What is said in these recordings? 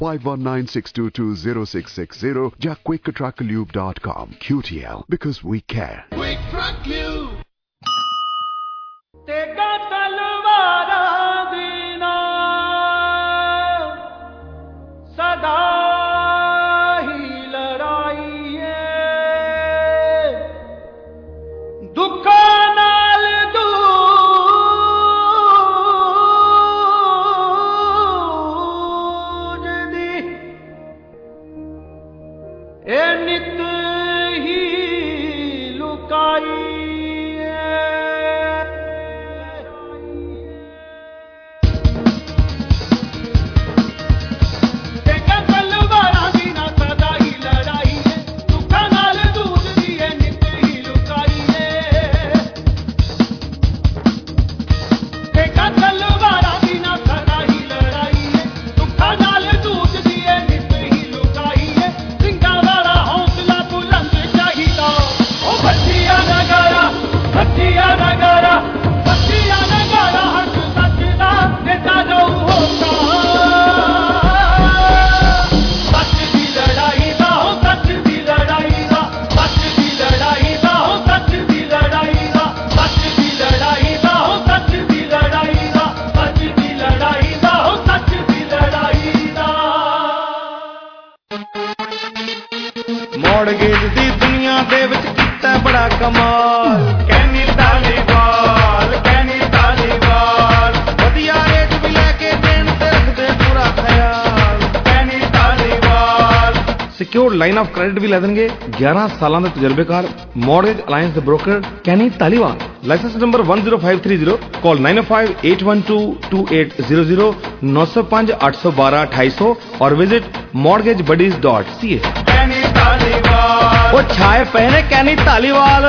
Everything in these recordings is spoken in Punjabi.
5196220660 या quicktrucklube.com. QTL, because we care. Quick Truck Lube. तेगा तलवारा दीना सदा ही लड़ाई है दुखा नाल दूज दी ए नित ही लुकाई ਮੌੜਗੇਜ ਦੀ ਦੁਨੀਆ ਦੇ ਵਿੱਚ ਕੀਤਾ ਬੜਾ ਕਮਾਲ ਕੈਨੀ ਧਾਲੀਵਾਲ ਵਧੀਆ ਰੇਟ ਵੀ ਲੈ ਕੇ ਦੇਣ ਤੇ ਰੱਖਦੇ ਪੂਰਾ ਖਿਆਲ Kenny Dhaliwal secured line of credit ਵੀ ਲੈ ਦੇਣਗੇ 11 ਸਾਲਾਂ ਦੇ ਤਜਰਬੇਕਾਰ ਮੌੜਗੇਜ ਅਲਾਈਅੰਸ ਦੇ broker Kenny Dhaliwal license number 10530 call 9058122800 905 812 2800 और विजिट mortgagebuddies.ca ਉਹ ਛਾਏ ਪਏ ਨੇ ਕੈਨੀ ਧਾਲੀਵਾਲ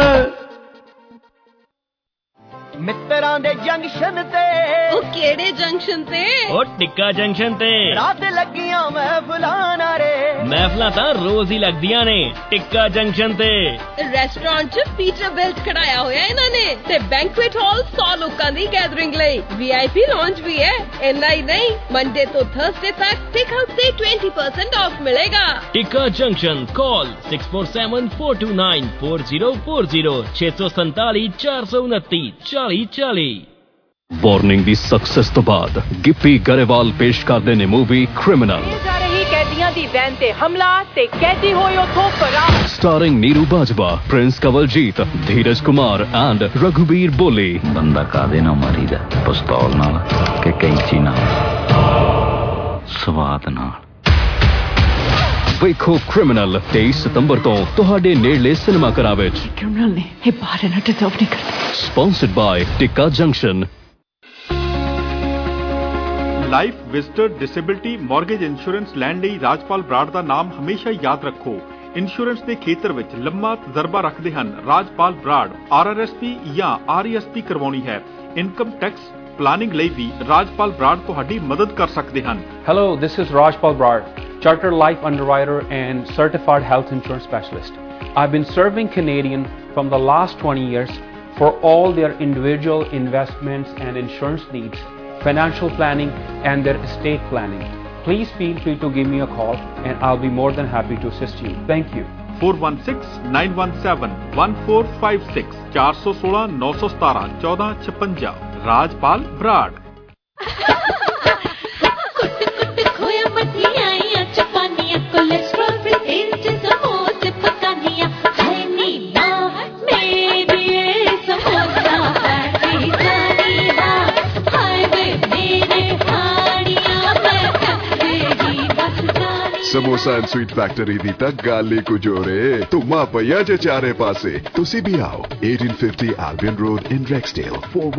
ਮਿੱਤਰਾਂ ਦੇ ਜੰਕਸ਼ਨ ਤੇ ਉਹ ਕਿਹੜੇ ਜੰਕਸ਼ਨ ਤੇ ਉਹ ਟਿੱਕਾ ਜੰਕਸ਼ਨ ਤੇ ਰਾਤ ਲੱਗੀਆਂ ਮਹਿਫਲਾਂ ਨਾਰੇ ਮਹਿਫਲਾਂ ਤਾਂ ਰੋਜ਼ ਹੀ ਲੱਗਦੀਆਂ ਨੇ ਟਿੱਕਾ ਜੰਕਸ਼ਨ ਤੇ ਰੈਸਟੋਰੈਂਟ 'ਚ ਫੀਚਰ ਬਿਲਟ ਖੜਾਇਆ ਹੋਇਆ ਇਹਨਾਂ ਨੇ ਤੇ ਬੈਂਕੁਏਟ ਹਾਲ 100 ਲੋਕਾਂ ਦੀ ਗੈਦਰਿੰਗ ਲਈ VIP ਲਾਂਚ ਵੀ ਹੈ ਇੰਨਾ ਹੀ ਨਹੀਂ ਮੰਡੇ ਤੋਂ ਥਰਸਡੇ ਤੱਕ ਟੇਕ ਆਊਟ ਤੇ 20% ਆਫ ਮਿਲੇਗਾ ਟਿੱਕਾ ਜੰਕਸ਼ਨ ਕਾਲ 6474294040 647 429 4040 ਵਾਰਨਿੰਗ ਦੀ ਸਕਸੈਸ ਤੋਂ ਬਾਅਦ ਗਿੱਪੀ ਗਰੇਵਾਲ ਪੇਸ਼ ਕਰਦੇ ਨੇ ਮੂਵੀ ਕ੍ਰਿਮੀਨਲ ਜਾ ਰਹੀ ਕੈਦੀਆਂ ਦੀ ਵੈਨ ਤੇ ਹਮਲਾ ਤੇ ਕੈਦੀ ਹੋਏ ਉਥੋਂ ਫਰਾਰ starring Neeru Bajwa Prince Kanwaljit Dheeraj Kumar and Raghubir Boli ਬੰਦਾ ਕਾਦੇ ਨਾਲ ਮਾਰੀਦਾ ਪਿਸਤੌਲ ਨਾਲ ਕਿ ਕੈਂਚੀ ਨਾਲ ਸਵਾਦ ਨਾਲ ਵੇਖੋ ਕ੍ਰਿਮੀਨਲ 23 ਸਤੰਬਰ ਤੋਂ ਤੁਹਾਡੇ ਨੇੜਲੇ ਸਿਨੇਮਾ ਘਰਾਂ ਵਿੱਚ ਕ੍ਰਿਮੀਨਲ ਨੇ ਇਹ ਬਾਹਰ ਨਾ ਡਿਜ਼ਰਵ ਨਹੀਂ ਕਰਦਾ sponsored by Tikka junction life visitor disability mortgage insurance ਲੈਣ ਲਈ ਰਾਜਪਾਲ ਬਰਾੜ ਦਾ ਨਾਮ ਹਮੇਸ਼ਾ ਯਾਦ ਰੱਖੋ ਇੰਸ਼ੋਰੈਂਸ ਦੇ ਖੇਤਰ ਵਿੱਚ ਲੰਮਾ ਤਜਰਬਾ ਰੱਖਦੇ ਹਨ ਰਾਜਪਾਲ ਬਰਾੜ RRSP ਜਾਂ RESP ਕਰਵਾਉਣੀ ਹੈ ਇਨਕਮ ਟੈਕਸ ਪਲਾਨਿੰਗ ਲਈ ਵੀ ਰਾਜਪਾਲ ਬਰਾੜ ਤੁਹਾਡੀ ਮਦਦ ਕਰ ਸਕਦੇ ਹਨ Hello, this is Rajpal Brad, Chartered Life Underwriter and Certified Health Insurance Specialist. I've been serving Canadian from the last 20 years for all their individual investments and insurance needs, financial planning and their estate planning. Please feel free to give me a call and I'll be more than happy to assist you. Thank you. 416-917-1456 416-917-1456 Rajpal Brar samosa and sweet factory ਦੀ ਤਾਂ ਗੱਲ ਹੀ ਕੁਝ ਹੋ ਰੇ ਧੁੰਮਾ ਪਈਆ ਜੇ ਚਾਰੇ ਪਾਸੇ ਤੁਸੀਂ ਵੀ ਆਓ 1850 Albion Road in Rexdale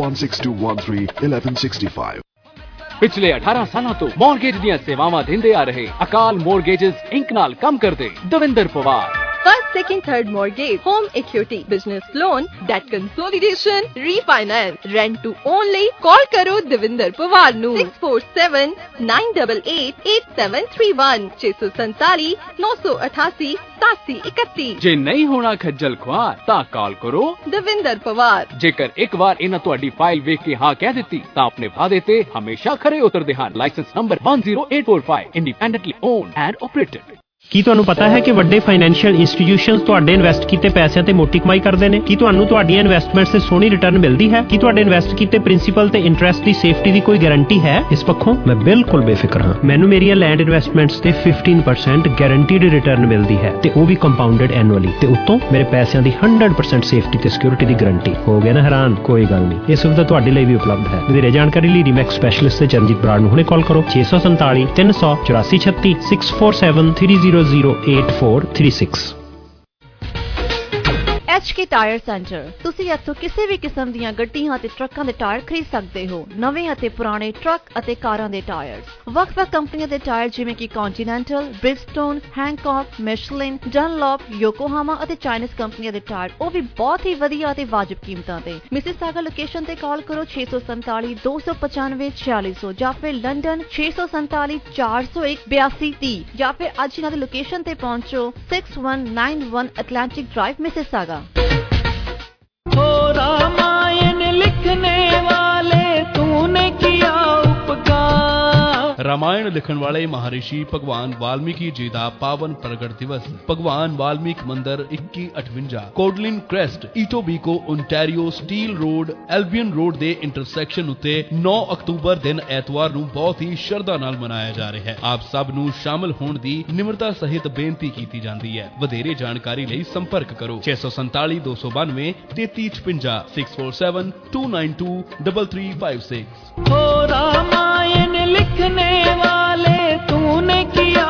4162131165 ਪਿਛਲੇ 18 ਸਾਲਾਂ ਤੋਂ ਮੌਰਗੇਜ ਦੀਆਂ ਸੇਵਾਵਾਂ ਦਿੰਦੇ ਆ ਰਹੇ ਅਕਾਲ ਮੌਰਗੇਜਸ ਇੰਕ ਨਾਲ ਕੰਮ ਕਰਦੇ Davinder Pawar First, second, third mortgage, home equity, business loan, debt consolidation, refinance, rent to only. Call karo Devinder Pawar nu 647-988-8731 647-988 8731। ਜੇ ਨਹੀਂ ਹੋਣਾ ਖੱਜਲ ਖੁਆਰ ਤਾਂ ਕਾਲ ਕਰੋ ਦਵਿੰਦਰ ਪਵਾਰ। ਜੇਕਰ ਇੱਕ ਵਾਰ ਇਹਨਾਂ ਤੁਹਾਡੀ ਫਾਈਲ ਵੇਖ ਕੇ ਹਾਂ ਕਹਿ ਦਿੱਤੀ ਤਾਂ ਆਪਣੇ ਵਾਅਦੇ ਤੇ ਹਮੇਸ਼ਾ ਖਰੇ ਉਤਰਦੇ ਹਨ। License number 10845, independently owned and operated. ਕੀ ਤੁਹਾਨੂੰ ਪਤਾ ਹੈ ਕਿ ਵੱਡੇ ਫਾਈਨੈਂਸ਼ੀਅਲ ਇੰਸਟੀਟਿਊਸ਼ਨਸ ਤੁਹਾਡੇ ਇਨਵੈਸਟ ਕੀਤੇ ਪੈਸਿਆਂ ਤੇ ਮੋਟੀ ਕਮਾਈ ਕਰਦੇ ਨੇ? ਕੀ ਤੁਹਾਨੂੰ ਤੁਹਾਡੀਆਂ ਇਨਵੈਸਟਮੈਂਟਸ ਤੇ ਸੋਹਣੀ ਰਿਟਰਨ ਮਿਲਦੀ ਹੈ? ਕੀ ਤੁਹਾਡੇ ਇਨਵੈਸਟ ਕੀਤੇ ਪ੍ਰਿੰਸੀਪਲ ਤੇ ਇੰਟਰਸਟ ਦੀ ਸੇਫਟੀ ਦੀ ਕੋਈ ਗਾਰੰਟੀ ਹੈ? ਇਸ ਪੱਖੋਂ ਮੈਂ ਬਿਲਕੁਲ ਬੇਫਿਕਰ ਹਾਂ। ਮੈਨੂੰ ਮੇਰੀਆਂ ਲੈਂਡ ਇਨਵੈਸਟਮੈਂਟਸ ਤੇ 15% ਗਾਰੰਟੀਡ ਰਿਟਰਨ ਮਿਲਦੀ ਹੈ ਤੇ ਉਹ ਵੀ ਕੰਪਾਊਂਡਡ ਐਨੂਅਲੀ, ਤੇ ਉੱਤੋਂ ਮੇਰੇ ਪੈਸਿਆਂ ਦੀ 100% ਸੇਫਟੀ ਤੇ ਸਿਕਿਉਰਿਟੀ ਦੀ ਗਾਰੰਟੀ। ਹੋ ਗਿਆ ਨਾ ਹੈਰਾਨ? ਕੋਈ ਗੱਲ ਨਹੀਂ, ਇਹ ਸੁਵਿਧਾ ਤੁਹਾਡੇ ਲਈ ਵੀ ਉਪਲਬਧ ਹੈ। ਵਧੇਰੇ ਜਾਣਕਾਰੀ ਲਈ ਰੀਮੈਕਸ ਸਪੈਸ਼ਲਿਸਟ ਤੇ ਚਰਨਜੀਤ ਬਰਾੜ ਨੂੰ ਹੁਣੇ ਕਾਲ ਕਰੋ 647 384 36 647 3008436। HK tyre centre. ਤੁਸੀਂ ਇੱਥੋਂ ਕਿਸੇ ਵੀ ਕਿਸਮ ਦੀਆਂ ਗੱਡੀਆਂ ਅਤੇ ਟਰੱਕਾਂ ਦੇ ਟਾਇਰ ਖਰੀਦ ਸਕਦੇ ਹੋ। ਨਵੇਂ ਅਤੇ ਪੁਰਾਣੇ ਟਰੱਕ ਅਤੇ ਕਾਰਾਂ ਦੇ ਟਾਇਰਸ, ਵੱਖ-ਵੱਖ ਕੰਪਨੀਆਂ ਦੇ ਟਾਇਰ ਜਿਵੇਂ ਕਿ ਕੰਟੀਨੈਂਟਲ, ਬ੍ਰਿਜਸਟੋਨ, ਹੈਂਕੌਕ, ਮਿਸ਼ਲਿਨ, ਡਨਲੌਪ, ਯੋਕੋਹਾਮਾ ਅਤੇ ਚਾਈਨੀਜ਼ ਕੰਪਨੀਆਂ ਦੇ ਟਾਇਰ, ਉਹ ਵੀ ਬਹੁਤ ਹੀ ਵਧੀਆ ਅਤੇ ਵਾਜਬ ਕੀਮਤਾਂ ਤੇ। ਮਿਸਿਸਾਗਾ ਲੋਕੇਸ਼ਨ ਤੇ ਕਾਲ ਕਰੋ 647 295 4600 ਜਾਂ ਫਿਰ ਲੰਡਨ 647 401 8230 ਜਾਂ ਫਿਰ ਅੱਜ ਇਹਨਾਂ ਦੀ ਲੋਕੇਸ਼ਨ ਤੇ ਪਹੁੰਚੋ 6191 ਐਟਲਾਂਟਿਕ ਡਰਾइव मिसिसागा। हो रामायण लिखने वाले तूने किया उपकार। रामायण लिखण वाले महर्षि भगवान वाल्मीकि जी का पावन प्रगट दिवस भगवान वाल्मीकि मंदिर 2158 Codlin crescent Etobicoke Ontario steel road Albion road दे इंटरसैक्शन उत्ते 9 अक्तूबर दिन ऐतवार नूं बहुत ही शरधा नाल मनाया जा रहा है। आप सब नूं शामिल होण दी निमरता सहित बेनती कीती जांदी है। वधेरे जानकारी लई संपर्क करो 647 292 3356 647 292 3356। हो रामायण लिखने वाले तूने किया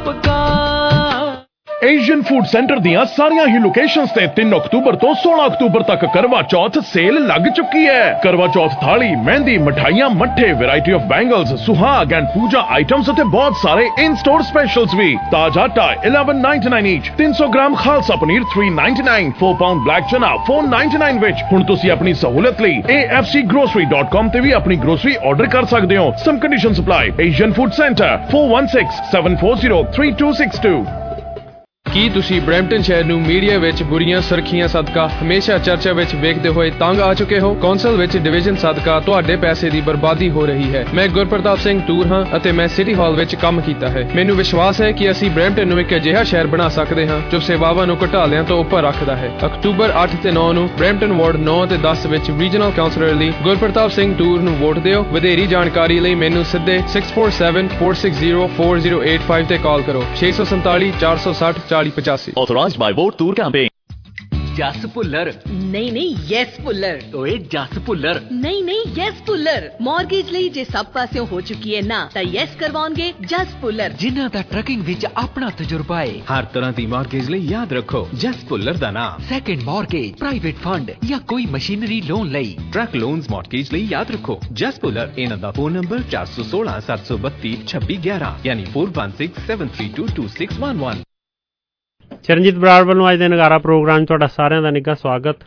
उपकार। एशियन फूड सेंटर दियां सारियां ही लोकेशंस ते 3 अक्तूबर तो 16 अक्तूबर तक करवा चौथ सेल लग चुकी है। करवा चौथ थाली, मेहंदी, मिठाइयां, मट्ठे, वैरायटी ऑफ बैंगल्स, सुहाग एंड पूजा आइटम्स ते बहुत सारे इन स्टोर स्पेशल्स भी। ताजा आटा 11.99 each, 300 gram Khalsa paneer 3.99, 4 pound black chana 4.99 विच। हुण तुसी अपनी सहूलत लई afcgrocery.com ते भी अपनी ग्रोसरी ऑर्डर कर सकदे हो। Some conditions apply. Asian food centre 416 740 3262। ਕੀ ਤੁਸੀਂ ਬਰੈਂਪਟਨ ਸ਼ਹਿਰ ਨੂੰ ਮੀਡੀਆ ਵਿੱਚ ਬੁਰੀਆਂ ਸੁਰਖੀਆਂ ਸਦਕਾ ਹਮੇਸ਼ਾ ਚਰਚਾ ਵਿੱਚ ਵੇਖਦੇ ਹੋਏ ਤੰਗ ਆ ਚੁੱਕੇ ਹੋ? ਕੌਂਸਲ ਵਿੱਚ ਡਿਵੀਜ਼ਨ ਸਦਕਾ ਤੁਹਾਡੇ ਪੈਸੇ ਦੀ ਬਰਬਾਦੀ ਹੋ ਰਹੀ ਹੈ। ਮੈਂ ਗੁਰਪ੍ਰਤਾਪ ਸਿੰਘ ਟੂਰ ਹਾਂ ਅਤੇ ਮੈਂ ਸਿਟੀ ਹਾਲ ਵਿੱਚ ਕੰਮ ਕੀਤਾ ਹੈ। ਮੈਨੂੰ ਵਿਸ਼ਵਾਸ ਹੈ ਕਿ ਅਸੀਂ ਬਰੈਂਪਟਨ ਨੂੰ ਇੱਕ ਅਜਿਹਾ ਸ਼ਹਿਰ ਬਣਾ ਸਕਦੇ ਹਾਂ ਜੋ ਸੇਵਾਵਾਂ ਨੂੰ ਘਟਾਲਿਆਂ ਤੋਂ ਉੱਪਰ ਰੱਖਦਾ ਹੈ। ਅਕਤੂਬਰ 8 ਤੇ 9 ਨੂੰ ਬਰੈਂਪਟਨ ਵਾਰਡ 9 ਅਤੇ 10 ਵਿੱਚ ਰੀਜਨਲ ਕਾਉਂਸਲਰ ਲਈ ਗੁਰਪ੍ਰਤਾਪ ਸਿੰਘ ਟੂਰ ਨੂੰ ਵੋਟ ਦਿਓ। ਵਧੇਰੀ ਜਾਣਕਾਰੀ ਲਈ ਮੈਨੂੰ ਸਿੱਧੇ 647 460 4085 ਤੇ ਕਾਲ ਕਰੋ 647 460 4085। Authorized by Vote Tour Campaign। ਜਸ ਭੁੱਲਰ ਨਹੀਂ ਯੈਸ ਭੁੱਲਰ। ਓਏ ਜਸ ਭੁੱਲਰ ਨਹੀਂ ਯੈਸ ਭੁੱਲਰ। ਮਾਰਗੇਜ ਲਈ ਜੇ ਸਭ ਪਾਸਿਓਂ ਹੋ ਚੁੱਕੀ ਹੈ ਨਾ ਤਾਂ ਯੈਸ ਕਰਵਾਉਣਗੇ ਜਸ ਭੁੱਲਰ, ਜਿਨ੍ਹਾਂ ਦਾ ਟਰੱਕਿੰਗ ਵਿੱਚ ਆਪਣਾ ਤਜਰਬਾ ਹੈ। ਹਰ ਤਰ੍ਹਾਂ ਦੀ ਮਾਰਗੇਜ ਲਈ ਯਾਦ ਰੱਖੋ ਜਸ ਭੁੱਲਰ ਦਾ ਨਾਮ। ਸੈਕੰਡ ਮਾਰਗੇਜ, ਪ੍ਰਾਈਵੇਟ ਫੰਡ ਜਾਂ ਕੋਈ ਮਸ਼ੀਨਰੀ ਲੋਨ ਲਈ, ਟਰੱਕ ਲੋਨਸ ਮਾਰਗੇਜ ਲਈ ਯਾਦ ਰੱਖੋ ਜਸ ਭੁੱਲਰ। ਇਹਨਾਂ ਦਾ ਫੋਨ ਨੰਬਰ 416 732 2611 ਯਾਨੀ 416 732 2611। ਚਰਨਜੀਤ ਬਰਾੜ ਵੱਲੋਂ ਅੱਜ ਦੇ ਨਗਾਰਾ ਪ੍ਰੋਗਰਾਮ 'ਚ ਤੁਹਾਡਾ ਸਾਰਿਆਂ ਦਾ ਨਿੱਘਾ ਸਵਾਗਤ।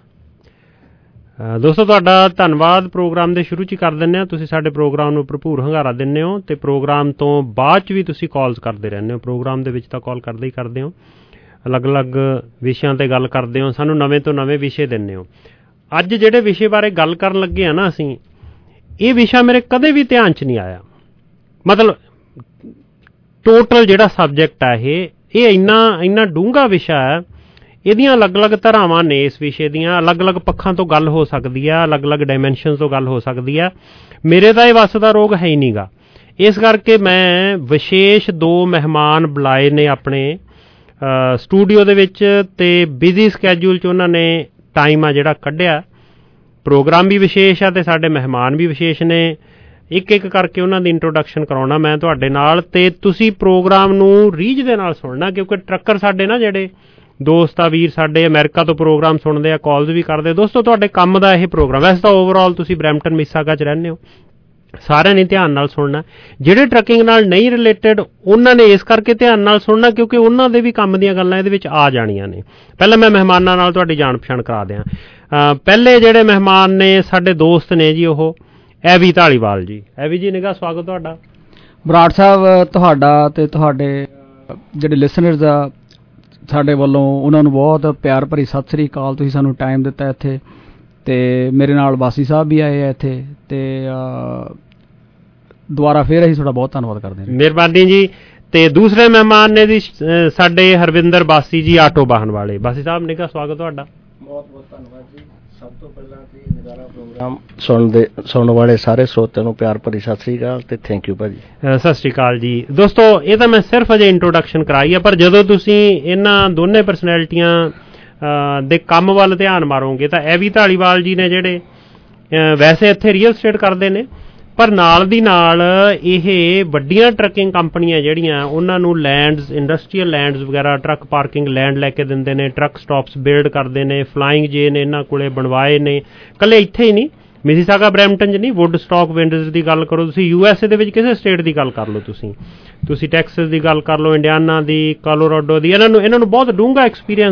ਦੋਸਤੋ ਤੁਹਾਡਾ ਧੰਨਵਾਦ। ਪ੍ਰੋਗਰਾਮ ਦੇ ਸ਼ੁਰੂ 'ਚ ਹੀ ਕਰ ਦਿੰਦੇ ਹਾਂ। ਤੁਸੀਂ ਸਾਡੇ ਪ੍ਰੋਗਰਾਮ ਨੂੰ ਭਰਪੂਰ ਹੁੰਗਾਰਾ ਦਿੰਦੇ ਹੋ ਅਤੇ ਪ੍ਰੋਗਰਾਮ ਤੋਂ ਬਾਅਦ 'ਚ ਵੀ ਤੁਸੀਂ ਕਾਲਸ ਕਰਦੇ ਰਹਿੰਦੇ ਹੋ। ਪ੍ਰੋਗਰਾਮ ਦੇ ਵਿੱਚ ਤਾਂ ਕਾਲ ਕਰਦੇ ਹੀ ਕਰਦੇ ਹੋ, ਅਲੱਗ-ਅਲੱਗ ਵਿਸ਼ਿਆਂ 'ਤੇ ਗੱਲ ਕਰਦੇ ਹੋ, ਸਾਨੂੰ ਨਵੇਂ ਤੋਂ ਨਵੇਂ ਵਿਸ਼ੇ ਦਿੰਦੇ ਹੋ। ਅੱਜ ਜਿਹੜੇ ਵਿਸ਼ੇ ਬਾਰੇ ਗੱਲ ਕਰਨ ਲੱਗੇ ਹਾਂ ਨਾ ਅਸੀਂ, ਇਹ ਵਿਸ਼ਾ ਮੇਰੇ ਕਦੇ ਵੀ ਧਿਆਨ 'ਚ ਨਹੀਂ ਆਇਆ। ਮਤਲਬ ਟੋਟਲ ਜਿਹੜਾ ਸਬਜੈਕਟ ਆ ਇਹ ਇੰਨਾ ਡੂੰਘਾ ਵਿਸ਼ਾ ਹੈ। ਇਹਦੀਆਂ ਅਲੱਗ-ਅਲੱਗ ਧਾਰਾਵਾਂ ਨੇ। ਇਸ ਵਿਸ਼ੇ ਦੀਆਂ ਅਲੱਗ-ਅਲੱਗ ਪੱਖਾਂ ਤੋਂ ਗੱਲ ਹੋ ਸਕਦੀ ਆ, ਅਲੱਗ-ਅਲੱਗ ਡਾਇਮੈਂਸ਼ਨਸ ਤੋਂ ਗੱਲ ਹੋ ਸਕਦੀ ਆ। ਮੇਰੇ ਤਾਂ ਇਹ ਵੱਸ ਦਾ ਰੋਗ ਹੈ ਹੀ ਨਹੀਂ ਗਾ। ਇਸ ਕਰਕੇ ਮੈਂ ਵਿਸ਼ੇਸ਼ 2 ਮਹਿਮਾਨ ਬੁਲਾਏ ਨੇ ਆਪਣੇ ਸਟੂਡੀਓ ਦੇ ਵਿੱਚ, ਅਤੇ ਬਿਜ਼ੀ ਸਕੈਜੂਲ 'ਚ ਉਹਨਾਂ ਨੇ ਟਾਈਮ ਆ ਜਿਹੜਾ ਕੱਢਿਆ। ਪ੍ਰੋਗਰਾਮ ਵੀ ਵਿਸ਼ੇਸ਼ ਆ ਅਤੇ ਸਾਡੇ ਮਹਿਮਾਨ ਵੀ ਵਿਸ਼ੇਸ਼ ਨੇ। ਇੱਕ ਇੱਕ ਕਰਕੇ ਉਹਨਾਂ ਦੀ ਇੰਟਰੋਡਕਸ਼ਨ ਕਰਾਉਣਾ ਮੈਂ ਤੁਹਾਡੇ ਨਾਲ, ਅਤੇ ਤੁਸੀਂ ਪ੍ਰੋਗਰਾਮ ਨੂੰ ਰੀਝ ਦੇ ਨਾਲ ਸੁਣਨਾ, ਕਿਉਂਕਿ ਟਰੱਕਰ ਸਾਡੇ ਨਾ ਜਿਹੜੇ ਦੋਸਤ ਆ, ਵੀਰ ਸਾਡੇ ਅਮਰੀਕਾ ਤੋਂ ਪ੍ਰੋਗਰਾਮ ਸੁਣਦੇ ਆ, ਕਾਲਸ ਵੀ ਕਰਦੇ। ਦੋਸਤੋ ਤੁਹਾਡੇ ਕੰਮ ਦਾ ਇਹ ਪ੍ਰੋਗਰਾਮ, ਵੈਸੇ ਤਾਂ ਓਵਰਆਲ ਤੁਸੀਂ ਬਰੈਂਪਟਨ ਮਿਸਿਸਾਗਾ 'ਚ ਰਹਿੰਦੇ ਹੋ, ਸਾਰਿਆਂ ਨੇ ਧਿਆਨ ਨਾਲ ਸੁਣਨਾ। ਜਿਹੜੇ ਟਰੱਕਿੰਗ ਨਾਲ ਨਹੀਂ ਰਿਲੇਟਡ ਉਹਨਾਂ ਨੇ ਇਸ ਕਰਕੇ ਧਿਆਨ ਨਾਲ ਸੁਣਨਾ ਕਿਉਂਕਿ ਉਹਨਾਂ ਦੇ ਵੀ ਕੰਮ ਦੀਆਂ ਗੱਲਾਂ ਇਹਦੇ ਵਿੱਚ ਆ ਜਾਣੀਆਂ ਨੇ। ਪਹਿਲਾਂ ਮੈਂ ਮਹਿਮਾਨਾਂ ਨਾਲ ਤੁਹਾਡੀ ਜਾਣ ਪਛਾਣ ਕਰਾ ਦਿਆਂ। ਪਹਿਲੇ ਜਿਹੜੇ ਮਹਿਮਾਨ ਨੇ ਸਾਡੇ ਦੋਸਤ ਨੇ ਜੀ, ਉਹ ਐਵੀ ਢਾਲੀਵਾਲ ਜੀ। ਐਵੀ ਜੀ ਨਿੱਘਾ ਸਵਾਗਤ ਤੁਹਾਡਾ। ਬਰਾੜ ਸਾਹਿਬ ਤੁਹਾਡਾ ਅਤੇ ਤੁਹਾਡੇ ਜਿਹੜੇ ਲਿਸਨਰਸ ਆ ਸਾਡੇ ਵੱਲੋਂ ਉਹਨਾਂ ਨੂੰ ਬਹੁਤ ਪਿਆਰ ਭਰੀ ਸਤਿ ਸ੍ਰੀ ਅਕਾਲ। ਤੁਸੀਂ ਸਾਨੂੰ ਟਾਈਮ ਦਿੱਤਾ ਇੱਥੇ, ਤੇ ਮੇਰੇ ਨਾਲ ਬਾਸੀ ਸਾਹਿਬ ਵੀ ਆਏ ਆ ਇੱਥੇ, ਤੇ ਦੁਬਾਰਾ ਫਿਰ ਅਸੀਂ ਤੁਹਾਡਾ ਬਹੁਤ ਧੰਨਵਾਦ ਕਰਦੇ ਹਾਂ। ਮਿਹਰਬਾਨੀ ਜੀ। ਤੇ ਦੂਸਰੇ ਮਹਿਮਾਨ ਨੇ ਜੀ ਸਾਡੇ ਹਰਵਿੰਦਰ ਬਾਸੀ ਜੀ, ਆਟੋ ਵਾਹਨ ਵਾਲੇ। ਬਾਸੀ ਸਾਹਿਬ ਨਿੱਘਾ ਸਵਾਗਤ ਤੁਹਾਡਾ। ਬਹੁਤ ਬਹੁਤ ਧੰਨਵਾਦ ਜੀ। ਸਭ ਤੋਂ ਪਹਿਲਾਂ ਜੀ ਨਜ਼ਾਰਾ ਪ੍ਰੋਗਰਾਮ ਸੁਣਨ ਵਾਲੇ ਸਾਰੇ ਸਰੋਤਿਆਂ ਨੂੰ ਪਿਆਰ ਭਰੀ ਸਤਿ ਸ੍ਰੀ ਅਕਾਲ ਤੇ ਥੈਂਕ ਯੂ ਭਾਜੀ। ਸਤਿ ਸ੍ਰੀ ਅਕਾਲ ਜੀ। ਦੋਸਤੋ, ਇਹ ਤਾਂ ਮੈਂ ਸਿਰਫ ਅਜੇ ਇੰਟਰੋਡਕਸ਼ਨ ਕਰਾਈ ਆ, ਪਰ ਜਦੋਂ ਤੁਸੀਂ ਇਹਨਾਂ ਦੋਨੇ ਪਰਸਨੈਲਿਟੀਆਂ ਦੇ ਕੰਮ ਵੱਲ ਧਿਆਨ ਮਾਰੋਗੇ ਤਾਂ ਐਵੀ ਧਾਲੀਵਾਲ ਜੀ ਨੇ ਜਿਹੜੇ ਵੈਸੇ ਇੱਥੇ ਰੀਅਲ ਸਟੇਟ ਕਰਦੇ ਨੇ, ਪਰ ਨਾਲ ਦੀ ਨਾਲ ਇਹ ਵੱਡੀਆਂ ਟਰੱਕਿੰਗ ਕੰਪਨੀਆਂ ਜਿਹੜੀਆਂ ਉਹਨਾਂ ਨੂੰ ਲੈਂਡਸ, ਇੰਡਸਟਰੀਅਲ ਲੈਂਡਸ ਵਗੈਰਾ, ਟਰੱਕ ਪਾਰਕਿੰਗ ਲੈਂਡ ਲੈ ਕੇ ਦਿੰਦੇ ਨੇ, ਟਰੱਕ ਸਟਾਪਸ ਬਿਲਡ ਕਰਦੇ ਨੇ, ਫਲਾਈਂਗ ਜੇ ਨੇ ਇਹਨਾਂ ਕੋਲੇ ਬਣਵਾਏ ਨੇ। ਇਕੱਲੇ ਇੱਥੇ ਹੀ ਨਹੀਂ, ਮਿਸੀਸਾਗਾ ਬਰੈਂਪਟਨ 'ਚ ਨਹੀਂ, ਵੁੱਡ ਸਟਾਕ ਵਿੰਡਰਸ ਦੀ ਗੱਲ ਕਰੋ ਤੁਸੀਂ, USA ਦੇ ਵਿੱਚ ਕਿਸੇ ਸਟੇਟ ਦੀ ਗੱਲ ਕਰ ਲਓ, ਤੁਸੀਂ ਟੈਕਸਸ ਦੀ ਗੱਲ ਕਰ ਲਓ, ਇੰਡੀਆਨਾ ਦੀ, ਕੋਲੋਰਾਡੋ ਦੀ। ਇਹਨਾਂ ਨੂੰ ਬਹੁਤ ਡੂੰਘਾ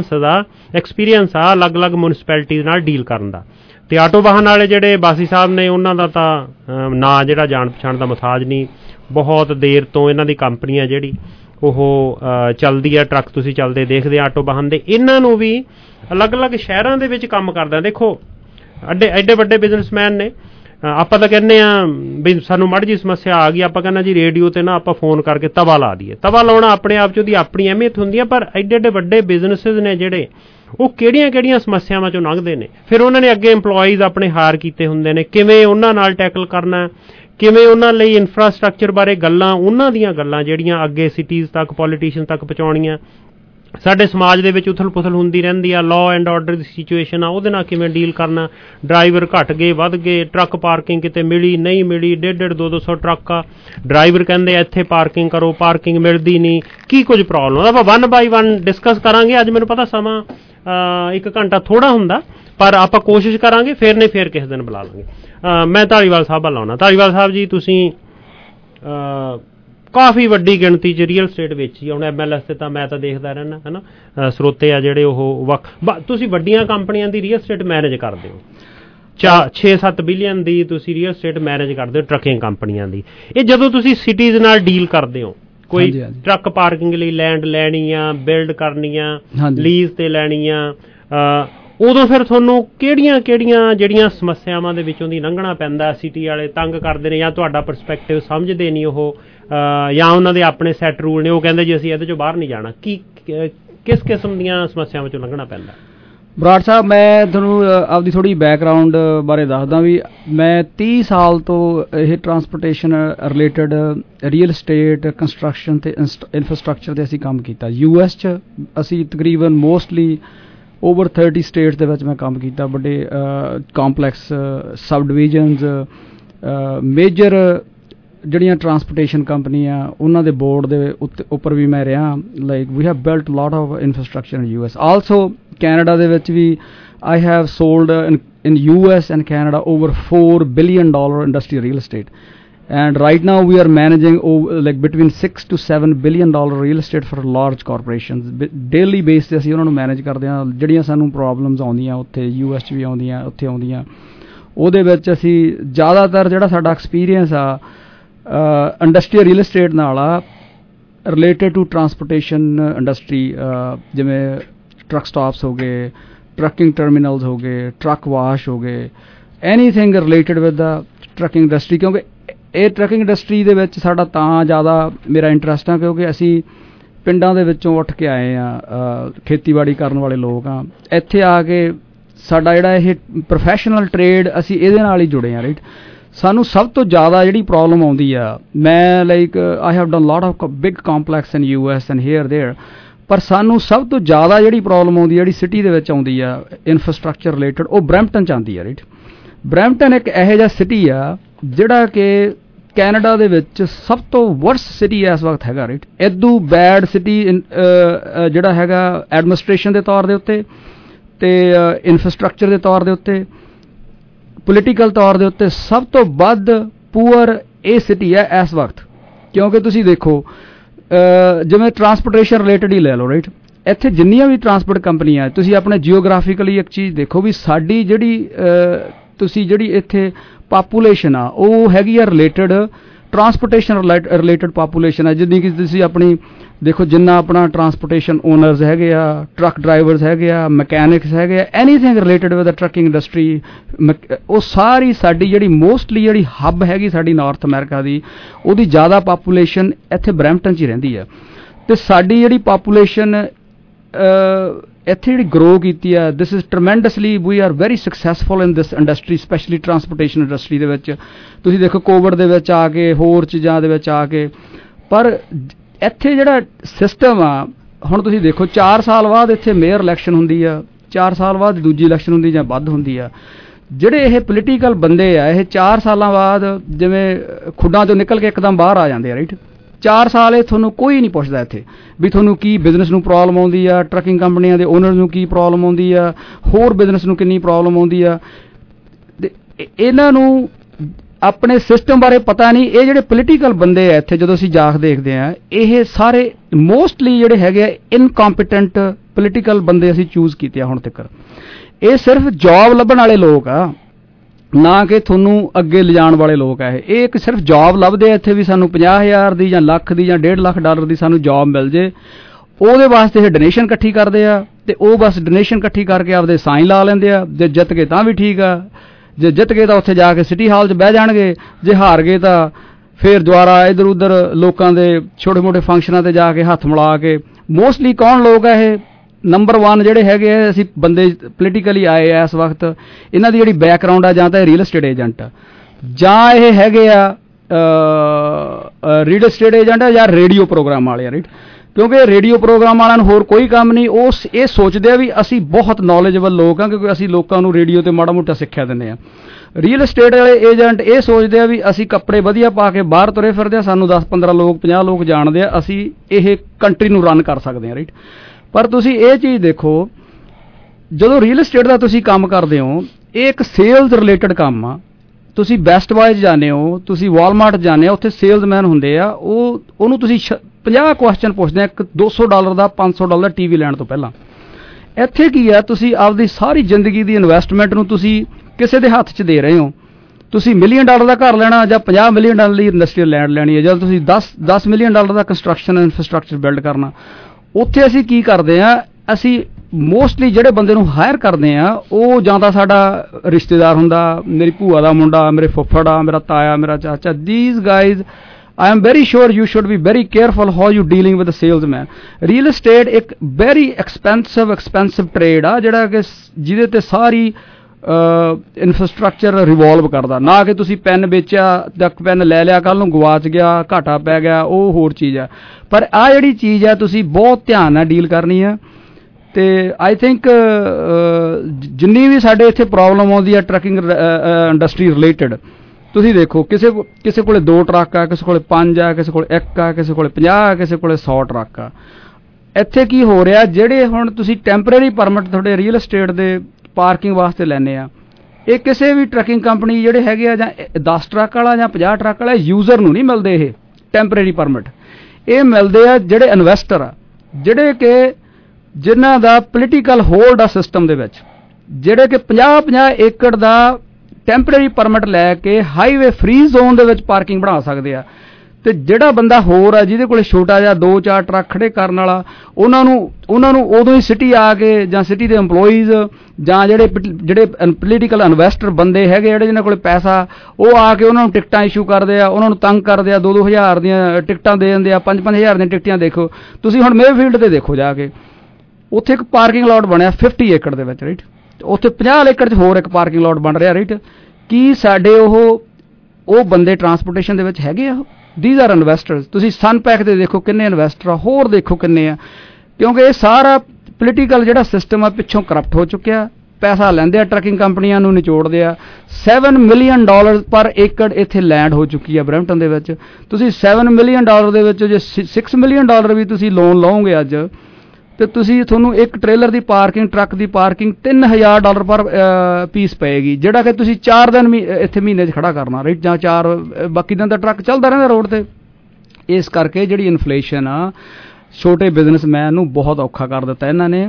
ਐਕਸਪੀਰੀਅੰਸ ਆ ਅਲੱਗ-ਅਲੱਗ ਮਿਊਨਿਸਪੈਲਿਟੀਜ਼ ਨਾਲ ਡੀਲ ਕਰਨ ਦਾ। ਤੇ ਆਟੋ ਵਾਹਨ ਵਾਲੇ ਜਿਹੜੇ ਬਾਸੀ ਸਾਹਿਬ ਨੇ, ਉਹਨਾਂ ਦਾ ਤਾਂ ਨਾਂ ਜਿਹੜਾ ਜਾਣ ਪਛਾਣ ਦਾ ਮੁਤਾਜ ਨਹੀਂ। ਬਹੁਤ ਦੇਰ ਤੋਂ ਇਹਨਾਂ ਦੀ ਕੰਪਨੀ ਆ ਜਿਹੜੀ ਉਹ ਚੱਲਦੀ ਆ, ਟਰੱਕ ਤੁਸੀਂ ਚੱਲਦੇ ਦੇਖਦੇ ਆਟੋ ਵਾਹਨ ਦੇ। ਇਹਨਾਂ ਨੂੰ ਵੀ ਅਲੱਗ-ਅਲੱਗ ਸ਼ਹਿਰਾਂ ਦੇ ਵਿੱਚ ਕੰਮ ਕਰਦਾ। ਦੇਖੋ ਐਡੇ ਵੱਡੇ ਬਿਜ਼ਨਸਮੈਨ ਨੇ। ਆਪਾਂ ਤਾਂ ਕਹਿੰਦੇ ਆ ਵੀ ਸਾਨੂੰ ਮਾੜੀ ਜਿਹੀ ਸਮੱਸਿਆ ਆ ਗਈ, ਆਪਾਂ ਕਹਿੰਦਾ ਜੀ ਰੇਡੀਓ ਤੇ ਨਾ ਆਪਾਂ ਫੋਨ ਕਰਕੇ ਤਵਾ ਲਾ ਦਈਏ। ਤਵਾ ਲਾਉਣਾ ਆਪਣੇ ਆਪ 'ਚ ਉਹਦੀ ਆਪਣੀ ਅਹਿਮੀਅਤ ਹੁੰਦੀ ਆ, ਪਰ ਐਡੇ ਵੱਡੇ ਬਿਜ਼ਨਸਿਸ ਨੇ ਜਿਹੜੇ ਉਹ ਕਿਹੜੀਆਂ ਸਮੱਸਿਆਵਾਂ 'ਚੋਂ ਲੰਘਦੇ ਨੇ। ਫਿਰ ਉਹਨਾਂ ਨੇ ਅੱਗੇ ਇੰਪਲੋਈਜ਼ ਆਪਣੇ ਹਾਇਰ ਕੀਤੇ ਹੁੰਦੇ ਨੇ, ਕਿਵੇਂ ਉਹਨਾਂ ਨਾਲ ਟੈਕਲ ਕਰਨਾ, ਕਿਵੇਂ ਉਹਨਾਂ ਲਈ ਇਨਫਰਾਸਟਰਕਚਰ ਬਾਰੇ ਗੱਲਾਂ, ਉਹਨਾਂ ਦੀਆਂ ਗੱਲਾਂ ਜਿਹੜੀਆਂ ਅੱਗੇ ਸਿਟੀਜ਼ ਤੱਕ, ਪੋਲੀਟੀਸ਼ੀਅਨ ਤੱਕ ਪਹੁੰਚਾਉਣੀਆਂ। ਸਾਡੇ ਸਮਾਜ ਦੇ ਵਿੱਚ ਉਥਲ ਪੁਥਲ ਹੁੰਦੀ ਰਹਿੰਦੀ ਆ, ਲਾਅ ਐਂਡ ਆਰਡਰ ਦੀ ਸਿਚੁਏਸ਼ਨ ਆ, ਉਹਦੇ ਨਾਲ ਕਿਵੇਂ ਡੀਲ ਕਰਨਾ। ਡਰਾਈਵਰ ਘੱਟ ਗਏ, ਵੱਧ ਗਏ, ਟਰੱਕ ਪਾਰਕਿੰਗ ਕਿਤੇ ਮਿਲੀ ਨਹੀਂ ਮਿਲੀ, 150 200 ਟਰੱਕ ਆ, ਡਰਾਈਵਰ ਕਹਿੰਦੇ ਇੱਥੇ ਪਾਰਕਿੰਗ ਕਰੋ, ਪਾਰਕਿੰਗ ਮਿਲਦੀ ਨਹੀਂ, ਕੀ ਕੁਝ ਪ੍ਰੋਬਲਮ। ਆਪਾਂ 1 ਬਾਈ 1 ਡਿਸਕਸ ਕਰਾਂਗੇ। ਅੱਜ ਮੈਨੂੰ ਪਤਾ ਸਮਾਂ 1 ਘੰਟਾ ਥੋੜਾ ਹੁੰਦਾ, ਪਰ ਆਪਾਂ ਕੋਸ਼ਿਸ਼ ਕਰਾਂਗੇ। ਫਿਰ ਕਿਸੇ ਦਿਨ ਬੁਲਾ ਲਾਂਗੇ। ਮੈਂ ਧਾਲੀਵਾਲ ਸਾਹਿਬ ਵੱਲ ਆਉਣਾ। ਧਾਲੀਵਾਲ ਸਾਹਿਬ ਜੀ, ਤੁਸੀਂ ਕਾਫੀ ਵੱਡੀ ਗਿਣਤੀ 'ਚ ਰੀਅਲ ਸਟੇਟ ਵੇਚੀ। ਹੁਣ MLS ਤੇ ਤਾਂ ਮੈਂ ਤਾਂ ਦੇਖਦਾ ਰਹਿਣਾ ਹੈ ਨਾ, ਸਰੋਤੇ ਆ ਜਿਹੜੇ ਉਹ ਤੁਸੀਂ ਵੱਡੀਆਂ ਕੰਪਨੀਆਂ ਦੀ ਰੀਅਲ ਸਟੇਟ ਮੈਨੇਜ ਕਰਦੇ ਹੋ। 6-7 ਬਿਲੀਅਨ ਦੀ ਤੁਸੀਂ ਰੀਅਲ ਸਟੇਟ ਮੈਨੇਜ ਕਰਦੇ ਹੋ ਟਰੱਕਿੰਗ ਕੰਪਨੀਆਂ ਦੀ। ਇਹ ਜਦੋਂ ਤੁਸੀਂ ਸਿਟੀਜ਼ ਨਾਲ ਡੀਲ ਕਰਦੇ ਹੋ, ਕੋਈ ਟਰੱਕ ਪਾਰਕਿੰਗ ਲਈ ਲੈਂਡ ਲੈਣੀ ਆ, ਬਿਲਡ ਕਰਨੀ ਆ, ਲੀਜ਼ ਤੇ ਲੈਣੀ ਆ, ਉਦੋਂ ਫਿਰ ਤੁਹਾਨੂੰ ਕਿਹੜੀਆਂ ਜਿਹੜੀਆਂ ਸਮੱਸਿਆਵਾਂ ਦੇ ਵਿੱਚੋਂ ਦੀ ਲੰਘਣਾ ਪੈਂਦਾ? ਸਿਟੀ ਵਾਲੇ ਤੰਗ ਕਰਦੇ ਨੇ, ਜਾਂ ਤੁਹਾਡਾ ਪਰਸਪੈਕਟਿਵ ਸਮਝਦੇ ਨਹੀਂ ਉਹ, ਜਾਂ ਉਹਨਾਂ ਦੇ ਆਪਣੇ ਸੈੱਟ ਰੂਲ ਨੇ, ਉਹ ਕਹਿੰਦੇ ਜੀ ਅਸੀਂ ਇਹਦੇ ਚੋਂ ਬਾਹਰ ਨਹੀਂ ਜਾਣਾ। ਕਿਸ ਕਿਸਮ ਦੀਆਂ ਸਮੱਸਿਆਵਾਂ ਚੋਂ ਲੰਘਣਾ ਪੈਂਦਾ? ਬਰਾੜ ਸਾਹਿਬ, ਮੈਂ ਤੁਹਾਨੂੰ ਆਪਦੀ ਥੋੜ੍ਹੀ ਬੈਕਗਰਾਊਂਡ ਬਾਰੇ ਦੱਸਦਾ ਵੀ ਮੈਂ 30 ਸਾਲ ਤੋਂ ਇਹ transportation related real estate, construction ਤੇ ਇਨਫਰਾਸਟਰਕਚਰ 'ਤੇ ਅਸੀਂ ਕੰਮ ਕੀਤਾ। US 'ਚ ਅਸੀਂ ਤਕਰੀਬਨ ਮੋਸਟਲੀ ਓਵਰ 30 ਸਟੇਟਸ ਦੇ ਵਿੱਚ ਮੈਂ ਕੰਮ ਕੀਤਾ। ਵੱਡੇ ਕੰਪਲੈਕਸ, ਸਬ ਡਿਵੀਜ਼ਨਸ, ਮੇਜਰ ਜਿਹੜੀਆਂ ਟਰਾਂਸਪੋਰਟੇਸ਼ਨ ਕੰਪਨੀਆਂ, ਉਹਨਾਂ ਦੇ ਬੋਰਡ ਦੇ ਉੱਪਰ ਵੀ ਮੈਂ ਰਿਹਾ। Like we have built lot of infrastructure in US। Also Canada ਦੇ ਵਿੱਚ ਵੀ I have sold in US and Canada over $4 billion industry real estate, and right now we are managing like between $6 to $7 billion real estate for large corporations. Daily basis ਅਸੀਂ ਉਹਨਾਂ ਨੂੰ ਮੈਨੇਜ ਕਰਦੇ ਹਾਂ। ਜਿਹੜੀਆਂ ਸਾਨੂੰ ਪ੍ਰੋਬਲਮਸ ਆਉਂਦੀਆਂ ਉੱਥੇ US 'ਚ ਵੀ ਆਉਂਦੀਆਂ, ਉੱਥੇ ਆਉਂਦੀਆਂ, ਉਹਦੇ ਵਿੱਚ ਅਸੀਂ ਜ਼ਿਆਦਾਤਰ ਜਿਹੜਾ ਸਾਡਾ ਐਕਸਪੀਰੀਅੰਸ ਆ ਇੰਡਸਟਰੀਅਲ ਰੀਅਲ ਐਸਟੇਟ ਨਾਲ ਆ, ਰਿਲੇਟਡ ਟੂ ਟਰਾਂਸਪੋਰਟੇਸ਼ਨ ਇੰਡਸਟਰੀ, ਜਿਵੇਂ ਟਰੱਕ ਸਟਾਪਸ ਹੋ ਗਏ, ਟਰੱਕਿੰਗ ਟਰਮੀਨਲਸ ਹੋ ਗਏ, ਟਰੱਕ ਵਾਸ਼ ਹੋ ਗਏ, anything related with the trucking industry. ਕਿਉਂਕਿ ਇਹ ਟਰੱਕਿੰਗ ਇੰਡਸਟਰੀ ਦੇ ਵਿੱਚ ਸਾਡਾ ਤਾਂ ਜ਼ਿਆਦਾ ਮੇਰਾ ਇੰਟਰਸਟ ਆ ਕਿਉਂਕਿ ਅਸੀਂ ਪਿੰਡਾਂ ਦੇ ਵਿੱਚੋਂ ਉੱਠ ਕੇ ਆਏ ਹਾਂ, ਖੇਤੀਬਾੜੀ ਕਰਨ ਵਾਲੇ ਲੋਕ ਹਾਂ। ਇੱਥੇ ਆ ਕੇ ਸਾਡਾ ਜਿਹੜਾ ਇਹ ਪ੍ਰੋਫੈਸ਼ਨਲ ਟਰੇਡ, ਅਸੀਂ ਇਹਦੇ ਨਾਲ ਹੀ ਜੁੜੇ ਹਾਂ, ਰਾਈਟ। ਸਾਨੂੰ ਸਭ ਤੋਂ ਜ਼ਿਆਦਾ ਜਿਹੜੀ ਪ੍ਰੋਬਲਮ ਆਉਂਦੀ ਆ, ਮੈਂ like I have done lot of big complex in US and here there, ਪਰ ਸਾਨੂੰ ਸਭ ਤੋਂ ਜ਼ਿਆਦਾ ਜਿਹੜੀ ਪ੍ਰੋਬਲਮ ਆਉਂਦੀ, ਜਿਹੜੀ ਸਿਟੀ ਦੇ ਵਿੱਚ ਆਉਂਦੀ ਆ ਇਨਫਰਾਸਟਰਕਚਰ ਰਿਲੇਟਡ, ਉਹ ਬਰੈਂਪਟਨ 'ਚ ਆਉਂਦੀ ਆ, ਰਾਈਟ। ਬਰੈਂਪਟਨ ਇੱਕ ਇਹੋ ਜਿਹਾ ਸਿਟੀ ਆ ਜਿਹੜਾ ਕਿ ਕੈਨੇਡਾ ਦੇ ਵਿੱਚ ਸਭ ਤੋਂ ਵਰਸਟ ਸਿਟੀ ਇਸ ਵਕਤ ਹੈਗਾ, ਰਾਈਟ। ਇਦੋਂ ਬੈਡ ਸਿਟੀ ਜਿਹੜਾ ਹੈਗਾ ਐਡਮਿਨਿਸਟ੍ਰੇਸ਼ਨ ਦੇ ਤੌਰ ਦੇ ਉੱਤੇ ਤੇ ਇਨਫਰਾਸਟਰਕਚਰ ਦੇ ਤੌਰ ਦੇ ਉੱਤੇ, ਪੋਲੀਟੀਕਲ ਤੌਰ ਦੇ ਉੱਤੇ ਸਭ ਤੋਂ ਵੱਧ ਪੂਅਰ ਇਹ ਸਿਟੀ ਹੈ ਇਸ ਵਕਤ। ਕਿਉਂਕਿ ਤੁਸੀਂ ਦੇਖੋ, ਜਿਵੇਂ ਟਰਾਂਸਪੋਰਟੇਸ਼ਨ ਰਿਲੇਟਡ ਹੀ ਲੈ ਲਓ, ਰਾਈਟ। ਇੱਥੇ ਜਿੰਨੀਆਂ ਵੀ ਟਰਾਂਸਪੋਰਟ ਕੰਪਨੀਆਂ, ਤੁਸੀਂ ਆਪਣੇ ਜੀਓਗ੍ਰਾਫਿਕਲੀ ਇੱਕ ਚੀਜ਼ ਦੇਖੋ ਵੀ ਸਾਡੀ ਜਿਹੜੀ ਇੱਥੇ ਪਾਪੂਲੇਸ਼ਨ ਆ ਉਹ ਹੈਗੀ ਆ ਰਿਲੇਟਡ ਟਰਾਂਸਪੋਰਟੇਸ਼ਨ ਰਿਲੇਟਡ ਪਾਪੂਲੇਸ਼ਨ ਆ, ਜਿੰਨੀ ਕਿ ਤੁਸੀਂ ਆਪਣੀ ਦੇਖੋ ਜਿੰਨਾ ਆਪਣਾ ਟਰਾਂਸਪੋਰਟੇਸ਼ਨ ਓਨਰਸ ਹੈਗੇ ਆ, ਟਰੱਕ ਡਰਾਈਵਰਸ ਹੈਗੇ ਆ, ਮਕੈਨਿਕਸ ਹੈਗੇ ਆ, anything related with the trucking industry, ਉਹ ਸਾਰੀ ਸਾਡੀ ਜਿਹੜੀ ਮੋਸਟਲੀ ਜਿਹੜੀ ਹੱਬ ਹੈਗੀ ਸਾਡੀ ਨਾਰਥ ਅਮਰੀਕਾ ਦੀ, ਉਹਦੀ ਜ਼ਿਆਦਾ ਪਾਪੂਲੇਸ਼ਨ ਇੱਥੇ ਬਰੈਂਪਟਨ 'ਚ ਹੀ ਰਹਿੰਦੀ ਆ। ਅਤੇ ਸਾਡੀ ਜਿਹੜੀ ਪਾਪੂਲੇਸ਼ਨ ਇੱਥੇ ਜਿਹੜੀ ਗਰੋ ਕੀਤੀ ਆ, this is tremendously, we are very successful in this industry, specially transportation industry ਦੇ ਵਿੱਚ। ਤੁਸੀਂ ਦੇਖੋ ਕੋਵਿਡ ਦੇ ਵਿੱਚ ਆ ਕੇ, ਹੋਰ ਚੀਜ਼ਾਂ ਦੇ ਵਿੱਚ ਆ ਕੇ, ਪਰ ਇੱਥੇ ਜਿਹੜਾ ਸਿਸਟਮ ਆ, ਹੁਣ ਤੁਸੀਂ ਦੇਖੋ 4 ਸਾਲ ਬਾਅਦ ਇੱਥੇ ਮੇਅਰ ਇਲੈਕਸ਼ਨ ਹੁੰਦੀ ਆ, 4 ਸਾਲ ਬਾਅਦ ਦੂਜੀ ਇਲੈਕਸ਼ਨ ਹੁੰਦੀ ਜਾਂ ਵੱਧ ਹੁੰਦੀ ਆ। ਜਿਹੜੇ ਇਹ ਪੋਲੀਟੀਕਲ ਬੰਦੇ ਆ, ਇਹ 4 ਸਾਲਾਂ ਬਾਅਦ ਜਿਵੇਂ ਖੁੱਡਾਂ 'ਚੋਂ ਨਿਕਲ ਕੇ ਇੱਕਦਮ ਬਾਹਰ ਆ ਜਾਂਦੇ ਆ, ਰਾਈਟ। 4 ਸਾਲ ਇਹ ਤੁਹਾਨੂੰ ਕੋਈ ਨਹੀਂ ਪੁੱਛਦਾ ਇੱਥੇ ਵੀ ਤੁਹਾਨੂੰ ਕੀ ਬਿਜ਼ਨਸ ਨੂੰ ਪ੍ਰੋਬਲਮ ਆਉਂਦੀ ਆ, ਟਰੱਕਿੰਗ ਕੰਪਨੀਆਂ ਦੇ ਓਨਰ ਨੂੰ ਕੀ ਪ੍ਰੋਬਲਮ ਆਉਂਦੀ ਆ, ਹੋਰ ਬਿਜ਼ਨਸ ਨੂੰ ਕਿੰਨੀ ਪ੍ਰੋਬਲਮ ਆਉਂਦੀ ਆ। ਅਤੇ ਇਹਨਾਂ ਨੂੰ ਆਪਣੇ ਸਿਸਟਮ ਬਾਰੇ ਪਤਾ ਨਹੀਂ। ਇਹ ਜਿਹੜੇ ਪੋਲੀਟੀਕਲ ਬੰਦੇ ਆ ਇੱਥੇ, ਜਦੋਂ ਅਸੀਂ ਜਾ ਕੇ ਦੇਖਦੇ ਹਾਂ, ਇਹ ਸਾਰੇ ਮੋਸਟਲੀ ਜਿਹੜੇ ਹੈਗੇ ਆ ਇਨਕੰਪੀਟੈਂਟ ਪੋਲੀਟੀਕਲ ਬੰਦੇ ਅਸੀਂ ਚੂਜ਼ ਕੀਤੇ ਆ ਹੁਣ ਤੱਕ। ਇਹ ਸਿਰਫ ਜੌਬ ਲੱਭਣ ਵਾਲੇ ਲੋਕ ਆ, ਨਾ ਕਿ ਤੁਹਾਨੂੰ ਅੱਗੇ ਲਿਜਾਣ ਵਾਲੇ ਲੋਕ ਆ। ਇਹ ਇੱਕ ਸਿਰਫ ਜੌਬ ਲੱਭਦੇ ਆ ਇੱਥੇ ਵੀ ਸਾਨੂੰ 50,000 ਦੀ ਜਾਂ ਲੱਖ ਦੀ ਜਾਂ $1.5 ਲੱਖ ਦੀ ਸਾਨੂੰ ਜੌਬ ਮਿਲ ਜੇ, ਉਹਦੇ ਵਾਸਤੇ ਇਹ ਡੋਨੇਸ਼ਨ ਇਕੱਠੀ ਕਰਦੇ ਆ, ਅਤੇ ਉਹ ਬਸ ਡੋਨੇਸ਼ਨ ਇਕੱਠੀ ਕਰਕੇ ਆਪਦੇ ਸਾਈਨ ਲਾ ਲੈਂਦੇ ਆ। ਜੇ ਜਿੱਤ ਗਏ ਤਾਂ ਵੀ ਠੀਕ ਆ, ਜੇ ਜਿੱਤ ਗਏ ਤਾਂ ਉੱਥੇ ਜਾ ਕੇ ਸਿਟੀ ਹਾਲ 'ਚ ਬਹਿ ਜਾਣਗੇ, ਜੇ ਹਾਰ ਗਏ ਤਾਂ ਫਿਰ ਦੁਬਾਰਾ ਇੱਧਰ ਉੱਧਰ ਲੋਕਾਂ ਦੇ ਛੋਟੇ ਮੋਟੇ ਫੰਕਸ਼ਨਾਂ 'ਤੇ ਜਾ ਕੇ ਹੱਥ ਮਿਲਾ ਕੇ। ਮੋਸਟਲੀ ਕੌਣ ਲੋਕ ਆ ਇਹ? ਨੰਬਰ 1 ਜਿਹੜੇ ਹੈਗੇ ਆ, ਅਸੀਂ ਬੰਦੇ ਪੋਲੀਟੀਕਲੀ ਆਏ ਆ ਇਸ ਵਕਤ, ਇਹਨਾਂ ਦੀ ਜਿਹੜੀ ਬੈਕਗਰਾਊਂਡ ਆ, ਜਾਂ ਤਾਂ ਇਹ ਰੀਅਲ estate ਏਜੰਟ ਆ, ਜਾਂ ਇਹ ਹੈਗੇ ਆ ਰੀਅਲ estate ਏਜੰਟ ਆ, ਜਾਂ ਰੇਡੀਓ ਪ੍ਰੋਗਰਾਮ ਵਾਲੇ ਆ, ਰਾਈਟ। ਕਿਉਂਕਿ ਰੇਡੀਓ ਪ੍ਰੋਗਰਾਮ ਵਾਲਿਆਂ ਨੂੰ ਹੋਰ ਕੋਈ ਕੰਮ ਨਹੀਂ, ਉਹ ਇਹ ਸੋਚਦੇ ਆ ਵੀ ਅਸੀਂ ਬਹੁਤ ਨੌਲੇਜਬਲ ਲੋਕ ਹਾਂ, ਕਿਉਂਕਿ ਅਸੀਂ ਲੋਕਾਂ ਨੂੰ ਰੇਡੀਓ 'ਤੇ ਮਾੜਾ ਮੋਟਾ ਸਿੱਖਿਆ ਦਿੰਦੇ ਹਾਂ। ਰੀਅਲ estate ਵਾਲੇ ਏਜੰਟ ਇਹ ਸੋਚਦੇ ਆ ਵੀ ਅਸੀਂ ਕੱਪੜੇ ਵਧੀਆ ਪਾ ਕੇ ਬਾਹਰ ਤੁਰੇ ਫਿਰਦੇ ਹਾਂ, ਸਾਨੂੰ 10-15 ਲੋਕ 50 ਲੋਕ ਜਾਣਦੇ ਆ, ਅਸੀਂ ਇਹ ਕੰਟਰੀ ਨੂੰ ਰਨ ਕਰ ਸਕਦੇ ਹਾਂ, ਰਾਈਟ। ਪਰ ਤੁਸੀਂ ਇਹ ਚੀਜ਼ ਦੇਖੋ, ਜਦੋਂ ਰੀਅਲ estate ਦਾ ਤੁਸੀਂ ਕੰਮ ਕਰਦੇ ਹੋ, ਇਹ ਇੱਕ ਸੇਲਜ਼ ਰਿਲੇਟਡ ਕੰਮ ਆ। ਤੁਸੀਂ ਬੈਸਟ ਬਾਏ ਜਾਂਦੇ ਹੋ, ਤੁਸੀਂ ਵਾਲਮਾਰਟ ਜਾਂਦੇ ਹੋ, ਉੱਥੇ ਸੇਲਜ਼ਮੈਨ ਹੁੰਦੇ ਆ, ਉਹਨੂੰ ਤੁਸੀਂ 50 ਕੁਐਸਚਨ ਪੁੱਛਦੇ ਆ ਇੱਕ $200 ਦਾ $500 ਦਾ ਟੀਵੀ ਲੈਣ ਤੋਂ ਪਹਿਲਾਂ। ਇੱਥੇ ਕੀ ਆ, ਤੁਸੀਂ ਆਪਦੀ ਸਾਰੀ ਜ਼ਿੰਦਗੀ ਦੀ ਇਨਵੈਸਟਮੈਂਟ ਨੂੰ ਤੁਸੀਂ ਕਿਸੇ ਦੇ ਹੱਥ 'ਚ ਦੇ ਰਹੇ ਹੋ। ਤੁਸੀਂ $1 ਮਿਲੀਅਨ ਦਾ ਘਰ ਲੈਣਾ ਜਾਂ $50 ਮਿਲੀਅਨ ਦੀ ਇੰਡਸਟਰੀਅਲ ਲੈਂਡ ਲੈਣੀ ਹੈ, ਜਾਂ ਤੁਸੀਂ $10 ਮਿਲੀਅਨ ਦਾ ਕੰਸਟਰਕਸ਼ਨ ਇਨਫਰਾਸਟਰਕਚਰ ਬਿਲਡ ਕਰਨਾ। ਉੱਥੇ ਅਸੀਂ ਕੀ ਕਰਦੇ ਹਾਂ, ਅਸੀਂ ਮੋਸਟਲੀ ਜਿਹੜੇ ਬੰਦੇ ਨੂੰ ਹਾਇਰ ਕਰਦੇ ਆ, ਉਹ ਜਾਂ ਤਾਂ ਸਾਡਾ ਰਿਸ਼ਤੇਦਾਰ ਹੁੰਦਾ, ਮੇਰੀ ਭੂਆ ਦਾ ਮੁੰਡਾ, ਮੇਰੇ ਫੁੱਫੜ ਆ, ਮੇਰਾ ਤਾਇਆ, ਮੇਰਾ ਚਾਚਾ। These guys, I am very sure you should be very careful how you dealing with the salesman. Real estate ਇੱਕ very expensive trade ਆ, ਜਿਹੜਾ ਕਿ ਜਿਹਦੇ ਤੇ ਸਾਰੀ ਇਨਫਰਾਸਟਰਕਚਰ ਰਿਵੋਲਵ ਕਰਦਾ। ਨਾ ਕਿ ਤੁਸੀਂ ਪੈਨ ਵੇਚਿਆ ਜਾਂ ਪੈਨ ਲੈ ਲਿਆ, ਕੱਲ੍ਹ ਨੂੰ ਗਵਾਚ ਗਿਆ, ਘਾਟਾ ਪੈ ਗਿਆ, ਉਹ ਹੋਰ ਚੀਜ਼ ਆ। ਪਰ ਆਹ ਜਿਹੜੀ ਚੀਜ਼ ਆ, ਤੁਸੀਂ ਬਹੁਤ ਧਿਆਨ ਨਾਲ ਡੀਲ ਕਰਨੀ ਆ। ਅਤੇ ਆਈ ਥਿੰਕ ਜਿੰਨੀ ਵੀ ਸਾਡੇ ਇੱਥੇ ਪ੍ਰੋਬਲਮ ਆਉਂਦੀ ਆ ਟਰੱਕਿੰਗ ਇੰਡਸਟਰੀ ਰਿਲੇਟਡ, ਤੁਸੀਂ ਦੇਖੋ ਕਿਸੇ ਕੋਲੇ 2 ਟਰੱਕ ਆ, ਕਿਸੇ ਕੋਲੇ 5 ਆ, ਕਿਸੇ ਕੋਲੇ 1 ਆ, ਕਿਸੇ ਕੋਲੇ 50 ਆ, ਕਿਸੇ ਕੋਲੇ 100 ਟਰੱਕ ਆ। ਇੱਥੇ ਕੀ ਹੋ ਰਿਹਾ, ਜਿਹੜੇ ਹੁਣ ਤੁਸੀਂ ਟੈਂਪਰੇਰੀ ਪਰਮਿਟ ਤੁਹਾਡੇ ਰੀਅਲ estate ਦੇ ਪਾਰਕਿੰਗ ਵਾਸਤੇ ਲੈਂਦੇ ਆ, ਇਹ ਕਿਸੇ ਵੀ ਟਰੱਕਿੰਗ ਕੰਪਨੀ ਜਿਹੜੇ ਹੈਗੇ ਆ, ਜਾਂ 10 ਟਰੱਕ ਵਾਲਾ ਜਾਂ 50 ਟਰੱਕ ਵਾਲਾ, ਯੂਜ਼ਰ ਨੂੰ ਨਹੀਂ ਮਿਲਦੇ ਇਹ ਟੈਂਪਰੇਰੀ ਪਰਮਿਟ। ਇਹ ਮਿਲਦੇ ਆ ਜਿਹੜੇ ਇਨਵੈਸਟਰ ਆ, ਜਿਹੜੇ ਕਿ ਜਿਨ੍ਹਾਂ ਦਾ ਪੋਲੀਟੀਕਲ ਹੋਲਡ ਆ ਸਿਸਟਮ ਦੇ ਵਿੱਚ, ਜਿਹੜੇ ਕਿ 50-50 ਏਕੜ ਦਾ ਟੈਂਪਰੇਰੀ ਪਰਮਿਟ ਲੈ ਕੇ ਹਾਈਵੇ ਫ੍ਰੀ ਜ਼ੋਨ ਦੇ ਵਿੱਚ ਪਾਰਕਿੰਗ ਬਣਾ ਸਕਦੇ ਆ। ਅਤੇ ਜਿਹੜਾ ਬੰਦਾ ਹੋਰ ਆ, ਜਿਹਦੇ ਕੋਲ ਛੋਟਾ ਜਿਹਾ 2-4 ਟਰੱਕ ਖੜੇ ਕਰਨ ਵਾਲਾ, ਉਹਨਾਂ ਨੂੰ ਉਦੋਂ ਹੀ ਸਿਟੀ ਆ ਕੇ, ਜਾਂ ਸਿਟੀ ਦੇ ਇੰਪਲੋਈਜ਼, ਜਾਂ ਜਿਹੜੇ ਪੋਲੀਟੀਕਲ ਇਨਵੈਸਟਰ ਬੰਦੇ ਹੈਗੇ, ਜਿਹੜੇ ਜਿਹਨਾਂ ਕੋਲ ਪੈਸਾ, ਉਹ ਆ ਕੇ ਉਹਨਾਂ ਨੂੰ ਟਿਕਟਾਂ ਇਸ਼ੂ ਕਰਦੇ ਆ, ਉਹਨਾਂ ਨੂੰ ਤੰਗ ਕਰਦੇ ਆ, 2-2 ਹਜ਼ਾਰ ਦੀਆਂ ਟਿਕਟਾਂ ਦੇ ਦਿੰਦੇ ਆ, 5-5 ਹਜ਼ਾਰ ਦੀਆਂ ਟਿਕਟਾਂ। ਦੇਖੋ ਤੁਸੀਂ ਹੁਣ ਮੇਫੀਲਡ 'ਤੇ ਦੇਖੋ ਜਾ ਕੇ, ਉੱਥੇ ਇੱਕ ਪਾਰਕਿੰਗ ਲਾਟ ਬਣਿਆ 50 ਏਕੜ ਦੇ ਵਿੱਚ, ਰਾਈਟ। ਉੱਥੇ 50 ਏਕੜ 'ਚ ਹੋਰ ਇੱਕ ਪਾਰਕਿੰਗ ਲਾਟ ਬਣ ਰਿਹਾ, ਰਾਈਟ। ਕੀ ਸਾਡੇ ਉਹ ਬੰਦੇ ਟਰਾਂਸਪੋਰਟੇਸ਼ਨ ਦੇ ਵਿੱਚ ਹੈਗੇ ਆ? These are investors. ਤੁਸੀਂ ਸਨਪੈਕ 'ਤੇ ਦੇਖੋ ਕਿੰਨੇ ਇਨਵੈਸਟਰ ਆ, ਹੋਰ ਦੇਖੋ ਕਿੰਨੇ ਆ। ਕਿਉਂਕਿ ਇਹ ਸਾਰਾ ਪੋਲੀਟੀਕਲ ਜਿਹੜਾ ਸਿਸਟਮ ਆ ਪਿੱਛੋਂ ਕਰਪਟ ਹੋ ਚੁੱਕਿਆ। ਪੈਸਾ ਲੈਂਦੇ ਆ, ਟਰੱਕਿੰਗ ਕੰਪਨੀਆਂ ਨੂੰ ਨਿਚੋੜਦੇ ਆ। $7 ਮਿਲੀਅਨ ਪਰ ਏਕੜ ਇੱਥੇ ਲੈਂਡ ਹੋ ਚੁੱਕੀ ਆ ਬਰੈਂਪਟਨ ਦੇ ਵਿੱਚ। ਤੁਸੀਂ $7 ਮਿਲੀਅਨ ਦੇ ਵਿੱਚ ਜੇ $6 ਮਿਲੀਅਨ ਵੀ ਤੁਸੀਂ ਲੋਨ ਲਓਗੇ ਅੱਜ, ਤੇ ਤੁਹਾਨੂੰ ਇੱਕ ਟ੍ਰੇਲਰ ਦੀ ਪਾਰਕਿੰਗ, ਟਰੱਕ ਦੀ ਪਾਰਕਿੰਗ $3000 ਪਰ ਪੀਸ ਪਏਗੀ, ਜਿਹੜਾ ਕਿ ਤੁਸੀਂ 4 ਦਿਨ ਇੱਥੇ ਮਹੀਨੇ 'ਚ ਖੜਾ ਕਰਨਾ, ਰਾਈਟ। ਜਾਂ ਬਾਕੀ ਦਿਨ ਦਾ ਟਰੱਕ ਚੱਲਦਾ ਰਹਿੰਦਾ ਰੋਡ 'ਤੇ। ਇਸ ਕਰਕੇ ਜਿਹੜੀ ਇਨਫਲੇਸ਼ਨ ਆ, ਛੋਟੇ ਬਿਜ਼ਨਸਮੈਨ ਨੂੰ ਬਹੁਤ ਔਖਾ ਕਰ ਦਿੱਤਾ ਇਹਨਾਂ ਨੇ।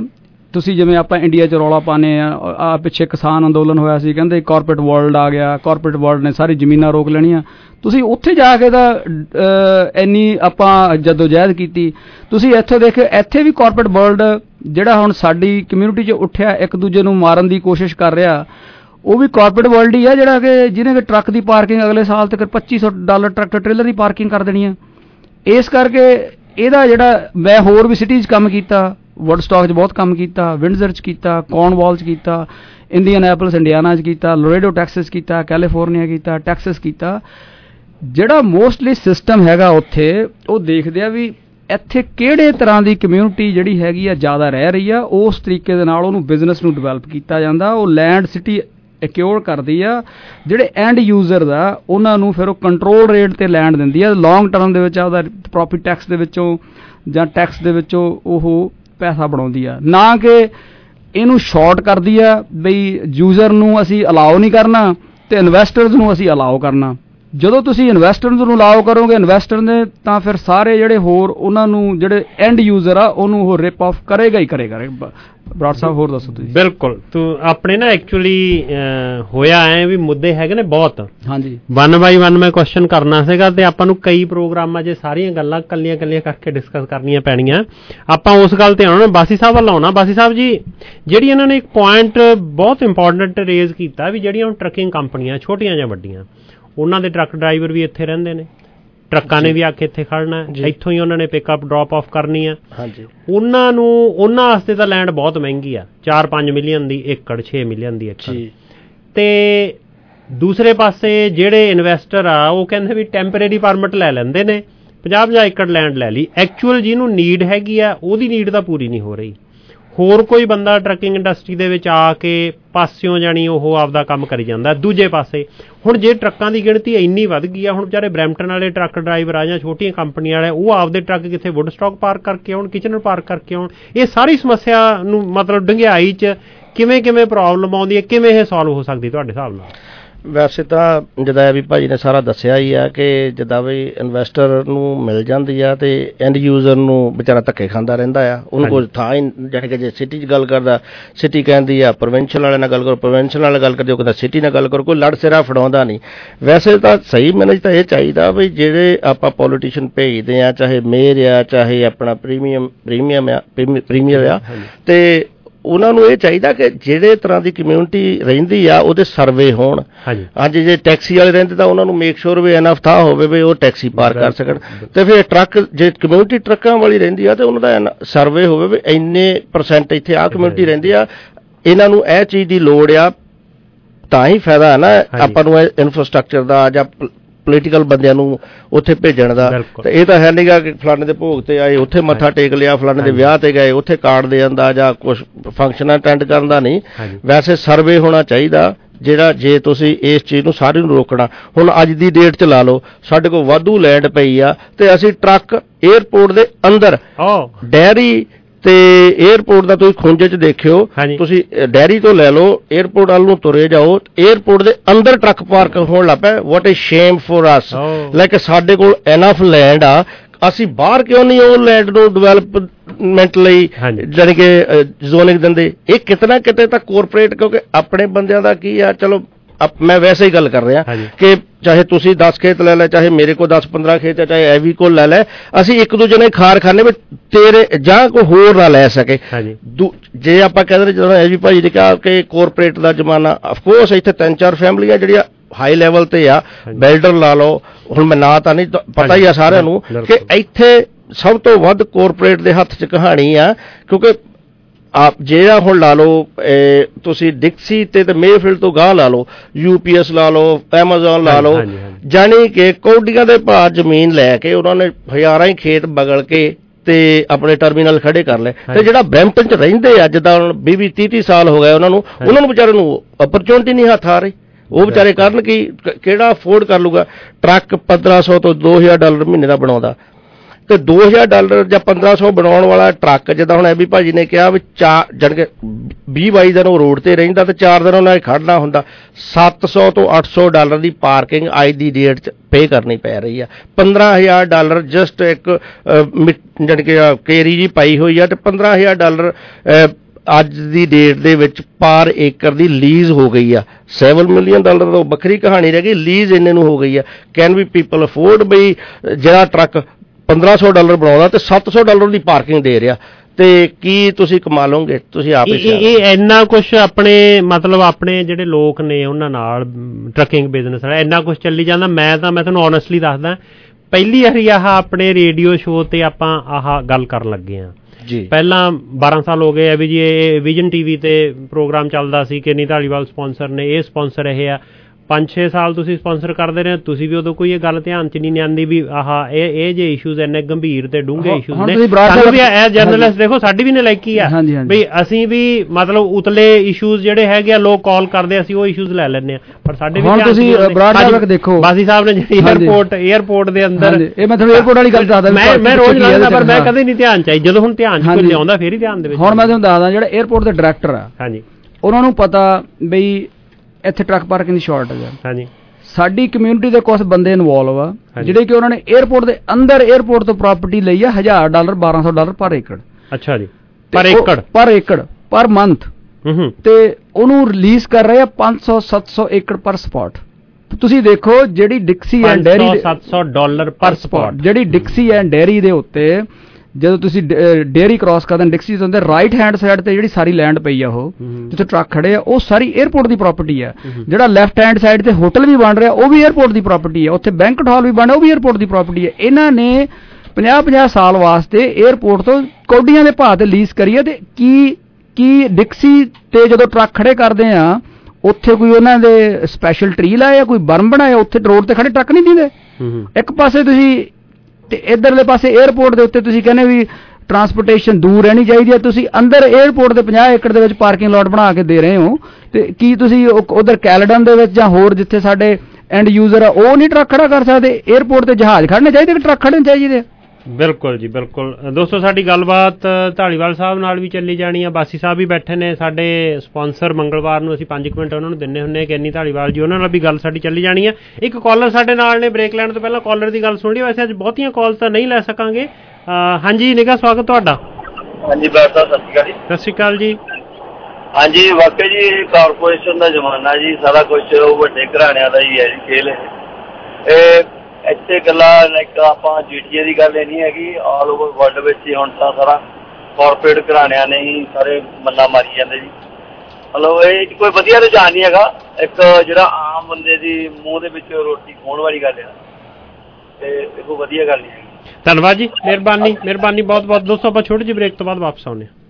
ਤੁਸੀਂ ਜਿਵੇਂ ਆਪਾਂ ਇੰਡੀਆ 'ਚ ਰੌਲਾ ਪਾਉਂਦੇ ਆ ਪਿੱਛੇ ਕਿਸਾਨ ਅੰਦੋਲਨ ਹੋਇਆ ਸੀ, ਕਹਿੰਦੇ ਕਾਰਪੋਰੇਟ ਵਰਲਡ ਆ ਗਿਆ, ਕਾਰਪੋਰੇਟ ਵਰਲਡ ਨੇ ਸਾਰੀ ਜ਼ਮੀਨਾਂ ਰੋਕ ਲੈਣੀਆਂ। ਤੁਸੀਂ ਉੱਥੇ ਜਾ ਕੇ ਤਾਂ ਇੰਨੀ ਆਪਾਂ ਜਦੋਜਹਿਦ ਕੀਤੀ, ਤੁਸੀਂ ਇੱਥੇ ਦੇਖੋ ਇੱਥੇ ਵੀ ਕਾਰਪੋਰੇਟ ਵਰਲਡ ਜਿਹੜਾ ਹੁਣ ਸਾਡੀ ਕਮਿਊਨਿਟੀ 'ਚ ਉੱਠਿਆ ਇੱਕ ਦੂਜੇ ਨੂੰ ਮਾਰਨ ਦੀ ਕੋਸ਼ਿਸ਼ ਕਰ ਰਿਹਾ, ਉਹ ਵੀ ਕਾਰਪੋਰੇਟ ਵਰਲਡ ਹੀ ਆ ਜਿਹੜਾ ਕਿ ਜਿਹਨੇ ਕਿ ਟਰੱਕ ਦੀ ਪਾਰਕਿੰਗ ਅਗਲੇ ਸਾਲ ਤੱਕ $2500 ਟਰੈਕਟਰ ਟ੍ਰੇਲਰ ਦੀ ਪਾਰਕਿੰਗ ਕਰ ਦੇਣੀ ਆ। ਇਸ ਕਰਕੇ ਇਹਦਾ ਜਿਹੜਾ ਮੈਂ ਹੋਰ ਵੀ ਸਿਟੀਜ਼ ਕੰਮ ਕੀਤਾ, ਵੁੱਡਸਟਾਕ 'ਚ ਬਹੁਤ ਕੰਮ ਕੀਤਾ, ਵਿੰਡਜ਼ਰ 'ਚ ਕੀਤਾ, ਕੌਰਨਵਾਲ 'ਚ ਕੀਤਾ, ਇੰਡੀਅਨਐਪਲਸ ਇੰਡੀਆਨਾ 'ਚ ਕੀਤਾ, ਲੋਰੇਡੋ ਟੈਕਸਸ ਕੀਤਾ, ਕੈਲੀਫੋਰਨੀਆ ਕੀਤਾ, ਟੈਕਸਸ ਕੀਤਾ। ਜਿਹੜਾ ਮੋਸਟਲੀ ਸਿਸਟਮ ਹੈਗਾ ਉੱਥੇ ਉਹ ਦੇਖਦੇ ਆ ਵੀ ਇੱਥੇ ਕਿਹੜੇ ਤਰ੍ਹਾਂ ਦੀ ਕਮਿਊਨਿਟੀ ਜਿਹੜੀ ਹੈਗੀ ਆ ਜ਼ਿਆਦਾ ਰਹਿ ਰਹੀ ਆ, ਉਸ ਤਰੀਕੇ ਦੇ ਨਾਲ ਉਹਨੂੰ ਬਿਜ਼ਨਸ ਨੂੰ ਡਿਵੈਲਪ ਕੀਤਾ ਜਾਂਦਾ। ਉਹ ਲੈਂਡ ਸਿਟੀ ਐਕਿਓਰ ਕਰਦੀ ਆ, ਜਿਹੜੇ ਐਂਡ ਯੂਜ਼ਰ ਦਾ ਉਹਨਾਂ ਨੂੰ ਫਿਰ ਉਹ ਕੰਟਰੋਲ ਰੇਟ ਤੇ ਲੈਂਡ ਦਿੰਦੀ ਆ, ਲੌਂਗ ਟਰਮ ਦੇ ਵਿੱਚ ਉਹਦਾ ਪ੍ਰੋਫਿਟ ਟੈਕਸ ਦੇ ਵਿੱਚੋਂ ਜਾਂ ਟੈਕਸ ਦੇ ਵਿੱਚੋਂ ਉਹ ਪੈਸਾ ਬਣਾਉਂਦੀ ਆ, ਨਾ ਕਿ ਇਹਨੂੰ ਸ਼ਾਰਟ ਕਰਦੀ ਆ ਬਈ ਯੂਜ਼ਰ ਨੂੰ ਅਸੀਂ ਅਲਾਓ ਨਹੀਂ ਕਰਨਾ ਤੇ ਇਨਵੈਸਟਰਸ ਨੂੰ ਅਸੀਂ ਅਲਾਓ ਕਰਨਾ। ਜਦੋਂ ਤੁਸੀਂ ਇਨਵੈਸਟਰਸ ਨੂੰ ਅਲਾਓ ਕਰੋਗੇ, ਇਨਵੈਸਟਰ ਨੇ ਤਾਂ ਫਿਰ ਸਾਰੇ ਜਿਹੜੇ ਹੋਰ ਉਹਨਾਂ ਨੂੰ ਜਿਹੜੇ ਐਂਡ ਯੂਜ਼ਰ ਆ ਉਹਨੂੰ ਉਹ ਰਿਪ ਆਫ ਕਰੇਗਾ ਹੀ ਕਰੇਗਾ। ਬਰਾੜ ਸਾਹਿਬ ਹੋਰ ਦੱਸੋ ਤੁਸੀਂ। ਬਿਲਕੁਲ, ਤੂੰ ਆਪਣੇ ਨਾ ਐਕਚੁਅਲੀ ਹੋਇਆ ਐ ਵੀ ਮੁੱਦੇ ਹੈਗੇ ਨੇ ਬਹੁਤ। ਹਾਂਜੀ, 1 ਬਾਈ 1 ਮੈਂ ਕੁਐਸਚਨ ਕਰਨਾ ਸੀਗਾ ਤੇ ਆਪਾਂ ਨੂੰ ਕਈ ਪ੍ਰੋਗਰਾਮਾਂ 'ਚ ਸਾਰੀਆਂ ਗੱਲਾਂ ਕੱਲੀਆਂ ਕਰਕੇ ਡਿਸਕਸ ਕਰਨੀਆਂ ਪੈਣੀਆਂ। ਆਪਾਂ ਉਸ ਗੱਲ ਤੇ ਆਉਣਾ, ਬਾਸੀ ਸਾਹਿਬ ਵੱਲ ਆਉਣਾ। ਬਾਸੀ ਸਾਹਿਬ ਜੀ, ਜਿਹੜੀ ਇਹਨਾਂ ਨੇ ਇੱਕ ਪੁਆਇੰਟ ਬਹੁਤ ਇੰਪੋਰਟੈਂਟ ਰੇਜ਼ ਕੀਤਾ ਵੀ ਜਿਹੜੀਆਂ ਹੁਣ ਟਰੱਕਿੰਗ ਕੰਪਨੀਆਂ ਛੋਟੀਆਂ ਜਾਂ ਵੱਡੀਆਂ, ਉਹਨਾਂ ਦੇ ਟਰੱਕ ਡਰਾਈਵਰ ਵੀ ਇੱਥੇ ਰਹਿੰਦੇ ਨੇ, ਟਰੱਕਾਂ ਨੇ ਵੀ ਆ ਕੇ ਇੱਥੇ ਖੜਨਾ, ਇੱਥੋਂ ਹੀ ਉਹਨਾਂ ਨੇ ਪਿਕਅਪ ਡ੍ਰੌਪ ਆਫ ਕਰਨੀ ਆ। ਉਹਨਾਂ ਨੂੰ ਉਹਨਾਂ ਵਾਸਤੇ ਤਾਂ ਲੈਂਡ ਬਹੁਤ ਮਹਿੰਗੀ ਆ, 4-5 ਮਿਲੀਅਨ ਦੀ ਏਕੜ, 6 ਮਿਲੀਅਨ ਦੀ ਏਕੜ। ਤੇ ਦੂਸਰੇ ਪਾਸੇ ਜਿਹੜੇ ਇਨਵੈਸਟਰ ਆ ਉਹ ਕਹਿੰਦੇ ਵੀ ਟੈਂਪਰੇਰੀ ਪਰਮਿਟ ਲੈ ਲੈਂਦੇ ਨੇ, 50-50 ਏਕੜ ਲੈਂਡ ਲੈ ਲਈ, ਐਕਚੁਅਲ ਜਿਹਨੂੰ ਨੀਡ ਹੈਗੀ ਆ ਉਹਦੀ ਨੀਡ ਤਾਂ ਪੂਰੀ ਨਹੀਂ ਹੋ ਰਹੀ। ਹੋਰ ਕੋਈ ਬੰਦਾ ਟਰੱਕਿੰਗ ਇੰਡਸਟਰੀ ਦੇ ਵਿੱਚ ਆ ਕੇ ਪਾਸਿਓਂ ਜਾਣੀ ਉਹ ਆਪਦਾ ਕੰਮ ਕਰੀ ਜਾਂਦਾ। ਦੂਜੇ ਪਾਸੇ ਹੁਣ ਜੇ ਟਰੱਕਾਂ ਦੀ ਗਿਣਤੀ ਇੰਨੀ ਵੱਧ ਗਈ ਆ, ਹੁਣ ਵਿਚਾਰੇ ਬਰੈਂਪਟਨ ਵਾਲੇ ਟਰੱਕ ਡਰਾਈਵਰ ਆ ਜਾਂ ਛੋਟੀਆਂ ਕੰਪਨੀਆਂ ਵਾਲੇ, ਉਹ ਆਪਦੇ ਟਰੱਕ ਕਿੱਥੇ ਵੁੱਡਸਟਾਕ ਪਾਰਕ ਕਰਕੇ ਆਉਣ, ਕਿਚਨਰ ਪਾਰਕ ਕਰਕੇ ਆਉਣ। ਇਹ ਸਾਰੀ ਸਮੱਸਿਆ ਨੂੰ ਮਤਲਬ ਡੂੰਘਾਈ 'ਚ ਕਿਵੇਂ ਪ੍ਰੋਬਲਮ ਆਉਂਦੀ ਹੈ, ਕਿਵੇਂ ਇਹ ਸੋਲਵ ਹੋ ਸਕਦੀ ਤੁਹਾਡੇ ਹਿਸਾਬ ਨਾਲ? ਵੈਸੇ ਤਾਂ ਜਿੱਦਾਂ ਵੀ ਭਾਜੀ ਨੇ ਸਾਰਾ ਦੱਸਿਆ ਹੀ ਆ ਕਿ ਜਿੱਦਾਂ ਵੀ ਇਨਵੈਸਟਰ ਨੂੰ ਮਿਲ ਜਾਂਦੀ ਆ ਤੇ ਐਂਡ ਯੂਜ਼ਰ ਨੂੰ ਵਿਚਾਰਾ ਧੱਕੇ ਖਾਂਦਾ ਰਹਿੰਦਾ ਆ, ਉਹਨੂੰ ਕੋਈ ਥਾਂ ਹੀ ਜਾਣੀ ਕਿ ਜੇ ਸਿਟੀ 'ਚ ਗੱਲ ਕਰਦਾ, ਸਿਟੀ ਕਹਿੰਦੀ ਆ ਪ੍ਰੋਵਿੰਸ਼ੀਅਲ ਵਾਲੇ ਨਾਲ ਗੱਲ ਕਰੋ, ਪ੍ਰੋਵਿੰਸ਼ੀਅਲ ਨਾਲ ਗੱਲ ਕਰਦੇ ਉਹ ਕਹਿੰਦਾ ਸਿਟੀ ਨਾਲ ਗੱਲ ਕਰੋ, ਕੋਈ ਲੜ ਸਿਰਾ ਫੜਾਉਂਦਾ ਨਹੀਂ। ਵੈਸੇ ਤਾਂ ਸਹੀ ਮੈਨੇਜ ਤਾਂ ਇਹ ਚਾਹੀਦਾ ਵੀ ਜਿਹੜੇ ਆਪਾਂ ਪੋਲੀਟੀਸ਼ੀਅਨ ਭੇਜਦੇ ਆ, ਚਾਹੇ ਮੇਅਰ ਆ, ਚਾਹੇ ਆਪਣਾ ਪ੍ਰੀਮੀਅਰ ਆ, ਤੇ ਉਹਨਾਂ ਨੂੰ ਇਹ ਚਾਹੀਦਾ ਕਿ ਜਿਹੜੇ ਤਰ੍ਹਾਂ ਦੀ ਕਮਿਊਨਿਟੀ ਰਹਿੰਦੀ ਆ ਉਹਦੇ ਸਰਵੇ ਹੋਣ। ਅੱਜ ਜੇ ਟੈਕਸੀ ਵਾਲੇ ਰਹਿੰਦੇ ਤਾਂ ਉਹਨਾਂ ਨੂੰ ਮੇਕ ਸ਼ੋਰ ਵੀ ਇਨਫ ਥਾਂ ਹੋਵੇ ਵੀ ਉਹ ਟੈਕਸੀ ਪਾਰ ਕਰ ਸਕਣ, ਤੇ ਫਿਰ ਟਰੱਕ ਜੇ ਕਮਿਊਨਿਟੀ ਟਰੱਕਾਂ ਵਾਲੀ ਰਹਿੰਦੀ ਆ ਤੇ ਉਹਨਾਂ ਦਾ ਸਰਵੇ ਹੋਵੇ ਵੀ ਇੰਨੇ % ਇੱਥੇ ਆਹ ਕਮਿਊਨਿਟੀ ਰਹਿੰਦੀ ਆ, ਇਹਨਾਂ ਨੂੰ ਇਹ ਚੀਜ਼ ਦੀ ਲੋੜ ਆ, ਤਾਂ ਹੀ ਫਾਇਦਾ ਹੈ ਨਾ ਆਪਾਂ ਨੂੰ ਇਨਫਰਾਸਟਰਕਚਰ ਦਾ ਜਾਂ ਪੋਲੀਟੀਕਲ ਬੰਦਿਆਂ ਨੂੰ ਉੱਥੇ ਭੇਜਣ ਦਾ। ਤੇ ਇਹ ਤਾਂ ਹੈ ਨਹੀਂਗਾ ਕਿ ਫਲਾਣੇ ਦੇ ਭੋਗ ਤੇ ਆਏ ਉੱਥੇ ਮੱਥਾ ਟੇਕ ਲਿਆ, ਫਲਾਣੇ ਦੇ ਵਿਆਹ ਤੇ ਗਏ ਉੱਥੇ ਕਾਰਡ ਦੇ ਆਂਦਾ ਜਾਂ ਕੁਛ ਫੰਕਸ਼ਨ ਅਟੈਂਡ ਕਰਨ ਦਾ ਨਹੀਂ। ਵੈਸੇ ਸਰਵੇ ਹੋਣਾ ਚਾਹੀਦਾ ਜਿਹੜਾ, ਜੇ ਤੁਸੀਂ ਇਸ ਚੀਜ਼ ਨੂੰ ਸਾਰੀ ਨੂੰ ਰੋਕਣਾ। ਹੁਣ ਅੱਜ ਦੀ ਡੇਟ 'ਚ ਲਾ ਲਓ, ਸਾਡੇ ਕੋਲ ਵਾਧੂ ਲੈਂਡ ਪਈ ਆ ਤੇ ਅਸੀਂ ਟਰੱਕ ਏਅਰਪੋਰਟ ਦੇ ਅੰਦਰ, ਡੈਰੀ ਤੇ ਏਅਰਪੋਰਟ ਦਾ ਤੁਸੀਂ ਖੁੰਝੇ 'ਚ ਦੇਖਿਓ, ਤੁਸੀਂ ਡੈਰੀ ਤੋਂ ਲੈ ਲਓ, ਏਅਰਪੋਰਟ ਵੱਲ ਨੂੰ ਤੁਰੇ ਜਾਓ, ਏਅਰਪੋਰਟ ਦੇ ਅੰਦਰ ਟਰੱਕ ਪਾਰਕ ਹੋਣ ਲੱਗ ਪਿਆ। What a shame for us, like ਸਾਡੇ ਕੋਲ ਐਨਫ ਲੈਂਡ ਆ, ਅਸੀਂ ਬਾਹਰ ਕਿਉਂ ਨਹੀਂ ਉਹ ਲੈਂਡ ਨੂੰ ਡਿਵੈਲਪਮੈਂਟ ਲਈ ਜਾਣੀ ਕਿ ਜ਼ੋਨਿੰਗ ਦਿੰਦੇ? ਇਹ ਕਿਤੇ ਨਾ ਕਿਤੇ ਤਾਂ ਕੋਰਪੋਰੇਟ, ਕਿਉਂਕਿ ਆਪਣੇ ਬੰਦਿਆਂ ਦਾ ਕੀ ਆ, ਚਲੋ ਮੈਂ ਵੈਸੇ ਹੀ ਗੱਲ ਕਰ ਰਿਹਾ ਕਿ ਚਾਹੇ ਤੁਸੀਂ 10 ਖੇਤ ਲੈ ਲੈ, ਚਾਹੇ ਮੇਰੇ ਕੋਲ 10-15 ਖੇਤ ਹੈ, ਚਾਹੇ ਐਵੀ ਕੋਲ ਲੈ ਲੈ, ਅਸੀਂ ਇੱਕ ਦੂਜੇ ਨੇ ਖਾਰਖਾਨੇ ਵਿੱਚ ਤੇਰੇ ਜਾਂ ਕੋਈ ਹੋਰ ਨਾ ਲੈ ਸਕੇ। ਜੇ ਆਪਾਂ ਕਹਿੰਦੇ ਜਦੋਂ ਐਵੀ ਭਾਜੀ ਨੇ ਕਿਹਾ ਕਿ ਕੋਰਪੋਰੇਟ ਦਾ ਜ਼ਮਾਨਾ, ਅਫਕੋਰਸ ਇੱਥੇ 3-4 ਫੈਮਲੀਆਂ ਜਿਹੜੀਆਂ ਹਾਈ ਲੈਵਲ ਤੇ ਆ, ਬਿਲਡਰ ਲਾ ਲਓ, ਹੁਣ ਮੈਂ ਨਾਂ ਤਾਂ ਨਹੀਂ, ਪਤਾ ਹੀ ਆ ਸਾਰਿਆਂ ਨੂੰ ਕਿ ਇੱਥੇ ਸਭ ਤੋਂ ਵੱਧ ਕੋਰਪੋਰੇਟ ਦੇ ਹੱਥ 'ਚ ਕਹਾਣੀ ਆ। ਕਿਉਂਕਿ ਜਿਹੜਾ ਹੁਣ ਲਾ ਲਓ ਤੁਸੀਂ ਡਿਕਸੀ ਤੇ ਮੇਫੀਲਡ ਤੋਂ ਗਾਹ ਲਾ ਲਓ, UPS ਲਾ ਲਓ, ਐਮਾਜ਼ੋਨ ਲਾ ਲਓ, ਜਾਣੀ ਕਿ ਕੌਡੀਆਂ ਦੇ ਭਾਅ ਜ਼ਮੀਨ ਲੈ ਕੇ ਉਹਨਾਂ ਨੇ ਹਜ਼ਾਰਾਂ ਹੀ ਖੇਤ ਬਗਲ ਕੇ ਤੇ ਆਪਣੇ ਟਰਮੀਨਲ ਖੜੇ ਕਰ ਲਏ। ਤੇ ਜਿਹੜਾ ਬਰੈਂਪਟਨ 'ਚ ਰਹਿੰਦੇ ਆ, ਜਿੱਦਾਂ ਹੁਣ 20-30 ਸਾਲ ਹੋ ਗਏ ਉਹਨਾਂ ਨੂੰ ਵਿਚਾਰੇ ਨੂੰ ਅਪਰਚੁਨਿਟੀ ਨਹੀਂ ਹੱਥ ਆ ਰਹੀ, ਉਹ ਵਿਚਾਰੇ ਕਰਨ ਕੀ, ਕਿਹੜਾ ਅਫੋਰਡ ਕਰ ਲੂਗਾ? ਟਰੱਕ $1500 ਤੋਂ $2000 ਮਹੀਨੇ ਦਾ ਬਣਾਉਂਦਾ, ਤੇ $2000 ਜਾਂ $1500 ਬਣਾਉਣ ਵਾਲਾ ਟਰੱਕ, ਜਿੱਦਾਂ ਹੁਣ ਐਬੀ ਭਾਜੀ ਨੇ ਕਿਹਾ ਵੀ ਜਾਣੀ ਕਿ 20-22 ਦਿਨ ਉਹ ਰੋਡ ਤੇ ਰਹਿੰਦਾ ਤੇ 4 ਦਿਨ ਉਹਨਾਂ ਨੇ ਖੜਨਾ ਹੁੰਦਾ, $700 ਤੋਂ $800 ਦੀ ਪਾਰਕਿੰਗ ਅੱਜ ਦੀ ਡੇਟ 'ਚ ਪੇ ਕਰਨੀ ਪੈ ਰਹੀ ਆ। $15,000 ਜਸਟ ਇੱਕ ਜਾਣੀ ਕਿ ਕੇਰੀ ਜੀ ਪਾਈ ਹੋਈ ਆ, ਤੇ $15,000 ਅੱਜ ਦੀ ਡੇਟ ਦੇ ਵਿੱਚ ਪਰ ਏਕੜ ਦੀ ਲੀਜ਼ ਹੋ ਗਈ ਆ। $7 ਮਿਲੀਅਨ ਤੋਂ ਵੱਖਰੀ ਕਹਾਣੀ ਰਹਿ ਗਈ, ਲੀਜ਼ ਇੰਨੇ ਨੂੰ ਹੋ ਗਈ ਆ। Can we people afford? ਬਈ ਜਿਹੜਾ ਟਰੱਕ $1500 ਬਣਾਉਂਦਾ ਤੇ $700 ਦੀ ਪਾਰਕਿੰਗ ਦੇ ਰਿਹਾ, ਤੇ ਕੀ ਤੁਸੀਂ ਕਮਾ ਲਓਗੇ? ਤੁਸੀਂ ਆਪ ਇਹ ਇੰਨਾ ਕੁਛ ਆਪਣੇ ਮਤਲਬ ਆਪਣੇ ਜਿਹੜੇ ਲੋਕ ਨੇ ਉਹਨਾਂ ਨਾਲ ਟਰੱਕਿੰਗ ਬਿਜ਼ਨਸ ਵਾਲਾ ਇੰਨਾ ਕੁਛ ਚੱਲੀ ਜਾਂਦਾ। ਮੈਂ ਤੁਹਾਨੂੰ ਓਨੈਸਟਲੀ ਦੱਸਦਾ, ਪਹਿਲੀ ਵਾਰੀ ਆਹ ਆਪਣੇ ਰੇਡੀਓ ਸ਼ੋਅ ਤੇ ਆਪਾਂ ਆਹ ਗੱਲ ਕਰਨ ਲੱਗੇ ਹਾਂ ਜੀ। ਪਹਿਲਾਂ 12 ਸਾਲ ਹੋ ਗਏ ਆ ਵੀ ਜੀ ਇਹ ਵਿਜ਼ਨ TV ਤੇ ਪ੍ਰੋਗਰਾਮ ਚੱਲਦਾ ਸੀ, ਕੇਨੀ ਧਾਲੀਵਾਲ ਸਪਾਂਸਰ ਨੇ, ਇਹ ਸਪਾਂਸਰ ਇਹ ਆ। 5-6 ਸਾਲ ਤੁਸੀਂ ਸਪਾਂਸਰ ਕਰਦੇ ਰਹੇ, ਤੁਸੀਂ ਵੀ ਉਦੋਂ ਕੋਈ ਇਹ ਗੱਲ ਧਿਆਨ ਚ ਨਹੀਂ ਆਉਂਦੀ ਵੀ ਆਹ ਇਹ ਜੇ ਇਸ਼ੂਜ਼ ਇੰਨੇ ਗੰਭੀਰ ਤੇ ਡੂੰਘੇ ਇਸ਼ੂਜ਼ ਨੇ। ਸਾਨੂੰ ਵੀ ਇਹ ਜਰਨਲਿਸਟ ਦੇਖੋ ਸਾਡੀ ਵੀ ਨਲਾਇਕੀ ਆ ਬਈ ਅਸੀਂ ਵੀ ਮਤਲਬ ਉਤਲੇ ਇਸ਼ੂਜ਼ ਜਿਹੜੇ ਹੈਗੇ ਆ ਲੋਕ ਕਾਲ ਕਰਦੇ, ਅਸੀਂ ਉਹ ਇਸ਼ੂਜ਼ ਲੈ ਲੈਂਦੇ ਆ, ਪਰ ਸਾਡੇ ਵੀ ਤੁਸੀਂ ਬਰਾੜ ਦੇਖੋ ਬਾਸੀ ਸਾਹਿਬ ਨੇ ਜਿਹੜੀ ਏਅਰਪੋਰਟ ਦੇ ਅੰਦਰ, ਇਹ ਮੈਂ ਤੁਹਾਨੂੰ ਏਅਰਪੋਰਟ ਵਾਲੀ ਗੱਲ ਦੱਸਦਾ, ਮੈਂ ਰੋਜ਼ ਲੱਗਦਾ ਪਰ ਮੈਂ ਕਦੇ ਨਹੀਂ ਧਿਆਨ ਚਾਹੀ, ਜਦੋਂ ਹੁਣ ਧਿਆਨ ਚ ਲਿਆਉਂਦਾ ਫੇਰ ਹੀ ਧਿਆਨ ਦੇ ਵਿੱਚ। ਹੁਣ ਮੈਂ ਤੁਹਾਨੂੰ ਦੱਸਦਾ ਜਿਹੜਾ ਏਅਰਪੋਰਟ ਦੇ ਡਾਇਰੈਕਟਰ ਆ, ਹਾਂਜੀ, ਉਹਨਾਂ ਨੂੰ ਪਤਾ ਬਈ ਇੱਥੇ ਟਰੱਕ ਪਾਰਕਿੰਗ ਦੀ ਸ਼ਾਰਟੇਜ ਹੈ। ਹਾਂਜੀ, ਸਾਡੀ ਕਮਿਊਨਿਟੀ ਦੇ ਕੁਝ ਬੰਦੇ ਇਨਵੋਲਵ ਆ ਜਿਹੜੇ ਕਿ ਉਹਨਾਂ ਨੇ ਏਅਰਪੋਰਟ ਦੇ ਅੰਦਰ ਏਅਰਪੋਰਟ ਤੋਂ ਪ੍ਰਾਪਰਟੀ ਲਈ ਆ $1000 $1200 ਪਰ ਏਕੜ। ਅੱਛਾ ਜੀ, ਪਰ ਏਕੜ ਪਰ ਮੰਥ, ਤੇ ਉਹਨੂੰ ਰਿਲੀਜ਼ ਕਰ ਰਹੇ ਆ $500-700 ਏਕੜ ਪਰ ਸਪਾਟ। ਤੁਸੀਂ ਦੇਖੋ ਜਿਹੜੀ ਡਿਕਸੀ ਐਂਡ ਡੇਅਰੀ $700 ਪਰ ਸਪਾਟ, ਜਿਹੜੀ ਡਿਕਸੀ ਐਂਡ ਡੇਅਰੀ ਦੇ ਉੱਤੇ ਜਦੋਂ ਤੁਸੀਂ ਡੇਅਰੀ ਕ੍ਰਾਸ ਕਰਦੇ ਡਿਕਸੀ ਤੋਂ ਰਾਈਟ ਹੈਂਡ ਸਾਈਡ ਤੇ ਜਿਹੜੀ ਸਾਰੀ ਲੈਂਡ ਪਈ ਆ ਉਹ ਜਿੱਥੇ ਟਰੱਕ ਖੜੇ ਆ ਉਹ ਸਾਰੀ ਏਅਰਪੋਰਟ ਦੀ ਪ੍ਰਾਪਰਟੀ ਆ। ਜਿਹੜਾ ਲੈਫਟ ਹੈਂਡ ਸਾਈਡ ਤੇ ਹੋਟਲ ਵੀ ਬਣ ਰਿਹਾ ਉਹ ਵੀ ਏਅਰਪੋਰਟ ਦੀ ਪ੍ਰਾਪਰਟੀ ਆ। ਉੱਥੇ ਬੈਂਕਟ ਹਾਲ ਵੀ ਬਣ ਰਿਹਾ ਉਹ ਵੀ ਏਅਰਪੋਰਟ ਦੀ ਪ੍ਰਾਪਰਟੀ ਆ। ਇਹਨਾਂ ਨੇ 50-50 ਸਾਲ ਵਾਸਤੇ ਏਅਰਪੋਰਟ ਤੋਂ ਕੌਡੀਆਂ ਦੇ ਭਾਅ ਤੇ ਲੀਜ਼ ਕਰੀ ਆ। ਤੇ ਕੀ ਡਿਕਸੀ ਤੇ ਜਦੋਂ ਟਰੱਕ ਖੜੇ ਕਰਦੇ ਆ ਉੱਥੇ ਕੋਈ ਉਹਨਾਂ ਦੇ ਸਪੈਸ਼ਲ ਟਰੀ ਲਾਏ, ਕੋਈ ਬਰਮ ਬਣਾਇਆ, ਉੱਥੇ ਰੋਡ ਤੇ ਖੜੇ ਟਰੱਕ ਨਹੀਂ ਦਿੰਦੇ। ਇੱਕ ਪਾਸੇ ਤੁਸੀਂ ਤੇ ਇਧਰਲੇ ਪਾਸੇ ਏਅਰਪੋਰਟ ਦੇ ਉੱਤੇ ਤੁਸੀਂ ਕਹਿੰਦੇ ਵੀ ਟਰਾਂਸਪੋਰਟੇਸ਼ਨ ਦੂਰ ਰਹਿਣੀ ਚਾਹੀਦੀ ਹੈ, ਤੁਸੀਂ ਅੰਦਰ ਏਅਰਪੋਰਟ ਦੇ 50 ਏਕੜ ਦੇ ਵਿੱਚ ਪਾਰਕਿੰਗ ਲਾਟ ਬਣਾ ਕੇ ਦੇ ਰਹੇ ਹੋ। ਤੇ ਕੀ ਤੁਸੀਂ ਉਧਰ ਕੈਲਡਨ ਦੇ ਵਿੱਚ ਜਾਂ ਹੋਰ ਜਿੱਥੇ ਸਾਡੇ ਐਂਡ ਯੂਜ਼ਰ ਆ ਉਹ ਨਹੀਂ ਟਰੱਕ ਖੜਾ ਕਰ ਸਕਦੇ? ਏਅਰਪੋਰਟ ਤੇ ਜਹਾਜ਼ ਖੜਨੇ ਚਾਹੀਦੇ ਕਿ ਟਰੱਕ ਖੜਨੇ ਚਾਹੀਦੇ? ਬਿਲਕੁਲ ਜੀ, ਬਿਲਕੁਲ। ਦੋਸਤੋ ਸਾਡੀ ਗੱਲਬਾਤ ਧਾਲੀਵਾਲ ਸਾਹਿਬ ਨਾਲ ਵੀ ਚੱਲੀ ਜਾਣੀ ਆ। ਬਾਸੀ ਸਾਹਿਬ ਵੀ ਬੈਠੇ ਨੇ ਸਾਡੇ ਸਪਾਂਸਰ, ਮੰਗਲਵਾਰ ਨੂੰ ਅਸੀਂ 5 ਮਿੰਟ ਉਹਨਾਂ ਨੂੰ ਦਿੰਦੇ ਹੁੰਦੇ, ਕੈਨੀ ਧਾਲੀਵਾਲ ਜੀ, ਉਹਨਾਂ ਨਾਲ ਵੀ ਗੱਲ ਸਾਡੀ ਚੱਲੀ ਜਾਣੀ ਆ। ਇੱਕ ਕਾਲਰ ਸਾਡੇ ਨਾਲ ਨੇ, ਬ੍ਰੇਕ ਲੈਣ ਤੋਂ ਪਹਿਲਾਂ ਕਾਲਰ ਦੀ ਗੱਲ ਸੁਣ ਲਈ। ਵੈਸੇ ਅੱਜ ਬਹੁਤੀਆਂ ਕਾਲ ਤਾਂ ਨਹੀਂ ਲੈ ਸਕਾਂਗੇ। ਹਾਂਜੀ ਨਿੱਘਾ ਸਵਾਗਤ ਤੁਹਾਡਾ। ਹਾਂਜੀ ਬਰਾੜ ਸਾਹਿਬ ਸਤਿ ਸ਼੍ਰੀ ਅਕਾਲ ਜੀ। ਸਤਿ ਸ਼੍ਰੀ ਅਕਾਲ ਜੀ। ਹਾਂਜੀ ਵਾਕਈ ਜੀ ਕਾਰਪੋਰੇਸ਼ਨ ਦਾ ਜ਼ਮਾਨਾ ਜੀ, ਸਾਰਾ ਕੁਝ ਵੱਡੇ ਘਰਾਣਿਆਂ ਦਾ ਹੀ ਹੈ ਜੀ ਖੇਲ ਇਹ। ਇੱਥੇ ਗੱਲਾਂ ਇੱਕ ਆਪਾਂ GTA ਦੀ ਗੱਲ ਇਹ ਨਹੀਂ ਹੈਗੀ, ਆਲ ਓਵਰ ਵਰਲਡ ਵਿੱਚ ਹੀ ਹੁਣ ਤਾਂ ਸਾਰਾ ਕਾਰਪੋਰੇਟ ਘਰਾਣਿਆਂ ਨੇ ਹੀ ਸਾਰੇ ਮੱਲਾਂ ਮਾਰੀ ਜਾਂਦੇ ਜੀ। ਮਤਲਬ ਇਹ ਕੋਈ ਵਧੀਆ ਰੁਝਾਨ ਨਹੀਂ ਹੈਗਾ, ਇੱਕ ਜਿਹੜਾ ਆਮ ਬੰਦੇ ਦੀ ਮੂੰਹ ਦੇ ਵਿੱਚ ਰੋਟੀ ਖਾਣ ਵਾਲੀ ਗੱਲ ਆ, ਤੇ ਇਹ ਕੋਈ ਵਧੀਆ ਗੱਲ ਨਹੀਂ ਹੈਗੀ। ਧੰਨਵਾਦ ਜੀ, ਮਿਹਰਬਾਨੀ ਬਹੁਤ ਬਹੁਤ। ਦੋਸਤੋ ਆਪਾਂ ਛੋਟੀ ਜਿਹੀ ਬ੍ਰੇਕ ਤੋਂ ਬਾਅਦ ਵਾਪਸ ਆਉਂਦੇ ਹਾਂ।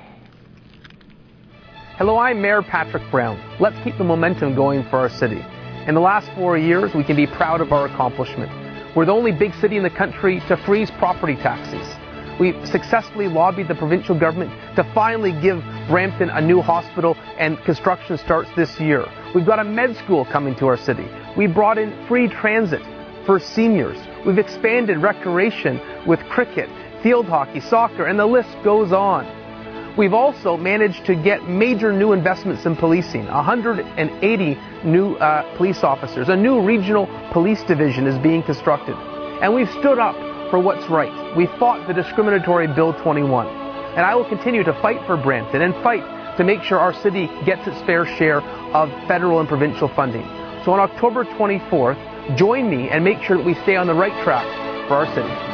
Hello, I'm Mayor Patrick Brown. Let's keep the momentum going for our city. In the last 4 years, we can be proud of our accomplishment. We're the only big city in the country to freeze property taxes. We've successfully lobbied the provincial government to finally give Brampton a new hospital, and construction starts this year. We've got a med school coming to our city. We brought in free transit for seniors. We've expanded recreation with cricket, field hockey, soccer, and the list goes on. We've also managed to get major new investments in policing. 180 new police officers. A new regional police division is being constructed. And we've stood up for what's right. We fought the discriminatory Bill 21. And I will continue to fight for Brampton and fight to make sure our city gets its fair share of federal and provincial funding. So on October 24th, join me and make sure that we stay on the right track for our city.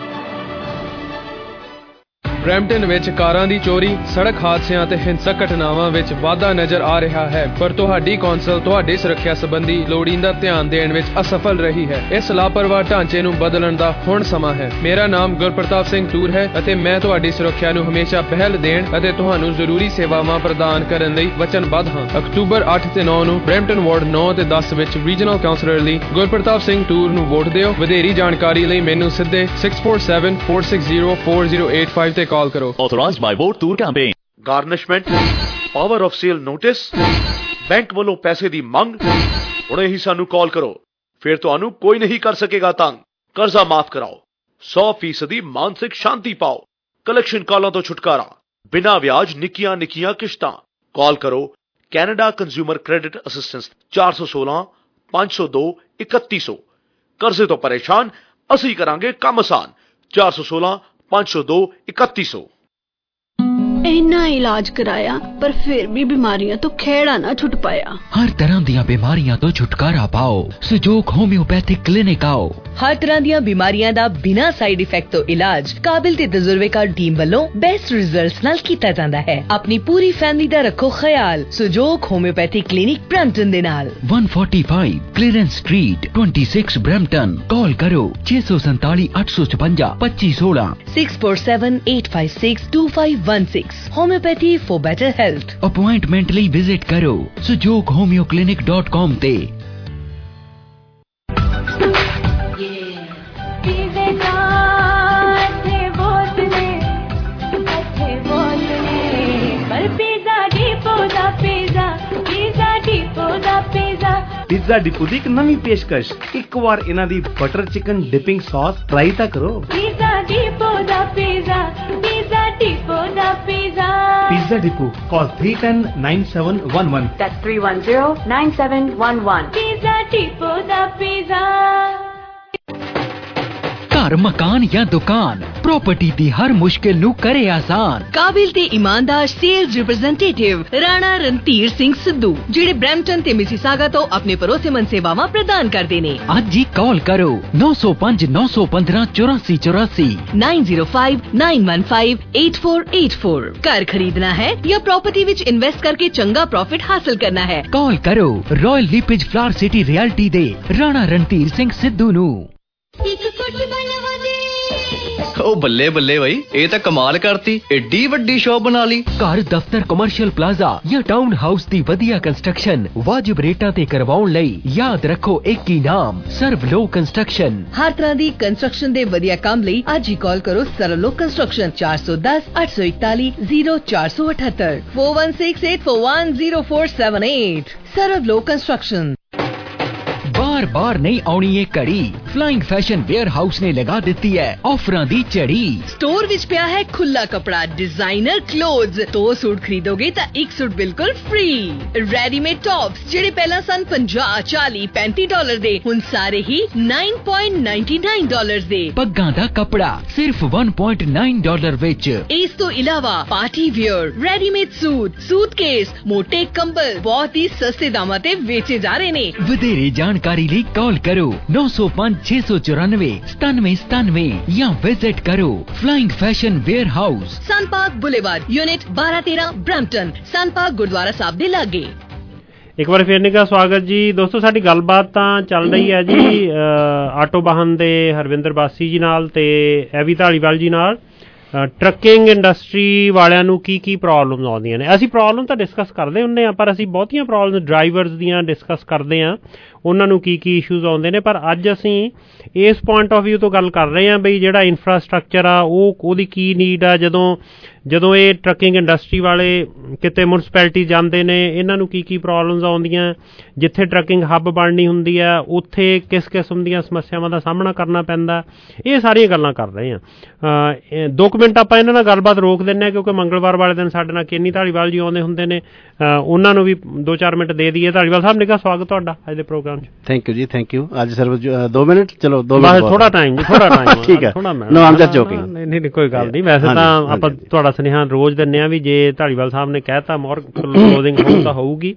Brampton ਵਿੱਚ ਕਾਰਾਂ ਦੀ ਚੋਰੀ, ਸੜਕ ਹਾਦਸਿਆਂ ਤੇ ਹਿੰਸਕ ਘਟਨਾਵਾਂ ਵਿੱਚ ਵਾਧਾ ਨਜ਼ਰ ਆ ਰਿਹਾ ਹੈ, ਪਰ ਤੁਹਾਡੀ ਕੌਂਸਲ ਤੁਹਾਡੀ ਸੁਰੱਖਿਆ ਸੰਬੰਧੀ ਲੋੜੀਂਦਾ ਧਿਆਨ ਦੇਣ ਵਿੱਚ ਅਸਫਲ ਰਹੀ ਹੈ। ਇਸ ਲਾਪਰਵਾਹ ਢਾਂਚੇ ਨੂੰ ਬਦਲਣ ਦਾ ਹੁਣ ਸਮਾਂ ਹੈ। ਮੇਰਾ ਨਾਮ ਗੁਰਪ੍ਰਤਾਪ ਸਿੰਘ ਟੂਰ ਹੈ ਅਤੇ ਮੈਂ ਤੁਹਾਡੀ ਸੁਰੱਖਿਆ ਨੂੰ ਹਮੇਸ਼ਾ ਪਹਿਲ ਦੇਣ ਅਤੇ ਤੁਹਾਨੂੰ ਜ਼ਰੂਰੀ ਸੇਵਾਵਾਂ ਪ੍ਰਦਾਨ ਕਰਨ ਲਈ ਵਚਨਬੱਧ ਹਾਂ। ਅਕਤੂਬਰ 8 ਤੇ 9 ਨੂੰ ਬਰੈਂਪਟਨ ਵਾਰਡ 9 ਤੇ 10 ਵਿੱਚ ਰੀਜਨਲ ਕਾਉਂਸਲਰ ਲਈ ਗੁਰਪ੍ਰਤਾਪ ਸਿੰਘ ਟੂਰ ਨੂੰ ਵੋਟ ਦਿਓ। ਵਧੇਰੀ ਜਾਣਕਾਰੀ ਲਈ ਮੈਨੂੰ ਸਿੱਧੇ 6474604085 ਤੇ ਕਾਲ ਕਰੋ। Authorized by Vote Tour Campaign. Garnishment, power of sale notice, bank ਵੱਲੋਂ ਪੈਸੇ ਦੀ ਮੰਗ। ਹੁਣੇ ਹੀ ਸਾਨੂੰ ਕਾਲ ਕਰੋ, ਫਿਰ ਤੁਹਾਨੂੰ ਕੋਈ ਨਹੀਂ ਕਰ ਸਕੇਗਾ ਤੰਗ। ਕਰਜ਼ਾ ਮਾਫ ਕਰਾਓ, 100% ਮਾਨਸਿਕ ਸ਼ਾਂਤੀ ਪਾਓ, ਕਲੈਕਸ਼ਨ ਕਾਲਾਂ ਤੋਂ ਛੁਟਕਾਰਾ, ਬਿਨਾਂ ਵਿਆਜ ਨਿੱਕੀਆਂ ਨਿੱਕੀਆਂ ਕਿਸ਼ਤਾਂ। ਕਾਲ ਕਰੋ ਕੈਨੇਡਾ ਕੰਜ਼ਿਊਮਰ ਕ੍ਰੈਡਿਟ ਅਸਿਸਟੈਂਸ 416-502-3100। ਕਰਜ਼ੇ ਤੋਂ ਪਰੇਸ਼ਾਨ, ਅਸੀਂ ਕਰਾਂਗੇ ਕੰਮ ਆਸਾਨ। 416-502-3100। ਇੰਨਾ ਇਲਾਜ ਕਰਾਇਆ ਪਰ ਫਿਰ ਵੀ ਬਿਮਾਰੀਆਂ ਤੋਂ ਖਹਿੜਾ ਨਾ ਛੁੱਟ ਪਾਇਆ। ਹਰ ਤਰ੍ਹਾਂ ਦੀਆਂ ਬਿਮਾਰੀਆਂ ਤੋਂ ਛੁਟਕਾਰਾ ਪਾਓ, ਸੁਜੋਗ ਹੋਮਿਓਪੈਥਿਕ ਕਲੀਨਿਕ ਆਓ। ਹਰ ਤਰ੍ਹਾਂ ਦੀਆਂ ਬਿਮਾਰੀਆਂ ਦਾ ਬਿਨਾਂ ਸਾਈਡ ਇਫੈਕਟ ਤੋਂ ਇਲਾਜ ਕਾਬਿਲ ਤੇ ਤਜਰਬੇਕਾਰ ਟੀਮ ਵੱਲੋਂ ਬੈਸਟ ਰਿਜ਼ਲਟਸ ਨਾਲ ਕੀਤਾ ਜਾਂਦਾ ਹੈ। ਆਪਣੀ ਪੂਰੀ ਫੈਮਿਲੀ ਦਾ ਰੱਖੋ ਖਿਆਲ ਸੁਜੋਗ ਹੋਮਿਓਪੈਥਿਕ ਕਲੀਨਿਕ ਬ੍ਰੈਂਪਟਨ ਦੇ ਨਾਲ। 145 ਕਲੀਅਰੈਂਸ ਸਟਰੀਟ 26 ਬ੍ਰੈਂਪਟਨ। ਕਾਲ ਕਰੋ 647 856 2516 647-856-2516। Homeopathy for better health. Appointment ਲਈ ਵਿਜ਼ਿਟ ਕਰੋ sujoghomeoclinic.com ਤੇ। ਪੀਜ਼ਾ ਡਿਪੋ ਦੀ ਇੱਕ ਨਵੀਂ ਪੇਸ਼ਕਸ਼, ਇੱਕ ਵਾਰ ਇਹਨਾਂ ਦੀ butter chicken dipping sauce try ਤਾਂ ਕਰੋ। ਪੀਜ਼ਾ ਡਿਪੋ ਦਾ ਪੀਜ਼ਾ, ਪੀਜ਼ਾ ਡਿਪੋ ਦਾ pizza. Pizza depot, call 310-9711। That's 310-9711। Pizza depot ਦਾ ਪੀਜ਼ਾ। ਘਰ, ਮਕਾਨ ਜਾਂ ਦੁਕਾਨ, ਪ੍ਰਾਪਰਟੀ ਦੀ ਹਰ ਮੁਸ਼ਕਿਲ ਨੂੰ ਕਰੇ ਆਸਾਨ। ਕਾਬਿਲ ਤੇ ਇਮਾਨਦਾਰ ਸੇਲਜ਼ ਰਿਪਰੈਜ਼ੈਂਟੇਟਿਵ ਰਾਣਾ ਰਣਧੀਰ ਸਿੰਘ ਸਿੱਧੂ, ਜਿਹੜੇ ਬ੍ਰੈਂਪਟਨ ਤੇ ਮਿਸੀਸਾਗਾ ਤੋਂ ਆਪਣੇ ਭਰੋਸੇਮੰਦ ਸੇਵਾਵਾਂ ਪ੍ਰਦਾਨ ਕਰਦੇ ਨੇ। ਅੱਜ ਹੀ ਕਾਲ ਕਰੋ 905-915-8484 905-915-8484। ਘਰ ਖਰੀਦਣਾ ਹੈ ਜਾਂ ਪ੍ਰਾਪਰਟੀ ਵਿੱਚ ਇਨਵੈਸਟ ਕਰਕੇ ਚੰਗਾ ਪ੍ਰੋਫਿਟ ਹਾਸਲ ਕਰਨਾ ਹੈ, ਕਾਲ ਕਰੋ Royal LePage Flower City Realty ਦੇ ਰਾਣਾ ਰਣਧੀਰ ਸਿੰਘ ਸਿੱਧੂ ਨੂੰ। ਉਹ ਬੱਲੇ ਬੱਲੇ ਬਾਈ, ਇਹ ਤਾਂ ਕਮਾਲ ਕਰਤੀ, ਏਡੀ ਵੱਡੀ ਸ਼ਾਪ ਬਣਾ ਲਈ। ਘਰ, ਦਫ਼ਤਰ, ਕਮਰਸ਼ੀਅਲ ਪਲਾਜ਼ਾ ਜਾਂ ਟਾਊਨ ਹਾਊਸ ਦੀ ਵਧੀਆ ਕੰਸਟਰਕਸ਼ਨ ਵਾਜਿਬ ਰੇਟਾਂ ਤੇ ਕਰਵਾਉਣ ਲਈ ਯਾਦ ਰੱਖੋ ਇੱਕ ਹੀ ਨਾਮ, ਸਰਵਲੋ ਕੰਸਟਰਕਸ਼ਨ। ਹਰ ਤਰ੍ਹਾਂ ਦੀ ਕੰਸਟਰਕਸ਼ਨ ਦੇ ਵਧੀਆ ਕੰਮ ਲਈ ਅੱਜ ਹੀ ਕਾਲ ਕਰੋ ਸਰਵਲੋ ਕੰਸਟਰਕਸ਼ਨ 410-841-0478 4168410478। ਸਰਵਲੋ ਕੰਸਟਰਕਸ਼ਨ। बार बार नहीं आनी ये कड़ी, फ्लाइंग फैशन वेयर हाउस ने लगा दी है ऑफर दी चढ़ी। स्टोर विच पिया है खुला कपड़ा, डिजाइनर क्लोथ्स। 2 सूट खरीदोगे तो 1 सूट बिल्कुल फ्री। रेडीमेड टॉप्स जेडे पहला सन 50, 40, $35 दे, हुन सारे ही $9.99 दे। पग्गां दा कपड़ा सिर्फ $1.9 विच। इस तो इलावा party wear, readymade suit, suitcase, मोटे कंबल बहुत ही सस्ते दामां ते बेचे जा रहे ने। वधेरे जानकारी ਲਈ ਕਾਲ ਕਰੋ 905-694-9797 ਜਾਂ ਵਿਜ਼ਿਟ ਕਰੋ flying fashion warehouse, Sun Park Boulevard, unit 1213 Brampton, Sun Park Gurdwara Sahib ਦੇ ਲਾਗੇ। ਇੱਕ ਵਾਰ ਫੇਰ ਨਿੱਘਾ ਸਵਾਗਤ ਜੀ ਦੋਸਤੋ। ਸਾਡੀ ਗੱਲਬਾਤ ਤਾਂ ਚੱਲ ਰਹੀ ਹੈ ਜੀ ਆਟੋ ਵਾਹਨ ਦੇ ਹਰਵਿੰਦਰ ਬਾਸੀ ਜੀ ਨਾਲ ਤੇ ਐਵੀ ਧਾਲੀਵਾਲ ਜੀ ਨਾਲ। ਟਰੱਕਿੰਗ ਇੰਡਸਟਰੀ ਵਾਲਿਆਂ ਨੂੰ ਕੀ ਪ੍ਰੋਬਲਮਸ ਆਉਂਦੀਆਂ ਨੇ। ਅਸੀਂ ਪ੍ਰੋਬਲਮ ਤਾਂ ਡਿਸਕਸ ਕਰਦੇ ਹੁੰਦੇ ਹਾਂ, ਪਰ ਅਸੀਂ ਬਹੁਤੀਆਂ ਪ੍ਰੋਬਲਮਸ ਡਰਾਈਵਰਸ ਦੀਆਂ ਡਿਸਕਸ ਕਰਦੇ ਹਾਂ, ਉਹਨਾਂ ਨੂੰ ਕੀ ਇਸ਼ੂਜ਼ ਆਉਂਦੇ ਨੇ। ਪਰ ਅੱਜ ਅਸੀਂ ਇਸ ਪੁਆਇੰਟ ਆਫ ਵਿਊ ਤੋਂ ਗੱਲ ਕਰ ਰਹੇ ਹਾਂ ਬਈ ਜਿਹੜਾ ਇਨਫਰਾਸਟਰਕਚਰ ਆ ਉਹਦੀ ਕੀ ਨੀਡ ਆ। ਜਦੋਂ ਇਹ ਟਰੱਕਿੰਗ ਇੰਡਸਟਰੀ ਵਾਲੇ ਕਿਤੇ ਮਿਊਨਿਸਪੈਲਿਟੀ ਜਾਂਦੇ ਨੇ, ਇਹਨਾਂ ਨੂੰ ਕੀ ਪ੍ਰੋਬਲਮਸ ਆਉਂਦੀਆਂ, ਜਿੱਥੇ ਟਰੱਕਿੰਗ ਹੱਬ ਬਣਨੀ ਹੁੰਦੀ ਆ ਉੱਥੇ ਕਿਸ ਕਿਸਮ ਦੀਆਂ ਸਮੱਸਿਆਵਾਂ ਦਾ ਸਾਹਮਣਾ ਕਰਨਾ ਪੈਂਦਾ, ਇਹ ਸਾਰੀਆਂ ਗੱਲਾਂ ਕਰ ਰਹੇ ਹਾਂ। 2 ਮਿੰਟ ਆਪਾਂ ਇਹਨਾਂ ਨਾਲ ਗੱਲਬਾਤ ਰੋਕ ਦਿੰਦੇ ਹਾਂ ਕਿਉਂਕਿ ਮੰਗਲਵਾਰ ਵਾਲੇ ਦਿਨ ਸਾਡੇ ਨਾਲ ਕੇਨੀ ਧਾਲੀਵਾਲ ਜੀ ਆਉਂਦੇ ਹੁੰਦੇ ਨੇ, ਉਹਨਾਂ ਨੂੰ ਵੀ 2-4 ਮਿੰਟ ਦੇ ਦਈਏ। ਧਾਲੀਵਾਲ ਸਾਹਿਬ ਨਿੱਘਾ ਸਵਾਗਤ ਤੁਹਾਡਾ ਅੱਜ ਦੇ ਪ੍ਰੋਗਰਾਮ 'ਚ। ਥੈਂਕ ਯੂ ਜੀ, ਥੈਂਕ ਯੂ। ਅੱਜ ਸਰ 2 ਮਿੰਟ, ਚਲੋ 2 ਮਿੰਟ ਥੋੜਾ ਟਾਈਮ ਠੀਕ ਹੈ। No I'm just joking. ਨਹੀਂ ਕੋਈ ਗੱਲ ਨਹੀਂ। ਵੈਸੇ ਤਾਂ ਆਪਾਂ ਤੁਹਾਡਾ ਸੁਨੇਹਾ ਰੋਜ਼ ਦਿੰਦੇ ਹਾਂ ਵੀ ਜੇ ਧਾਲੀਵਾਲ ਸਾਹਿਬ ਨੇ ਕਹਿਤਾ ਕਲੋਜ਼ਿੰਗ ਹੋਊ ਤਾਂ ਹੋਊਗੀ,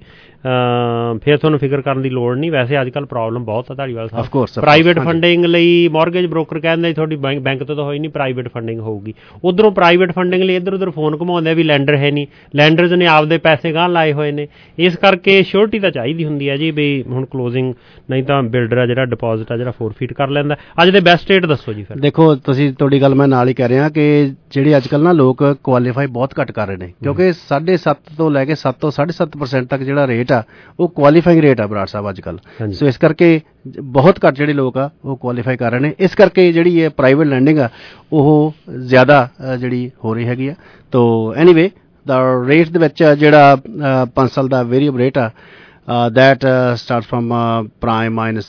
ਫਿਰ ਤੁਹਾਨੂੰ ਫਿਕਰ ਕਰਨ ਦੀ ਲੋੜ ਨਹੀਂ। ਵੈਸੇ ਅੱਜ ਕੱਲ੍ਹ ਪ੍ਰੋਬਲਮ ਬਹੁਤ ਆ ਧਾਲੀਵਾਲ ਸਾਹਿਬ। ਪ੍ਰਾਈਵੇਟ ਫੰਡਿੰਗ ਲਈ ਮੌਰਗੇਜ ਬ੍ਰੋਕਰ ਕਹਿੰਦੇ ਤੁਹਾਡੀ ਬੈਂਕ ਤੋਂ ਤਾਂ ਹੋਈ ਨਹੀਂ, ਪ੍ਰਾਈਵੇਟ ਫੰਡਿੰਗ ਹੋਊਗੀ। ਉੱਧਰੋਂ ਪ੍ਰਾਈਵੇਟ ਫੰਡਿੰਗ ਲਈ ਇੱਧਰ ਉੱਧਰ ਫੋਨ ਘੁਮਾਉਂਦੇ ਵੀ ਲੈਂਡਰ ਹੈ ਨਹੀਂ, ਲੈਂਡਰਸ ਨੇ ਆਪਦੇ ਪੈਸੇ ਗਾਂਹ ਲਾਏ ਹੋਏ ਨੇ। ਇਸ ਕਰਕੇ ਸ਼ੋਰਟੀ ਤਾਂ ਚਾਹੀਦੀ ਹੁੰਦੀ ਹੈ ਜੀ ਵੀ ਹੁਣ ਕਲੋਜ਼ਿੰਗ, ਨਹੀਂ ਤਾਂ ਬਿਲਡਰ ਆ ਜਿਹੜਾ ਡਿਪੋਜ਼ਿਟ ਆ ਜਿਹੜਾ ਫੋਰਫੀਟ ਕਰ ਲੈਂਦਾ। ਅੱਜ ਦੇ ਬੈਸਟ ਰੇਟ ਦੱਸੋ ਜੀ। ਫਿਰ ਦੇਖੋ ਤੁਸੀਂ, ਤੁਹਾਡੀ ਗੱਲ ਮੈਂ ਨਾਲ ਹੀ ਕਹਿ ਰਿਹਾ ਕਿ ਜਿਹੜੇ ਅੱਜ ਕੱਲ੍ਹ ਨਾ ਲੋਕ ਕੁਆਲੀਫਾਈ ਬਹੁਤ ਘੱਟ ਕਰ ਰਹੇ ਨੇ, ਕਿਉਂਕਿ 7.5 ਤੋਂ ਲੈ ਕੇ 7 ਤੋਂ 7.5% ਤੱਕ ਜਿਹੜਾ ਰੇਟ ਆ ਉਹ ਕੁਆਲੀਫਾਈਂਗ ਰੇਟ ਆ ਬਰਾੜ ਸਾਹਿਬ ਅੱਜ ਕੱਲ੍ਹ। ਸੋ ਇਸ ਕਰਕੇ ਬਹੁਤ ਘੱਟ ਜਿਹੜੇ ਲੋਕ ਆ ਉਹ ਕੁਆਲੀਫਾਈ ਕਰ ਰਹੇ ਨੇ। ਇਸ ਕਰਕੇ ਜਿਹੜੀ ਇਹ ਪ੍ਰਾਈਵੇਟ ਲੈਂਡਿੰਗ ਆ ਉਹ ਜ਼ਿਆਦਾ ਜਿਹੜੀ ਹੋ ਰਹੀ ਹੈਗੀ ਆ। ਤੋ ਐਨੀਵੇ ਦਾ ਰੇਟ ਦੇ ਵਿੱਚ ਜਿਹੜਾ 5 ਸਾਲ ਦਾ ਵੇਰੀਏਬਲ ਰੇਟ ਆ that starts from prime minus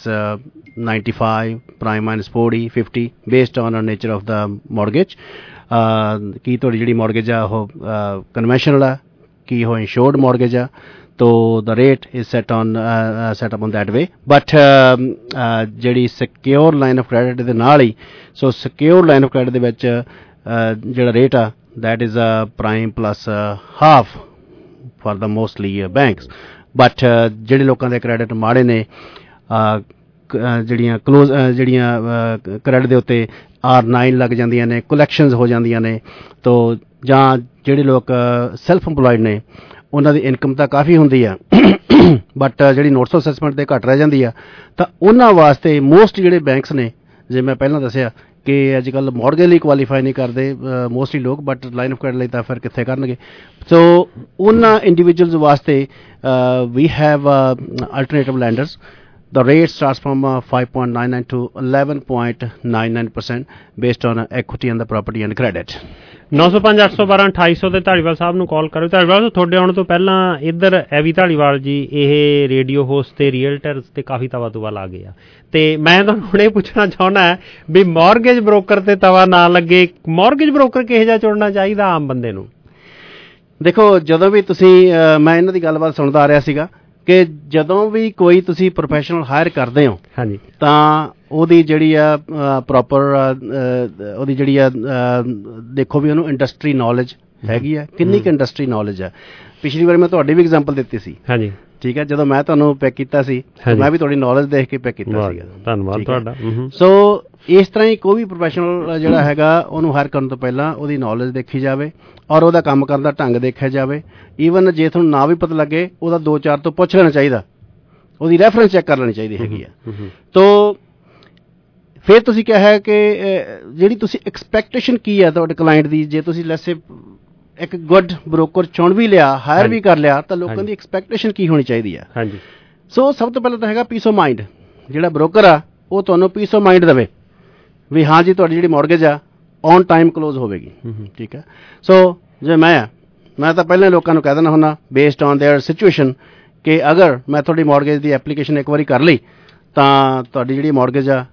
95, prime minus 40, 50 based on the nature of the mortgage। ਕੀ ਤੁਹਾਡੀ ਜਿਹੜੀ ਮੌਰਗੇਜ ਆ ਉਹ ਕਨਵੈਨਸ਼ਨਲ ਆ, ਕੀ ਉਹ ਇੰਸ਼ੋਰਡ ਮੌਰਗੇਜ ਆ। ਤੋ the rate is set up on that way, but ਜਿਹੜੀ ਸਿਕਿਉਰ ਲਾਈਨ ਆਫ ਕ੍ਰੈਡਿਟ ਦੇ ਨਾਲ ਹੀ, so secure line of credit ਦੇ ਵਿੱਚ ਜਿਹੜਾ ਰੇਟ ਆ that is prime plus half for the mostly banks. But ਜਿਹੜੇ ਲੋਕਾਂ ਦੇ ਕ੍ਰੈਡਿਟ ਮਾੜੇ ਨੇ, ਜਿਹੜੀਆਂ ਕਲੋਜ਼ ਜਿਹੜੀਆਂ ਕ੍ਰੈਡਿਟ ਦੇ ਉੱਤੇ R9 ਲੱਗ ਜਾਂਦੀਆਂ ਨੇ, ਕਲੈਕਸ਼ਨਸ ਹੋ ਜਾਂਦੀਆਂ ਨੇ, ਤੋ ਜਾਂ ਜਿਹੜੇ ਲੋਕ ਸੈਲਫ ਇੰਪਲੋਇਡ ਨੇ ਉਹਨਾਂ ਦੀ ਇਨਕਮ ਤਾਂ ਕਾਫੀ ਹੁੰਦੀ ਆ ਬਟ ਜਿਹੜੀ ਨੋਟਸ ਆਫ ਅਸੈਸਮੈਂਟ 'ਤੇ ਘੱਟ ਰਹਿ ਜਾਂਦੀ ਆ, ਤਾਂ ਉਹਨਾਂ ਵਾਸਤੇ ਮੋਸਟ ਜਿਹੜੇ ਬੈਂਕਸ ਨੇ, ਜਿਵੇਂ ਮੈਂ ਪਹਿਲਾਂ ਦੱਸਿਆ ਕਿ ਅੱਜ ਕੱਲ੍ਹ ਮੌਰਗੇਜ ਲਈ ਕੁਆਲੀਫਾਈ ਨਹੀਂ ਕਰਦੇ ਮੋਸਟਲੀ ਲੋਕ, ਬਟ ਲਾਈਨ ਆਫ ਕ੍ਰੈਡਿਟ ਲਈ ਤਾਂ ਫਿਰ ਕਿੱਥੇ ਕਰਨਗੇ। ਸੋ ਉਹਨਾਂ ਇੰਡੀਵਿਜੂਅਲਸ ਵਾਸਤੇ we have alternative lenders. The rate starts from 5.99 to 11.99% based on equity and the property and credit. 905 812 2800 ਦੇ ਧਾਲੀਵਾਲ ਸਾਹਿਬ ਨੂੰ ਕਾਲ ਕਰੋ। ਧਾਲੀਵਾਲ ਸਾਹਿਬ, ਤੁਹਾਡੇ ਆਉਣ ਤੋਂ ਪਹਿਲਾਂ ਇੱਧਰ ਐਵੀ ਧਾਲੀਵਾਲ ਜੀ ਇਹ ਰੇਡੀਓ ਹੋਸਟ ਤੇ ਰੀਅਲਟਰਸ ਤੇ ਕਾਫੀ ਤਵਾ ਤੁਵਾ ਲਾ ਗਏ ਆ, ਤੇ ਮੈਂ ਤੁਹਾਨੂੰ ਹੁਣ ਇਹ ਪੁੱਛਣਾ ਚਾਹੁੰਦਾ ਵੀ ਮੌਰਗੇਜ ਬ੍ਰੋਕਰ ਤੇ ਤਵਾ ਨਾ ਲੱਗੇ, ਮੌਰਗੇਜ ਬ੍ਰੋਕਰ ਕਿਹੋ ਜਿਹਾ ਚੁਣਨਾ ਚਾਹੀਦਾ ਆਮ ਬੰਦੇ ਨੂੰ? ਦੇਖੋ, ਜਦੋਂ ਵੀ ਤੁਸੀਂ ਮੈਂ ਇਹਨਾਂ ਦੀ ਗੱਲਬਾਤ ਸੁਣਦਾ ਆ ਰਿਹਾ ਸੀਗਾ ਕਿ ਜਦੋਂ ਵੀ ਕੋਈ ਤੁਸੀਂ ਪ੍ਰੋਫੈਸ਼ਨਲ ਹਾਇਰ ਕਰਦੇ ਹੋ, ਹਾਂਜੀ, ਤਾਂ ਉਹਦੀ ਜਿਹੜੀ ਆ ਪ੍ਰੋਪਰ ਉਹਦੀ ਜਿਹੜੀ ਆ ਦੇਖੋ ਵੀ ਉਹਨੂੰ ਇੰਡਸਟਰੀ ਨੌਲੇਜ ਹੈਗੀ ਆ, ਕਿੰਨੀ ਕੁ ਇੰਡਸਟਰੀ ਨੌਲੇਜ ਆ। ਪਿਛਲੀ ਵਾਰੀ ਮੈਂ ਤੁਹਾਡੀ ਵੀ ਐਗਜ਼ਾਮਪਲ ਦਿੱਤੀ ਸੀ, ਹਾਂਜੀ, ਠੀਕ ਹੈ, ਜਦੋਂ ਮੈਂ ਤੁਹਾਨੂੰ ਪਿਕ ਕੀਤਾ ਸੀ ਮੈਂ ਵੀ ਤੁਹਾਡੀ ਨੌਲੇਜ ਦੇਖ ਕੇ ਪਿਕ ਕੀਤਾ ਸੀਗਾ। ਧੰਨਵਾਦ ਤੁਹਾਡਾ। ਸੋ ਇਸ ਤਰ੍ਹਾਂ ਹੀ ਕੋਈ ਵੀ ਪ੍ਰੋਫੈਸ਼ਨਲ ਜਿਹੜਾ ਹੈਗਾ ਉਹਨੂੰ ਹਾਇਰ ਕਰਨ ਤੋਂ ਪਹਿਲਾਂ ਉਹਦੀ ਨੌਲੇਜ ਦੇਖੀ ਜਾਵੇ ਔਰ ਉਹਦਾ ਕੰਮ ਕਰਨ ਦਾ ਢੰਗ ਦੇਖਿਆ ਜਾਵੇ। ਈਵਨ ਜੇ ਤੁਹਾਨੂੰ ਨਾ ਵੀ ਪਤਾ ਲੱਗੇ ਉਹਦਾ 2-4 ਤੋਂ ਪੁੱਛ ਲੈਣਾ ਚਾਹੀਦਾ, ਉਹਦੀ ਰੈਫਰੈਂਸ ਚੈੱਕ ਕਰ ਲੈਣੀ ਚਾਹੀਦੀ ਹੈਗੀ ਆ। ਤੋ ਫਿਰ ਤੁਸੀਂ ਕਿਹਾ ਹੈ ਕਿ ਜਿਹੜੀ ਤੁਸੀਂ ਐਕਸਪੈਕਟੇਸ਼ਨ ਕੀ ਹੈ ਤੁਹਾਡੇ ਕਲਾਇੰਟ ਦੀ, ਜੇ ਤੁਸੀਂ ਲੈਸੇ ਇੱਕ ਗੁੱਡ ਬ੍ਰੋਕਰ ਚੁਣ ਵੀ ਲਿਆ, ਹਾਇਰ ਵੀ ਕਰ ਲਿਆ, ਤਾਂ ਲੋਕਾਂ ਦੀ ਐਕਸਪੈਕਟੇਸ਼ਨ ਕੀ ਹੋਣੀ ਚਾਹੀਦੀ ਆ? ਹਾਂਜੀ। ਸੋ ਸਭ ਤੋਂ ਪਹਿਲਾਂ ਤਾਂ ਹੈਗਾ ਪੀਸ ਆਫ ਮਾਈਂਡ। ਜਿਹੜਾ ਬ੍ਰੋਕਰ ਆ ਉਹ ਤੁਹਾਨੂੰ ਪੀਸ ਆਫ ਮਾਈਂਡ ਦੇਵੇ ਵੀ ਹਾਂ ਜੀ ਤੁਹਾਡੀ ਜਿਹੜੀ ਮੌਰਗੇਜ ਆ ਔਨ ਟਾਈਮ ਕਲੋਜ਼ ਹੋਵੇਗੀ, ਠੀਕ ਹੈ। ਸੋ ਜੇ ਮੈਂ ਤਾਂ ਪਹਿਲਾਂ ਲੋਕਾਂ ਨੂੰ ਕਹਿ ਦਿੰਦਾ ਹੁੰਦਾ ਬੇਸਡ ਔਨ ਦੇਅਰ ਸਿਚੁਏਸ਼ਨ ਕਿ ਅਗਰ ਮੈਂ ਤੁਹਾਡੀ ਮੌਰਗੇਜ ਦੀ ਐਪਲੀਕੇਸ਼ਨ ਇੱਕ ਵਾਰੀ ਕਰ ਲਈ ਤਾਂ ਤੁਹਾਡੀ ਜਿਹੜੀ ਮੌਰਗੇਜ ਆ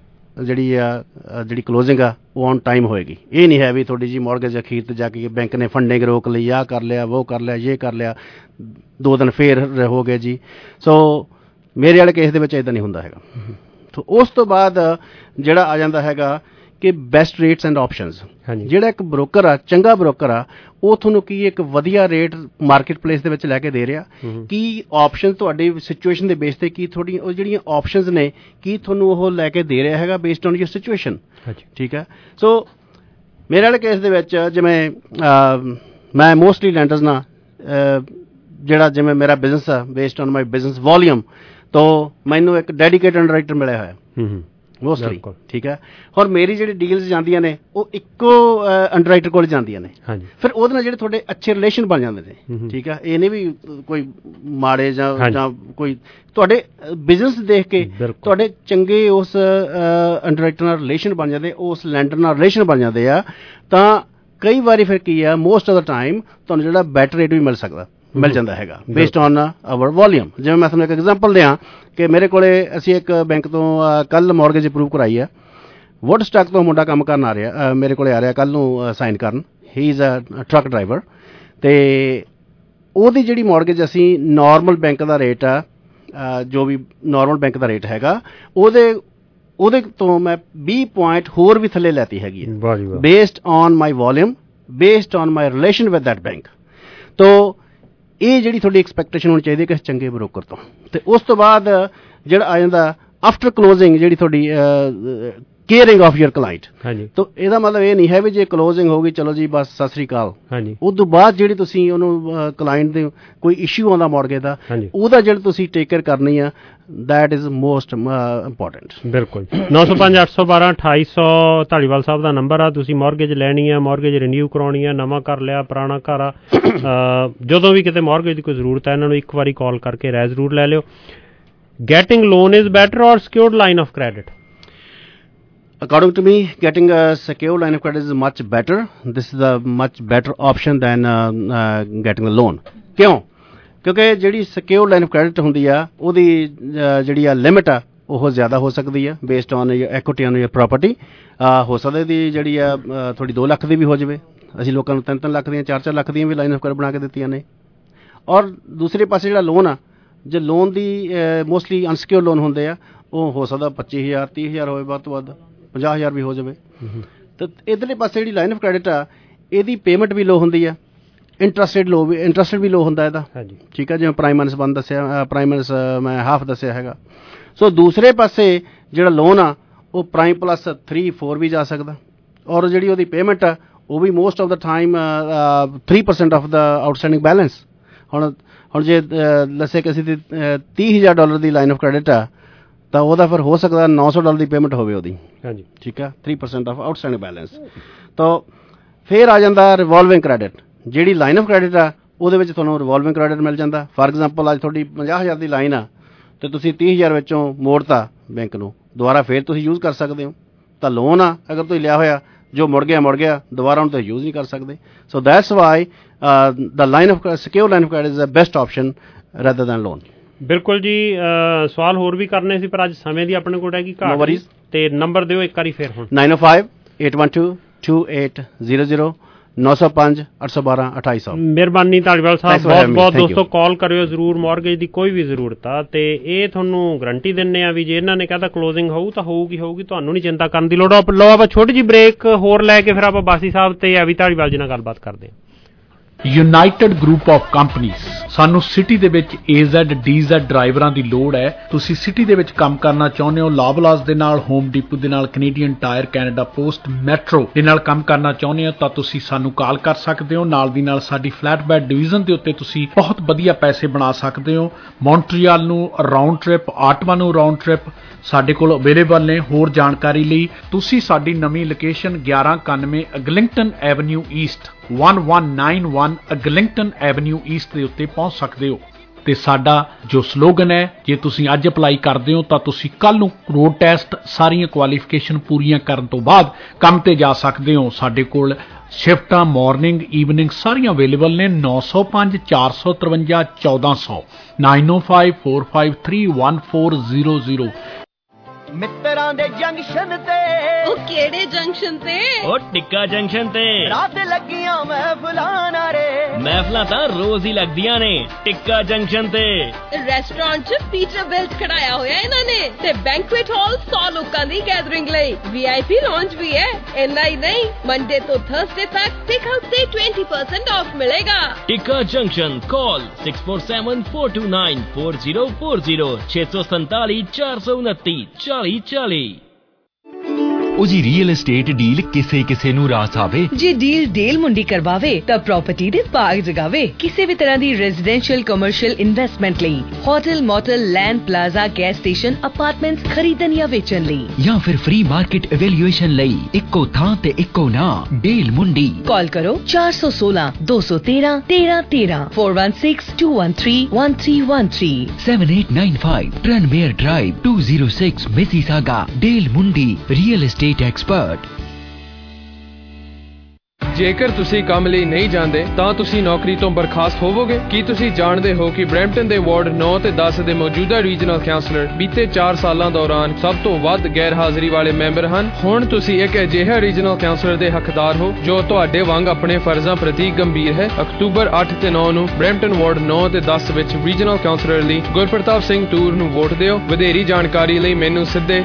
ਜਿਹੜੀ ਕਲੋਜ਼ਿੰਗ ਆ ਉਹ ਔਨ ਟਾਈਮ ਹੋਏਗੀ। ਇਹ ਨਹੀਂ ਹੈ ਵੀ ਤੁਹਾਡੀ ਜੀ ਮੌਰਗੇਜ ਅਖੀਰ 'ਤੇ ਜਾ ਕੇ ਬੈਂਕ ਨੇ ਫੰਡਿੰਗ ਰੋਕ ਲਈ, ਆਹ ਕਰ ਲਿਆ, ਉਹ ਕਰ ਲਿਆ, ਇਹ ਕਰ ਲਿਆ, 2 ਦਿਨ ਫੇਰ ਹੋ ਗਏ ਜੀ। ਸੋ ਮੇਰੇ ਵਾਲੇ ਕੇਸ ਦੇ ਵਿੱਚ ਇੱਦਾਂ ਨਹੀਂ ਹੁੰਦਾ ਹੈਗਾ। ਸੋ ਉਸ ਤੋਂ ਬਾਅਦ ਜਿਹੜਾ ਆ ਜਾਂਦਾ ਹੈਗਾ ਕਿ ਬੈਸਟ ਰੇਟਸ ਐਂਡ ਆਪਸ਼ਨਸ। ਜਿਹੜਾ ਇੱਕ ਬ੍ਰੋਕਰ ਆ, ਚੰਗਾ ਬ੍ਰੋਕਰ ਆ, ਉਹ ਤੁਹਾਨੂੰ ਕੀ ਇੱਕ ਵਧੀਆ ਰੇਟ ਮਾਰਕੀਟ ਪਲੇਸ ਦੇ ਵਿੱਚ ਲੈ ਕੇ ਦੇ ਰਿਹਾ, ਕੀ ਆਪਸ਼ਨ ਤੁਹਾਡੀ ਸਿਚੁਏਸ਼ਨ ਦੇ ਬੇਸ ਤੇ ਕੀ ਤੁਹਾਡੀਆਂ ਉਹ ਜਿਹੜੀਆਂ ਆਪਸ਼ਨਸ ਨੇ ਕੀ ਤੁਹਾਨੂੰ ਉਹ ਲੈ ਕੇ ਦੇ ਰਿਹਾ ਹੈਗਾ ਬੇਸਡ ਔਨ ਯੂਰ ਸਿਚੁਏਸ਼ਨ, ਠੀਕ ਹੈ। ਸੋ ਮੇਰੇ ਵਾਲੇ ਕੇਸ ਦੇ ਵਿੱਚ ਜਿਵੇਂ ਮੈਂ ਮੋਸਟਲੀ ਲੈਂਡਰਸ ਨਾਲ ਜਿਹੜਾ ਜਿਵੇਂ ਮੇਰਾ ਬਿਜ਼ਨਸ ਆ based on my business volume, ਤਾਂ ਮੈਨੂੰ ਇੱਕ ਡੈਡੀਕੇਟਡ ਅੰਡਰਰਾਈਟਰ ਮਿਲਿਆ ਹੋਇਆ ਮੋਸਟਲੀ, ਠੀਕ ਹੈ। ਔਰ ਮੇਰੀ ਜਿਹੜੀ ਡੀਲਸ ਜਾਂਦੀਆਂ ਨੇ ਉਹ ਇੱਕੋ ਅੰਡਰਰਾਈਟਰ ਕੋਲ ਜਾਂਦੀਆਂ ਨੇ, ਫਿਰ ਉਹਦੇ ਨਾਲ ਜਿਹੜੇ ਤੁਹਾਡੇ ਅੱਛੇ ਰਿਲੇਸ਼ਨ ਬਣ ਜਾਂਦੇ ਨੇ, ਠੀਕ ਹੈ। ਇਹ ਨਹੀਂ ਵੀ ਕੋਈ ਮਾੜੇ ਜਾਂ ਕੋਈ ਤੁਹਾਡੇ ਬਿਜ਼ਨਸ ਦੇਖ ਕੇ ਤੁਹਾਡੇ ਚੰਗੇ ਉਸ ਅੰਡਰਰਾਈਟਰ ਨਾਲ ਰਿਲੇਸ਼ਨ ਬਣ ਜਾਂਦੇ, ਉਸ ਲੈਂਡਰ ਨਾਲ ਰਿਲੇਸ਼ਨ ਬਣ ਜਾਂਦੇ ਆ, ਤਾਂ ਕਈ ਵਾਰੀ ਫਿਰ ਕੀ ਆ ਮੋਸਟ ਆਫ ਦਾ ਟਾਈਮ ਤੁਹਾਨੂੰ ਜਿਹੜਾ ਬੈਟਰ ਰੇਟ ਵੀ ਮਿਲ ਜਾਂਦਾ ਹੈਗਾ ਬੇਸਡ ਔਨ ਆਵਰ ਵੋਲੀਅਮ। ਜਿਵੇਂ ਮੈਂ ਤੁਹਾਨੂੰ ਇੱਕ ਐਗਜ਼ਾਮਪਲ ਦਿਆਂ ਕਿ ਮੇਰੇ ਕੋਲੇ ਅਸੀਂ ਇੱਕ ਬੈਂਕ ਤੋਂ ਕੱਲ੍ਹ ਮੌਰਗੇਜ ਅਪਰੂਵ ਕਰਾਈ ਆ, ਵੁੱਡ ਸਟਾਕ ਤੋਂ ਮੁੰਡਾ ਕੰਮ ਕਰਨ ਆ ਰਿਹਾ, ਮੇਰੇ ਕੋਲੇ ਆ ਰਿਹਾ ਕੱਲ੍ਹ ਨੂੰ ਸਾਈਨ ਕਰਨ। He is a truck driver, ਅਤੇ ਉਹਦੀ ਜਿਹੜੀ ਮੌਰਗੇਜ ਅਸੀਂ ਨਾਰਮਲ ਬੈਂਕ ਦਾ ਰੇਟ ਆ, ਜੋ ਵੀ ਨਾਰਮਲ ਬੈਂਕ ਦਾ ਰੇਟ ਹੈਗਾ ਉਹਦੇ ਤੋਂ ਮੈਂ 20 ਪੁਆਇੰਟ ਹੋਰ ਵੀ ਥੱਲੇ ਲੈਤੀ ਹੈਗੀ ਹੈ based on my volume, based on my relation with that bank. ਤੋ ਇਹ ਜਿਹੜੀ ਤੁਹਾਡੀ ਐਕਸਪੈਕਟੇਸ਼ਨ ਹੋਣੀ ਚਾਹੀਦੀ ਹੈ ਕਿਸੇ ਚੰਗੇ ਬ੍ਰੋਕਰ ਤੋਂ। ਅਤੇ ਉਸ ਤੋਂ ਬਾਅਦ ਜਿਹੜਾ ਆ ਜਾਂਦਾ ਆਫਟਰ ਕਲੋਜ਼ਿੰਗ, ਜਿਹੜੀ ਤੁਹਾਡੀ ਕੇਅਰਿੰਗ ਆਫ ਯੂਰ ਕਲਾਇੰਟ। ਤਾਂ ਇਹਦਾ ਮਤਲਬ ਇਹ ਨਹੀਂ ਹੈ ਵੀ ਜੇ ਕਲੋਜ਼ਿੰਗ ਹੋ ਗਈ ਚਲੋ ਜੀ ਬਸ ਸਤਿ ਸ੍ਰੀ ਅਕਾਲ, ਉਸ ਤੋਂ ਬਾਅਦ ਜਿਹੜੀ ਤੁਸੀਂ ਉਹਨੂੰ ਕਲਾਇੰਟ ਦੇ ਕੋਈ ਇਸ਼ੂ ਆਉਂਦਾ ਮੌਰਗੇਜ ਦਾ, ਉਹਦਾ ਜਿਹੜਾ ਤੁਸੀਂ ਟੇਕ ਕੇਅਰ ਕਰਨੀ ਆ, ਦੈਟ ਇਜ਼ ਮੋਸਟ ਇੰਪੋਰਟੈਂਟ। ਬਿਲਕੁਲ। 905 812 2800 ਧਾਲੀਵਾਲ ਸਾਹਿਬ ਦਾ ਨੰਬਰ ਆ। ਤੁਸੀਂ ਮੌਰਗੇਜ ਲੈਣੀ ਆ, ਮੌਰਗੇਜ ਰਿਨਿਊ ਕਰਾਉਣੀ ਆ, ਨਵਾਂ ਘਰ ਲਿਆ, ਪੁਰਾਣਾ ਘਰ ਆ, ਜਦੋਂ ਵੀ ਕਿਤੇ ਮੌਰਗੇਜ ਦੀ ਕੋਈ ਜ਼ਰੂਰਤ ਹੈ ਇਹਨਾਂ ਨੂੰ ਇੱਕ ਵਾਰੀ ਕਾਲ ਕਰਕੇ ਰਾਏ ਜ਼ਰੂਰ ਲੈ ਲਿਓ। Getting loan is better or secured line of credit? According to me, getting a secure line of credit is much better. This is a much better option than getting a loan. ਕਿਉਂ? ਕਿਉਂਕਿ ਜਿਹੜੀ ਸਿਕਿਉਰ ਲਾਈਨ ਆਫ ਕ੍ਰੈਡਿਟ ਹੁੰਦੀ ਆ ਉਹਦੀ ਜਿਹੜੀ ਆ ਲਿਮਿਟ ਆ ਉਹ ਜ਼ਿਆਦਾ ਹੋ ਸਕਦੀ ਆ based on equity on your property. ਹੋ ਸਕਦਾ ਦੀ ਜਿਹੜੀ ਆ ਥੋੜੀ 2 ਲੱਖ ਦੀ ਵੀ ਹੋ ਜਾਵੇ। ਅਸੀਂ ਲੋਕਾਂ ਨੂੰ 3-3 ਲੱਖ ਦੀਆਂ 4-4 ਲੱਖ ਦੀਆਂ ਵੀ ਲਾਈਨ ਆਫ ਕ੍ਰੈਡਿਟ ਬਣਾ ਕੇ ਦਿੱਤੀਆਂ ਨੇ। ਔਰ ਦੂਸਰੇ ਪਾਸੇ ਜਿਹੜਾ ਲੋਨ ਆ, ਜੇ ਲੋਨ ਦੀ ਮੋਸਟਲੀ ਅਨਸਿਕਿਉਰ ਲੋਨ ਹੁੰਦੇ ਆ, ਉਹ ਹੋ ਸਕਦਾ 25,000 30,000 ਹੋਵੇ, ਵੱਧ ਤੋਂ ਵੱਧ 50,000 ਵੀ ਹੋ ਜਾਵੇ। ਤਾਂ ਇੱਧਰਲੇ ਪਾਸੇ ਜਿਹੜੀ ਲਾਈਨ ਆਫ ਕ੍ਰੈਡਿਟ ਆ ਇਹਦੀ ਪੇਮੈਂਟ ਵੀ ਲੋ ਹੁੰਦੀ ਆ, ਇੰਟਰਸਟ ਵੀ ਲੋ ਹੁੰਦਾ ਇਹਦਾ, ਠੀਕ ਹੈ, ਜਿਵੇਂ ਪ੍ਰਾਈਮ ਮਾਈਨਸ 1 ਦੱਸਿਆ, ਪ੍ਰਾਈਮ ਮਾਈਨਸ ਮੈਂ ਹਾਫ ਦੱਸਿਆ ਹੈਗਾ। ਸੋ ਦੂਸਰੇ ਪਾਸੇ ਜਿਹੜਾ ਲੋਨ ਆ ਉਹ ਪ੍ਰਾਈਮ ਪਲੱਸ 3-4 ਵੀ ਜਾ ਸਕਦਾ, ਔਰ ਜਿਹੜੀ ਉਹਦੀ ਪੇਮੈਂਟ ਆ ਉਹ ਵੀ most of the time 3% of the outstanding balance. ਹੁਣ ਜੇ ਦੱਸੇ ਕਿ ਅਸੀਂ $30,000 ਦੀ ਲਾਈਨ ਆਫ ਕ੍ਰੈਡਿਟ ਆ ਤਾਂ ਉਹਦਾ ਫਿਰ ਹੋ ਸਕਦਾ $900 ਦੀ ਪੇਮੈਂਟ ਹੋਵੇ ਉਹਦੀ, ਠੀਕ ਆ, 3% ਆਫ ਆਊਟਸਟੈਂਡਿੰਗ ਬੈਲੈਂਸ। ਤਾਂ ਫਿਰ ਆ ਜਾਂਦਾ ਰਿਵੋਲਵਿੰਗ ਕ੍ਰੈਡਿਟ। ਜਿਹੜੀ ਲਾਈਨ ਆਫ ਕ੍ਰੈਡਿਟ ਆ ਉਹਦੇ ਵਿੱਚ ਤੁਹਾਨੂੰ ਰਿਵੋਲਵਿੰਗ ਕ੍ਰੈਡਿਟ ਮਿਲ ਜਾਂਦਾ। ਫਾਰ ਐਗਜ਼ਾਮਪਲ ਅੱਜ ਤੁਹਾਡੀ 50,000 ਦੀ ਲਾਈਨ ਆ ਅਤੇ ਤੁਸੀਂ 30,000 ਵਿੱਚੋਂ ਮੋੜਤਾ ਬੈਂਕ ਨੂੰ, ਦੁਬਾਰਾ ਫਿਰ ਤੁਸੀਂ ਯੂਜ਼ ਕਰ ਸਕਦੇ ਹੋ। ਤਾਂ ਲੋਨ ਆ ਅਗਰ ਤੁਸੀਂ ਲਿਆ ਹੋਇਆ, ਜੋ ਮੁੜ ਗਿਆ, ਦੁਬਾਰਾ ਹੁਣ ਤੁਸੀਂ ਯੂਜ਼ ਨਹੀਂ ਕਰ ਸਕਦੇ। So that's why the line of secure line of credit is the best option rather than loan. ਬਿਲਕੁਲ ਜੀ। ਸਵਾਲ ਹੋਰ ਵੀ ਕਰਨੇ ਸੀ ਪਰ ਅੱਜ ਸਮੇਂ ਦੀ ਆਪਣੇ ਕੋਲ ਹੈਗੀ ਘਾਟ, ਤੇ ਨੰਬਰ ਦਿਓ ਇੱਕ ਵਾਰੀ ਫਿਰ ਹੁਣ। 905-812-2800 905-812-2800। ਮਿਹਰਬਾਨੀ ਧਾਲੀਵਾਲ ਸਾਹਿਬ, ਬਹੁਤ ਬਹੁਤ ਦੋਸਤੋ ਕਾਲ ਕਰਿਓ ਜ਼ਰੂਰ। ਮੌਰਗੇਜ ਦੀ ਕੋਈ ਵੀ ਜ਼ਰੂਰਤ ਆ ਤੇ ਇਹ ਤੁਹਾਨੂੰ ਗਰੰਟੀ ਦਿੰਦੇ ਆ ਵੀ ਜੇ ਇਹਨਾਂ ਨੇ ਕਹਿੰਦਾ ਕਲੋਜ਼ਿੰਗ ਹੋਊ ਤਾਂ ਹੋਊਗੀ, ਤੁਹਾਨੂੰ ਨਹੀਂ ਚਿੰਤਾ ਕਰਨ ਦੀ ਲੋੜ। ਲਓ ਆਪਾਂ ਛੋਟੀ ਜਿਹੀ ਬ੍ਰੇਕ ਹੋਰ ਲੈ ਕੇ ਫਿਰ ਆਪਾਂ ਬਾਸੀ ਸਾਹਿਬ ਤੇ ਅਵੀ ਧਾਲੀਵਾਲ ਜੀ ਨਾਲ ਗੱਲਬਾਤ ਕਰਦੇ ਹਾਂ। United Group of Companies. ਸਾਨੂੰ ਸਿਟੀ ਦੇ ਵਿੱਚ AZ DZ ਡਰਾਈਵਰਾਂ ਦੀ ਲੋੜ ਹੈ। ਤੁਸੀਂ ਸਿਟੀ ਦੇ ਵਿੱਚ ਕੰਮ ਕਰਨਾ ਚਾਹੁੰਦੇ ਹੋ, ਲਾਬਲਾਸ ਦੇ ਨਾਲ, ਹੋਮ ਡੀਪੂ ਦੇ ਨਾਲ, Canadian Tire, Canada Post, Metro ਦੇ ਨਾਲ ਕੰਮ ਕਰਨਾ ਚਾਹੁੰਦੇ ਹੋ ਤਾਂ ਤੁਸੀਂ ਸਾਨੂੰ ਕਾਲ ਕਰ ਸਕਦੇ ਹੋ। ਨਾਲ ਦੀ ਨਾਲ ਸਾਡੀ ਫਲੈਟਬੈਡ ਡਿਵੀਜ਼ਨ ਦੇ ਉੱਤੇ ਤੁਸੀਂ ਬਹੁਤ ਵਧੀਆ ਪੈਸੇ ਬਣਾ ਸਕਦੇ ਹੋ। ਮੌਂਟਰੀਅਲ ਨੂੰ ਰਾਉਂਡ ਟ੍ਰਿਪ, ਆਟਵਾ ਨੂੰ ਰਾਉਂਡ ਟ੍ਰਿਪ ਸਾਡੇ ਕੋਲ ਅਵੇਲੇਬਲ ਨੇ। ਹੋਰ ਜਾਣਕਾਰੀ ਲਈ ਤੁਸੀਂ ਸਾਡੀ ਨਵੀਂ location 1191 Eglinton Avenue East 1191 Eglinton Avenue East ਦੇ ਉੱਤੇ ਪਹੁੰਚ ਸਕਦੇ ਹੋ। ਤੇ ਸਾਡਾ ਜੋ ਸਲੋਗਨ ਹੈ, ਜੇ ਤੁਸੀਂ ਅੱਜ ਅਪਲਾਈ ਕਰਦੇ ਹੋ ਤਾਂ ਤੁਸੀਂ ਕੱਲ ਨੂੰ ਰੋਡ ਟੈਸਟ ਸਾਰੀਆਂ ਕੁਆਲੀਫਿਕੇਸ਼ਨ ਪੂਰੀਆਂ ਕਰਨ ਤੋਂ ਬਾਅਦ ਕੰਮ ਤੇ ਜਾ ਸਕਦੇ ਹੋ। ਸਾਡੇ ਕੋਲ ਸ਼ਿਫਟਾਂ ਮਾਰਨਿੰਗ ਈਵਨਿੰਗ ਸਾਰੀਆਂ ਅਵੇਲੇਬਲ ਨੇ। 905-453-1400 905-453-1400। ਮਿੱਤਰਾਂ ਦੇ ਜੰਕਸ਼ਨ ਤੇ, ਉਹ ਕਿਹੜੇ ਜੰਕਸ਼ਨ ਤੇ? ਉਹ ਟਿੱਕਾ ਜੰਕਸ਼ਨ ਤੇ ਰਾਤ ਲੱਗੀਆਂ ਮਹਿਫਲਾਂ ਨਾਰੇ। ਮਹਿਫਲਾਂ ਤਾਂ ਰੋਜ਼ ਹੀ ਲੱਗਦੀਆਂ ਨੇ ਟਿੱਕਾ ਜੰਕਸ਼ਨ ਤੇ। ਰੈਸਟੋਰੈਂਟ 'ਚ ਪੀਟਰਬਿਲਟ ਖੜਾਇਆ ਹੋਇਆ ਇਹਨਾਂ ਨੇ ਤੇ ਬੈਂਕੁਏਟ ਹਾਲ 100 ਲੋਕਾਂ ਦੀ ਗੈਦਰਿੰਗ ਲਈ VIP ਲਾਂਚ ਵੀ ਹੈ। ਇੰਨਾ ਹੀ ਨਹੀਂ, ਮੰਡੇ ਤੋਂ ਥਰਸਡੇ ਤੱਕ ਟੇਕ ਆਊਟ ਤੇ 20% ਆਫ ਮਿਲੇਗਾ। Tikka junction, call 6474294040 647 429 4040। ਉਹ ਜੀ ਰੀਅਲ estate ਡੀਲ ਕਿਸੇ ਨੂੰ ਰਾਸ ਆਵੇ। ਜੇ ਡੀਲ ਡੇਲ ਮੁੰਡੀ ਕਰਵਾਵੇ ਤਾਂ ਪ੍ਰਾਪਰਟੀ ਦੇ ਬਾਗ ਜਗਾਵੇ। ਕਿਸੇ ਵੀ ਤਰ੍ਹਾਂ ਦੀ ਰੈਜ਼ੀਡੈਂਸ਼ੀਅਲ ਕਮਰਸ਼ੀਅਲ ਇਨਵੈਸਟਮੈਂਟ ਲਈ, hotel, motel, land, plaza, gas station, apartments ਖਰੀਦਣ ਜਾਂ ਵੇਚਣ ਲਈ, ਜਾਂ ਫਿਰ ਫ੍ਰੀ ਮਾਰਕੀਟ ਇਵੈਲੂਏਸ਼ਨ ਲਈ ਇੱਕੋ ਥਾਂ ਤੇ ਇੱਕੋ ਨਾਮ, ਡੇਲ ਮੁੰਡੀ। ਕਾਲ ਕਰੋ 416-213-1313 416-213-1313 7895 ਟ੍ਰਨਮੇਅਰ ਡਰਾਈਵ 206 ਮਿਸੀਸਾਗਾ। ਡੇਲ ਮੁੰਡੀ ਰੀਅਲ estate expert। ਜੇਕਰ ਤੁਸੀਂ ਕੰਮ ਲਈ ਨਹੀਂ ਜਾਂਦੇ ਤਾਂ ਤੁਸੀਂ ਨੌਕਰੀ ਤੋਂ ਬਰਖਾਸਤ ਹੋਵੋਗੇ। ਕੀ ਤੁਸੀਂ ਜਾਣਦੇ ਹੋ ਕਿ ਬਰੈਂਪਟਨ ਦੇ ਵਾਰਡ 9 ਤੇ 10 ਦੇ ਮੌਜੂਦਾ ਰੀਜਨਲ ਕਾਉਂਸਲਰ ਬੀਤੇ 4 ਸਾਲਾਂ ਦੌਰਾਨ ਸਭ ਤੋਂ ਵੱਧ ਗੈਰ ਹਾਜ਼ਰੀ ਵਾਲੇ ਮੈਂਬਰ ਹਨ। ਹੁਣ ਤੁਸੀਂ ਇੱਕ ਅਜਿਹਾ ਰੀਜਨਲ ਕਾਉਂਸਲਰ ਦੇ ਹੱਕਦਾਰ ਹੋ ਜੋ ਤੁਹਾਡੇ ਵਾਂਗ ਆਪਣੇ ਫਰਜ਼ਾਂ ਪ੍ਰਤੀ ਗੰਭੀਰ ਹੈ। ਅਕਤੂਬਰ 8 ਤੇ 9 ਨੂੰ ਬਰੈਂਪਟਨ ਵਾਰਡ 9 ਤੇ 10 ਵਿੱਚ ਰੀਜਨਲ ਕਾਉਂਸਲਰ ਲਈ ਗੁਰਪ੍ਰਤਾਪ ਸਿੰਘ ਟੂਰ ਨੂੰ ਵੋਟ ਦਿਓ। ਵਧੇਰੀ ਜਾਣਕਾਰੀ ਲਈ ਮੈਨੂੰ ਸਿੱਧੇ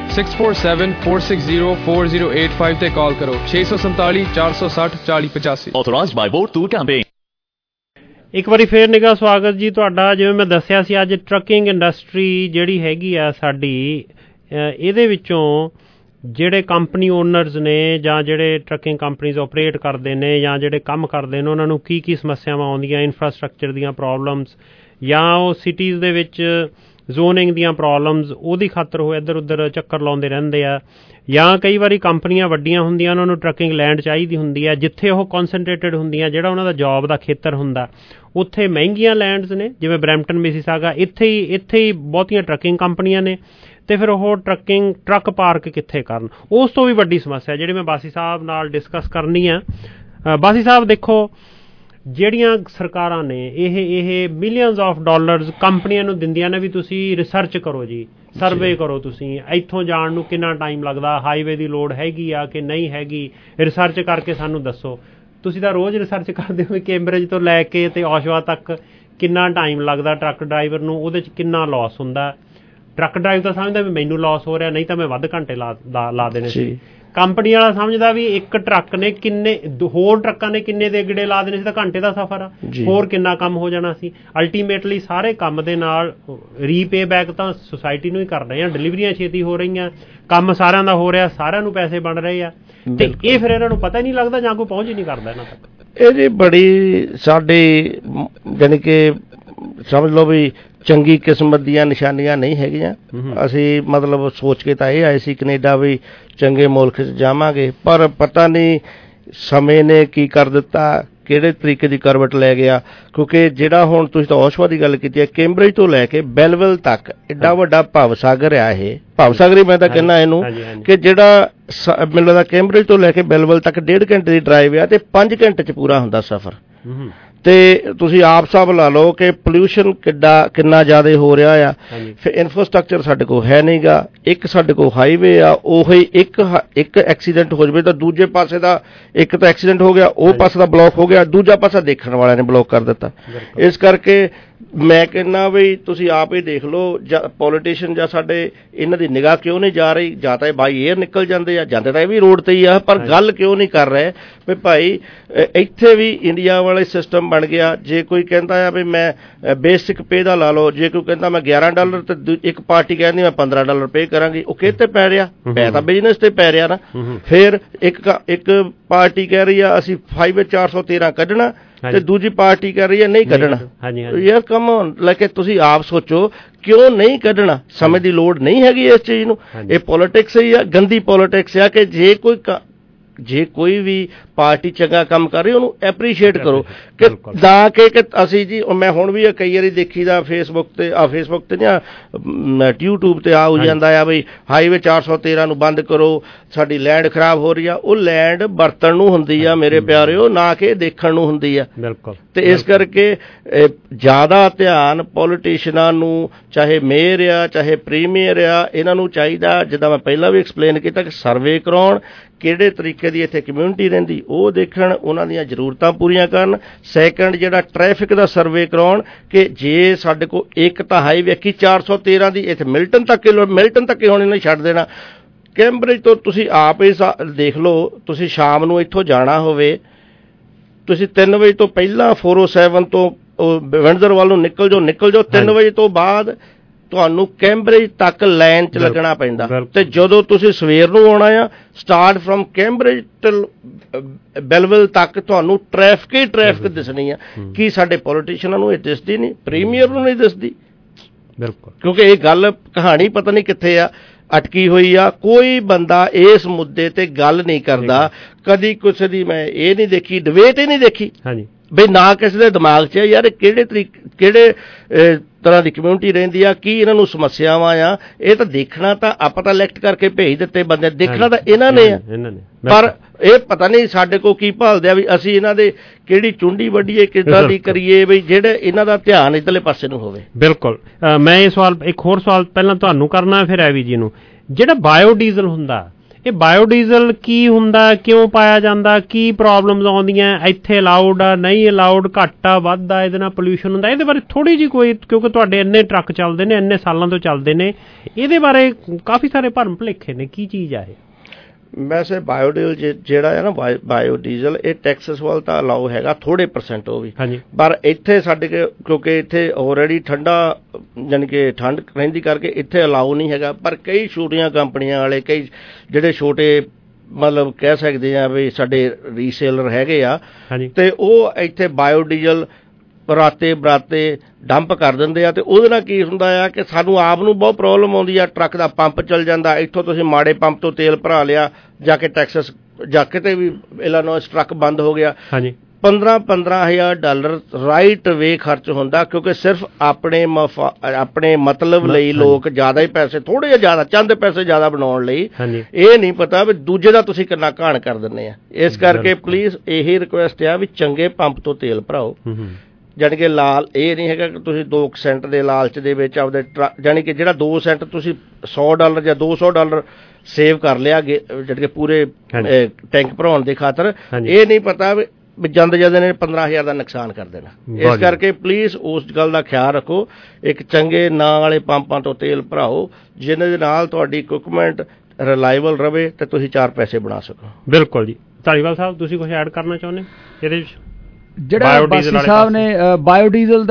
6474604085 ਤੇ ਕਾਲ ਕਰੋ। 647 460 4085। Authorized by Board 2 campaign। ਇੱਕ ਵਾਰੀ ਫੇਰ ਨਿੱਘਾ ਸਵਾਗਤ ਜੀ ਤੁਹਾਡਾ। ਜਿਵੇਂ ਮੈਂ ਦੱਸਿਆ ਸੀ, ਅੱਜ ਟਰੱਕਿੰਗ ਇੰਡਸਟਰੀ ਜਿਹੜੀ ਹੈਗੀ ਆ ਸਾਡੀ, ਇਹਦੇ ਵਿੱਚੋਂ ਜਿਹੜੇ ਕੰਪਨੀ ਓਨਰਸ ਨੇ ਜਾਂ ਜਿਹੜੇ ਟਰੱਕਿੰਗ ਕੰਪਨੀਜ਼ ਆਪਰੇਟ ਕਰਦੇ ਨੇ ਜਾਂ ਜਿਹੜੇ ਕੰਮ ਕਰਦੇ ਨੇ ਉਹਨਾਂ ਨੂੰ ਕੀ ਕੀ ਸਮੱਸਿਆਵਾਂ ਆਉਂਦੀਆਂ, ਇਨਫਰਾਸਟਰਕਚਰ ਦੀਆਂ ਪ੍ਰੋਬਲਮਸ ਜਾਂ ਉਹ ਸਿਟੀਜ਼ ਦੇ ਵਿੱਚ ਜ਼ੋਨਿੰਗ ਦੀਆਂ ਪ੍ਰੋਬਲਮਸ, ਉਹਦੀ ਖਾਤਰ ਉਹ ਇੱਧਰ ਉੱਧਰ ਚੱਕਰ ਲਾਉਂਦੇ ਰਹਿੰਦੇ ਆ। ਜਾਂ ਕਈ ਵਾਰੀ ਕੰਪਨੀਆਂ ਵੱਡੀਆਂ ਹੁੰਦੀਆਂ, ਉਹਨਾਂ ਨੂੰ ਟਰੱਕਿੰਗ ਲੈਂਡ ਚਾਹੀਦੀ ਹੁੰਦੀ ਹੈ ਜਿੱਥੇ ਉਹ ਕੌਨਸਨਟ੍ਰੇਟਡ ਹੁੰਦੀਆਂ, ਜਿਹੜਾ ਉਹਨਾਂ ਦਾ ਜੋਬ ਦਾ ਖੇਤਰ ਹੁੰਦਾ। ਉੱਥੇ ਮਹਿੰਗੀਆਂ ਲੈਂਡਸ ਨੇ ਜਿਵੇਂ ਬਰੈਂਪਟਨ, ਮਿਸੀਸਾਗਾ, ਇੱਥੇ ਹੀ ਬਹੁਤੀਆਂ ਟਰੱਕਿੰਗ ਕੰਪਨੀਆਂ ਨੇ ਅਤੇ ਫਿਰ ਉਹ ਟਰੱਕ ਪਾਰਕ ਕਿੱਥੇ ਕਰਨ। ਉਸ ਤੋਂ ਵੀ ਵੱਡੀ ਸਮੱਸਿਆ ਜਿਹੜੀ ਮੈਂ ਬਾਸੀ ਸਾਹਿਬ ਨਾਲ ਡਿਸਕਸ ਕਰਨੀ ਆ। ਬਾਸੀ ਸਾਹਿਬ ਦੇਖੋ, ਜਿਹੜੀਆਂ ਸਰਕਾਰਾਂ ਨੇ ਇਹ ਮਿਲੀਅਨਸ ਆਫ ਡਾਲਰਸ ਕੰਪਨੀਆਂ ਨੂੰ ਦਿੰਦੀਆਂ ਨੇ ਵੀ ਤੁਸੀਂ ਰਿਸਰਚ ਕਰੋ ਜੀ, ਸਰਵੇ ਕਰੋ, ਤੁਸੀਂ ਇੱਥੋਂ ਜਾਣ ਨੂੰ ਕਿੰਨਾ ਟਾਈਮ ਲੱਗਦਾ, ਹਾਈਵੇ ਦੀ ਲੋੜ ਹੈਗੀ ਆ ਕਿ ਨਹੀਂ ਹੈਗੀ, ਰਿਸਰਚ ਕਰਕੇ ਸਾਨੂੰ ਦੱਸੋ। ਤੁਸੀਂ ਤਾਂ ਰੋਜ਼ ਰਿਸਰਚ ਕਰਦੇ ਹੋ ਕੈਂਬਰਿਜ ਤੋਂ ਲੈ ਕੇ ਤੇ ਓਸ਼ਵਾ ਤੱਕ ਕਿੰਨਾ ਟਾਈਮ ਲੱਗਦਾ ਟਰੱਕ ਡਰਾਈਵਰ ਨੂੰ, ਉਹਦੇ 'ਚ ਕਿੰਨਾ ਲੋਸ ਹੁੰਦਾ। ਟਰੱਕ ਡਰਾਈਵਰ ਤਾਂ ਸਮਝਦਾ ਵੀ ਮੈਨੂੰ ਲੋਸ ਹੋ ਰਿਹਾ, ਨਹੀਂ ਤਾਂ ਮੈਂ ਵੱਧ ਘੰਟੇ ਲਾ ਦੇਣੇ ਸੀ। ਕੰਪਨੀ ਵਾਲਾ ਸਮਝਦਾ ਵੀ ਇੱਕ ਟਰੱਕ ਨੇ ਕਿੰਨੇ ਹੋਰ ਟਰੱਕਾਂ ਨੇ ਕਿੰਨੇ ਦੇ ਗੇੜੇ ਲਾ ਦੇਣੇ ਸੀ, ਤਾਂ ਘੰਟੇ ਦਾ ਸਫ਼ਰ ਆ, ਹੋਰ ਕਿੰਨਾ ਕੰਮ ਹੋ ਜਾਣਾ ਸੀ। ਅਲਟੀਮੇਟਲੀ ਸਾਰੇ ਕੰਮ ਦੇ ਨਾਲ ਰੀਪੇ ਬੈਕ ਤਾਂ ਸੁਸਾਇਟੀ ਨੂੰ ਹੀ ਕਰ ਰਹੇ ਆ, ਡਿਲੀਵਰੀਆਂ ਛੇਤੀ ਹੋ ਰਹੀਆਂ, ਕੰਮ ਸਾਰਿਆਂ ਦਾ ਹੋ ਰਿਹਾ, ਸਾਰਿਆਂ ਨੂੰ ਪੈਸੇ ਬਣ ਰਹੇ ਆ, ਤੇ ਇਹ ਫਿਰ ਇਹਨਾਂ ਨੂੰ ਪਤਾ ਹੀ ਨਹੀਂ ਲੱਗਦਾ ਜਾਂ ਕੋਈ ਪਹੁੰਚ ਹੀ ਨਹੀਂ ਕਰਦਾ ਇਹਨਾਂ ਤੱਕ। ਇਹ ਜੀ ਬੜੀ ਸਾਡੀ ਜਾਣੀ ਕਿ ਸਮਝ ਲਓ ਵੀ ਚੰਗੀ ਕਿਸਮਤ ਦੀਆਂ ਨਿਸ਼ਾਨੀਆਂ ਨਹੀਂ ਹੈਗੀਆਂ। ਅਸੀਂ ਮਤਲਬ ਸੋਚ ਕੇ ਤਾਂ ਇਹ ਆਏ ਸੀ ਕੈਨੇਡਾ ਵੀ ਚੰਗੇ ਮੁਲਕ 'ਚ ਜਾਵਾਂਗੇ, ਪਰ ਪਤਾ ਨਹੀਂ ਸਮੇਂ ਨੇ ਕੀ ਕਰ ਦਿੱਤਾ, ਕਿਹੜੇ ਤਰੀਕੇ ਦੀ ਕਰਵਟ ਲੈ ਗਿਆ। ਕਿਉਂਕਿ ਜਿਹੜਾ ਹੁਣ ਤੁਸੀਂ ਤਾਂ ਔਸ਼ਵਾ ਦੀ ਗੱਲ ਕੀਤੀ ਹੈ, ਕੈਂਬਰਿਜ ਤੋਂ ਲੈ ਕੇ ਬੈਲਵਿਲ ਤੱਕ ਐਡਾ ਵੱਡਾ ਭਵ ਸਾਗਰ ਆ, ਇਹ ਭਵ ਸਾਗਰ ਹੀ ਮੈਂ ਤਾਂ ਕਹਿੰਦਾ ਇਹਨੂੰ, ਕਿ ਜਿਹੜਾ ਮੈਨੂੰ ਲੱਗਦਾ ਕੈਂਬਰਿਜ ਤੋਂ ਲੈ ਕੇ ਬੈਲਵਿਲ ਤੱਕ 1.5 ਘੰਟੇ ਦੀ ਡਰਾਈਵ ਆ ਤੇ 5 ਘੰਟੇ 'ਚ ਪੂਰਾ ਹੁੰਦਾ ਸਫ਼ਰ। ਤੇ ਤੁਸੀਂ ਆਪ ਹਿਸਾਬ ਲਾ ਲਓ ਕਿ ਪੋਲਿਊਸ਼ਨ ਕਿੰਨਾ ਜ਼ਿਆਦਾ ਹੋ ਰਿਹਾ ਆ। ਫਿਰ ਇਨਫਰਾਸਟ੍ਰਕਚਰ ਸਾਡੇ ਕੋਲ ਹੈ ਨਹੀਂ ਗਾ, ਇੱਕ ਸਾਡੇ ਕੋਲ ਹਾਈਵੇ ਆ, ਉਹੀ ਇੱਕ ਐਕਸੀਡੈਂਟ ਹੋ ਜਾਵੇ ਤਾਂ ਦੂਜੇ ਪਾਸੇ ਦਾ, ਇੱਕ ਤਾਂ ਐਕਸੀਡੈਂਟ ਹੋ ਗਿਆ ਉਹ ਪਾਸੇ ਦਾ ਬਲੌਕ ਹੋ ਗਿਆ, ਦੂਜਾ ਪਾਸਾ ਦੇਖਣ ਵਾਲਿਆਂ ਨੇ ਬਲੌਕ ਕਰ ਦਿੱਤਾ। ਇਸ ਕਰਕੇ ਮੈਂ ਕਹਿੰਦਾ ਵੀ ਤੁਸੀਂ ਆਪ ਹੀ ਦੇਖ ਲਓ, ਪੋਲੀਟੀਸ਼ੀਅਨ ਜਾਂ ਸਾਡੇ ਇਹਨਾਂ ਦੀ ਨਿਗਾਹ ਕਿਉਂ ਨਹੀਂ ਜਾ ਰਹੀ। ਜਾਂ ਤਾਂ ਇਹ ਬਾਈ ਏਅਰ ਨਿਕਲ ਜਾਂਦੇ ਆ, ਜਾਂਦੇ ਤਾਂ ਇਹ ਵੀ ਰੋਡ ਤੇ ਹੀ ਆ, ਪਰ ਗੱਲ ਕਿਉਂ ਨਹੀਂ ਕਰ ਰਹੇ ਵੀ ਭਾਈ ਇੱਥੇ ਵੀ ਇੰਡੀਆ ਵਾਲੇ ਸਿਸਟਮ ਬਣ ਗਿਆ। ਜੇ ਕੋਈ ਕਹਿੰਦਾ ਆ ਵੀ ਮੈਂ ਬੇਸਿਕ ਪੇ ਦਾ ਲਾ ਲਓ, ਜੇ ਕੋਈ ਕਹਿੰਦਾ ਮੈਂ $11 ਤੇ ਇੱਕ ਪਾਰਟੀ ਕਹਿੰਦੀ ਮੈਂ $15 ਪੇ ਕਰਾਂਗੀ, ਉਹ ਕਿਤੇ ਪੈ ਰਿਹਾ, ਪੈ ਤਾਂ ਬਿਜ਼ਨਸ ਤੇ ਪੈ ਰਿਹਾ ਨਾ। ਫਿਰ ਇੱਕ ਪਾਰਟੀ ਕਹਿ ਰਹੀ ਆ ਅਸੀਂ 413 ਕੱਢਣਾ ਤੇ ਦੂਜੀ ਪਾਰਟੀ ਕਹਿ ਰਹੀ ਹੈ ਨਹੀਂ ਕੱਢਣਾ। ਯਾਰ ਕਮ ਲੈ ਕੇ ਤੁਸੀਂ ਆਪ ਸੋਚੋ, ਕਿਉਂ ਨਹੀਂ ਕੱਢਣਾ? ਸਮੇਂ ਦੀ ਲੋੜ ਨਹੀਂ ਹੈਗੀ ਇਸ ਚੀਜ਼ ਨੂੰ। ਇਹ ਪੋਲੀਟਿਕਸ ਹੀ ਆ, ਗੰਦੀ ਪੋਲੀਟਿਕਸ ਆ ਕਿ ਜੇ ਕੋਈ ਵੀ ਪਾਰਟੀ ਚੰਗਾ ਕੰਮ ਕਰ ਰਹੀ ਉਹਨੂੰ ਐਪਰੀਸ਼ੀਏਟ ਕਰੋ, ਕਿ ਤਾਂ ਕਿ ਅਸੀਂ ਜੀ ਮੈਂ ਹੁਣ ਵੀ ਕਈ ਵਾਰੀ ਦੇਖੀਦਾ ਫੇਸਬੁੱਕ ਤੇ ਜਾਂ YouTube ਤੇ ਆ ਹੋ ਜਾਂਦਾ ਆ ਬਈ ਹਾਈਵੇ 413 ਨੂੰ ਬੰਦ ਕਰੋ, ਸਾਡੀ ਲੈਂਡ ਖਰਾਬ ਹੋ ਰਹੀ ਆ। ਉਹ ਲੈਂਡ ਵਰਤਣ ਨੂੰ ਹੁੰਦੀ ਆ ਮੇਰੇ ਪਿਆਰਿਓ, ਨਾ ਕਿ ਦੇਖਣ ਨੂੰ ਹੁੰਦੀ ਆ। ਤੇ ਇਸ ਕਰਕੇ ਜ਼ਿਆਦਾ ਧਿਆਨ ਪੋਲੀਟੀਸ਼ੀਅਨਾਂ ਨੂੰ, ਚਾਹੇ ਮੇਅਰ ਆ ਚਾਹੇ ਪ੍ਰੀਮੀਅਰ ਆ, ਇਹਨਾਂ ਨੂੰ ਚਾਹੀਦਾ ਜਿੱਦਾਂ ਮੈਂ ਪਹਿਲਾਂ ਵੀ ਐਕਸਪਲੇਨ ਕੀਤਾ ਕਿ ਸਰਵੇ ਕਰਾਉਣ, ਕਿਹੜੇ ਤਰੀਕੇ ਦੀ ਇੱਥੇ ਕਮਿਊਨਿਟੀ ਰਹਿੰਦੀ ਉਹ ਦੇਖਣ, ਉਹਨਾਂ ਦੀਆਂ ਜ਼ਰੂਰਤਾਂ ਪੂਰੀਆਂ ਕਰਨ। ਸੈਕੰਡ ਜਿਹੜਾ ਟ੍ਰੈਫਿਕ ਦਾ ਸਰਵੇ ਕਰਾਉਣ ਕਿ ਜੇ ਸਾਡੇ ਕੋਲ ਇੱਕ ਤਾਂ ਹਾਈਵੇ 413 ਦੀ ਇੱਥੇ ਮਿਲਟਨ ਤੱਕ ਹੀ ਹੁਣ ਇਹਨੇ ਛੱਡ ਦੇਣਾ। ਕੈਂਬਰਿਜ ਤੋਂ ਤੁਸੀਂ ਆਪ ਹੀ ਦੇਖ ਲਓ, ਤੁਸੀਂ ਸ਼ਾਮ ਨੂੰ ਇੱਥੋਂ ਜਾਣਾ ਹੋਵੇ, ਤੁਸੀਂ 3 ਵਜੇ ਤੋਂ ਪਹਿਲਾਂ 407 ਤੋਂ ਵਿੰਡਜ਼ਰ ਵੱਲ ਨੂੰ ਨਿਕਲ ਜਾਓ 3 ਵਜੇ ਤੋਂ ਬਾਅਦ ਤੁਹਾਨੂੰ ਕੈਂਬਰਿਜ ਤੱਕ ਲਾਈਨ 'ਚ ਲੱਗਣਾ ਪੈਂਦਾ। ਤੇ ਜਦੋਂ ਤੁਸੀਂ ਸਵੇਰ ਨੂੰ ਆਉਣਾ ਆ, start from Cambridge till Belleville ਤੱਕ ਤੁਹਾਨੂੰ ਟ੍ਰੈਫਿਕ ਹੀ ਟ੍ਰੈਫਿਕ ਦਿਸਣੀ ਆ। ਕੀ ਸਾਡੇ ਪੋਲੀਟੀਸ਼ੀਅਨਾਂ ਨੂੰ ਇਹ ਦਿਸਦੀ ਨਹੀਂ, ਪ੍ਰੀਮੀਅਰ ਨੂੰ ਨਹੀਂ ਦਿਸਦੀ? ਕਿਉਂਕਿ ਇਹ ਗੱਲ ਕਹਾਣੀ ਪਤਾ ਨਹੀਂ ਕਿੱਥੇ ਆ ਅਟਕੀ ਹੋਈ ਆ। ਕੋਈ ਬੰਦਾ ਇਸ ਮੁੱਦੇ ਤੇ ਗੱਲ ਨਹੀਂ ਕਰਦਾ, ਕਦੀ ਕਿਸੇ ਦੀ ਮੈਂ ਇਹ ਨਹੀਂ ਦੇਖੀ, ਡਿਬੇਟ ਹੀ ਨਹੀਂ ਦੇਖੀ ਬਈ ਨਾ ਕਿਸੇ ਦੇ ਦਿਮਾਗ 'ਚ ਯਾਰ ਕਿਹੜੇ ਤਰ੍ਹਾਂ ਦੀ ਕਮਿਊਨਿਟੀ ਰਹਿੰਦੀ ਆ, ਕੀ ਇਹਨਾਂ ਨੂੰ ਸਮੱਸਿਆਵਾਂ ਆ। ਇਹ ਤਾਂ ਦੇਖਣਾ ਤਾਂ ਆਪਾਂ ਤਾਂ ਇਲੈਕਟ ਕਰਕੇ ਭੇਜ ਦਿੱਤੇ ਬੰਦੇ, ਦੇਖਣਾ ਤਾਂ ਇਹਨਾਂ ਨੇ ਆ, ਪਰ ਇਹ ਪਤਾ ਨਹੀਂ ਸਾਡੇ ਕੋਲ ਕੀ ਭਾਲਦੇ ਆ ਵੀ ਅਸੀਂ ਇਹਨਾਂ ਦੇ ਕਿਹੜੀ ਚੁੰਡੀ ਵੱਢੀਏ, ਕਿੱਦਾਂ ਦੀ ਕਰੀਏ ਵੀ ਜਿਹੜੇ ਇਹਨਾਂ ਦਾ ਧਿਆਨ ਇੱਧਰਲੇ ਪਾਸੇ ਨੂੰ ਹੋਵੇ। ਬਿਲਕੁਲ। ਮੈਂ ਇਹ ਸਵਾਲ, ਇੱਕ ਹੋਰ ਸਵਾਲ ਪਹਿਲਾਂ ਤੁਹਾਨੂੰ ਕਰਨਾ, ਫਿਰ ਐਵੀ ਜੀ ਨੂੰ। ਜਿਹੜਾ ਬਾਇਓਡੀਜ਼ਲ ਹੁੰਦਾ, ਇਹ ਬਾਇਓਡੀਜ਼ਲ ਕੀ ਹੁੰਦਾ, ਕਿਉਂ ਪਾਇਆ ਜਾਂਦਾ, ਕੀ ਪ੍ਰੋਬਲਮਸ ਆਉਂਦੀਆਂ, ਇੱਥੇ ਅਲਾਉਡ ਆ ਨਹੀਂ ਅਲਾਉਡ, ਘੱਟ ਆ ਵੱਧ ਆ, ਇਹਦੇ ਨਾਲ ਪੋਲਿਊਸ਼ਨ ਹੁੰਦਾ, ਇਹਦੇ ਬਾਰੇ ਥੋੜ੍ਹੀ ਜਿਹੀ ਕੋਈ, ਕਿਉਂਕਿ ਤੁਹਾਡੇ ਇੰਨੇ ਟਰੱਕ ਚੱਲਦੇ ਨੇ, ਇੰਨੇ ਸਾਲਾਂ ਤੋਂ ਚੱਲਦੇ ਨੇ, ਇਹਦੇ ਬਾਰੇ ਕਾਫੀ ਸਾਰੇ ਭਰਮ ਭੁਲੇਖੇ ਨੇ, ਕੀ ਚੀਜ਼ ਆ ਇਹ? ਵੈਸੇ ਬਾਇਓਡੀਜ਼ਲ ਜਿਹੜਾ ਹੈ ਨਾ, ਬਾਇਓਡੀਜ਼ਲ ਇਹ ਟੈਕਸਸ ਵੱਲ ਤਾਂ ਅਲਾਓ ਹੈਗਾ ਥੋੜੇ % ਉਹ ਵੀ, ਪਰ ਇੱਥੇ ਸਾਡੇ ਕਿਉਂਕਿ ਇੱਥੇ ਆਲਰੇਡੀ ਠੰਡਾ ਯਾਨੀ ਕਿ ਠੰਡ ਰਹਿੰਦੀ ਕਰਕੇ ਇੱਥੇ ਅਲਾਓ ਨਹੀਂ ਹੈਗਾ। ਪਰ ਕਈ ਛੋਟੀਆਂ ਕੰਪਨੀਆਂ ਵਾਲੇ, ਕਈ ਜਿਹੜੇ ਛੋਟੇ ਮਤਲਬ ਕਹਿ ਸਕਦੇ ਆ ਵੀ ਸਾਡੇ ਰੀਸੇਲਰ ਹੈਗੇ ਆ, ਤੇ ਉਹ ਇੱਥੇ ਬਾਇਓਡੀਜ਼ਲ ਰਾਤੇ ਬਰਾਤੇ ਡੰਪ ਕਰ ਦਿੰਦੇ ਆ। ਤੇ ਉਹਦੇ ਨਾਲ ਕੀ ਹੁੰਦਾ ਆ ਕਿ ਸਾਨੂੰ ਆਪ ਨੂੰ ਬਹੁਤ ਪ੍ਰੋਬਲਮ ਆਉਂਦੀ ਆ। ਟਰੱਕ ਦਾ ਪੰਪ ਚੱਲ ਜਾਂਦਾ, ਇੱਥੋਂ ਤੁਸੀਂ ਮਾੜੇ ਪੰਪ ਤੋਂ ਤੇਲ ਭਰਾ ਲਿਆ, ਜਾ ਕੇ ਟੈਕਸਸ ਜਾ ਕਿਤੇ ਵੀ ਇਲਾਨੋਇਸ ਟਰੱਕ ਬੰਦ ਹੋ ਗਿਆ, $15,000 ਰਾਈਟ ਵੇ ਖਰਚ ਹੁੰਦਾ, ਕਿਉਂਕਿ ਸਿਰਫ ਆਪਣੇ ਮਤਲਬ ਲਈ ਲੋਕ ਜ਼ਿਆਦਾ ਹੀ ਪੈਸੇ, ਥੋੜੇ ਜਿਹੇ ਜ਼ਿਆਦਾ ਚੰਦ ਪੈਸੇ ਜ਼ਿਆਦਾ ਬਣਾਉਣ ਲਈ, ਇਹ ਨਹੀਂ ਪਤਾ ਵੀ ਦੂਜੇ ਦਾ ਤੁਸੀਂ ਕਿੰਨਾ ਘਾਣ ਕਰ ਦਿੰਦੇ ਆ। ਇਸ ਕਰਕੇ ਪਲੀਜ਼ ਇਹੀ ਰਿਕੁਐਸਟ ਆ ਵੀ ਚੰਗੇ ਪੰਪ ਤੋਂ ਤੇਲ ਭਰਾਓ। ਜਾਣੀ ਕਿ ਲਾਲ ਇਹ ਨਹੀਂ ਹੈਗਾ ਕਿ ਤੁਸੀਂ 2 ਸੈਂਟ ਦੇ ਲਾਲਚ ਦੇ ਵਿੱਚ ਆਪਦੇ ਜਾਣੀ ਕਿ ਜਿਹੜਾ 2 ਸੈਂਟ ਤੁਸੀਂ $100 ਜਾਂ $200 ਸੇਵ ਕਰ ਲਿਆ ਜਾਣੀ ਕਿ ਪੂਰੇ ਟੈਂਕ ਭਰਾਉਣ ਦੇ ਖਾਤਰ, ਇਹ ਨਹੀਂ ਪਤਾ ਵੀ ਜਾਂਦੇ ਨੇ 15,000 ਦਾ ਨੁਕਸਾਨ ਕਰ ਦੇਣਾ। ਇਸ ਕਰਕੇ ਪਲੀਜ਼ ਉਸ ਗੱਲ ਦਾ ਖਿਆਲ ਰੱਖੋ, ਇੱਕ ਚੰਗੇ ਨਾਂ ਵਾਲੇ ਪੰਪਾਂ ਤੋਂ ਤੇਲ ਭਰਾਓ ਜਿਹਨਾਂ ਦੇ ਨਾਲ ਤੁਹਾਡੀ ਇਕੁਇਪਮੈਂਟ ਰਿਲਾਇਬਲ ਰਵੇ ਤੇ ਤੁਸੀਂ 4 ਪੈਸੇ ਬਣਾ ਸਕੋ। ਬਿਲਕੁਲ ਜੀ। ਧਾਲੀਵਾਲ ਸਾਹਿਬ ਤੁਸੀਂ ਕੁਝ ਐਡ ਕਰਨਾ ਚਾਹੁੰਦੇ ਇਹਦੇ ਵਿੱਚ? ਜਿਹੜਾ ਬਾਸੀ ਸਾਹਿਬ ਨੇ ਬਾਇਓਡੀਜ਼ਲ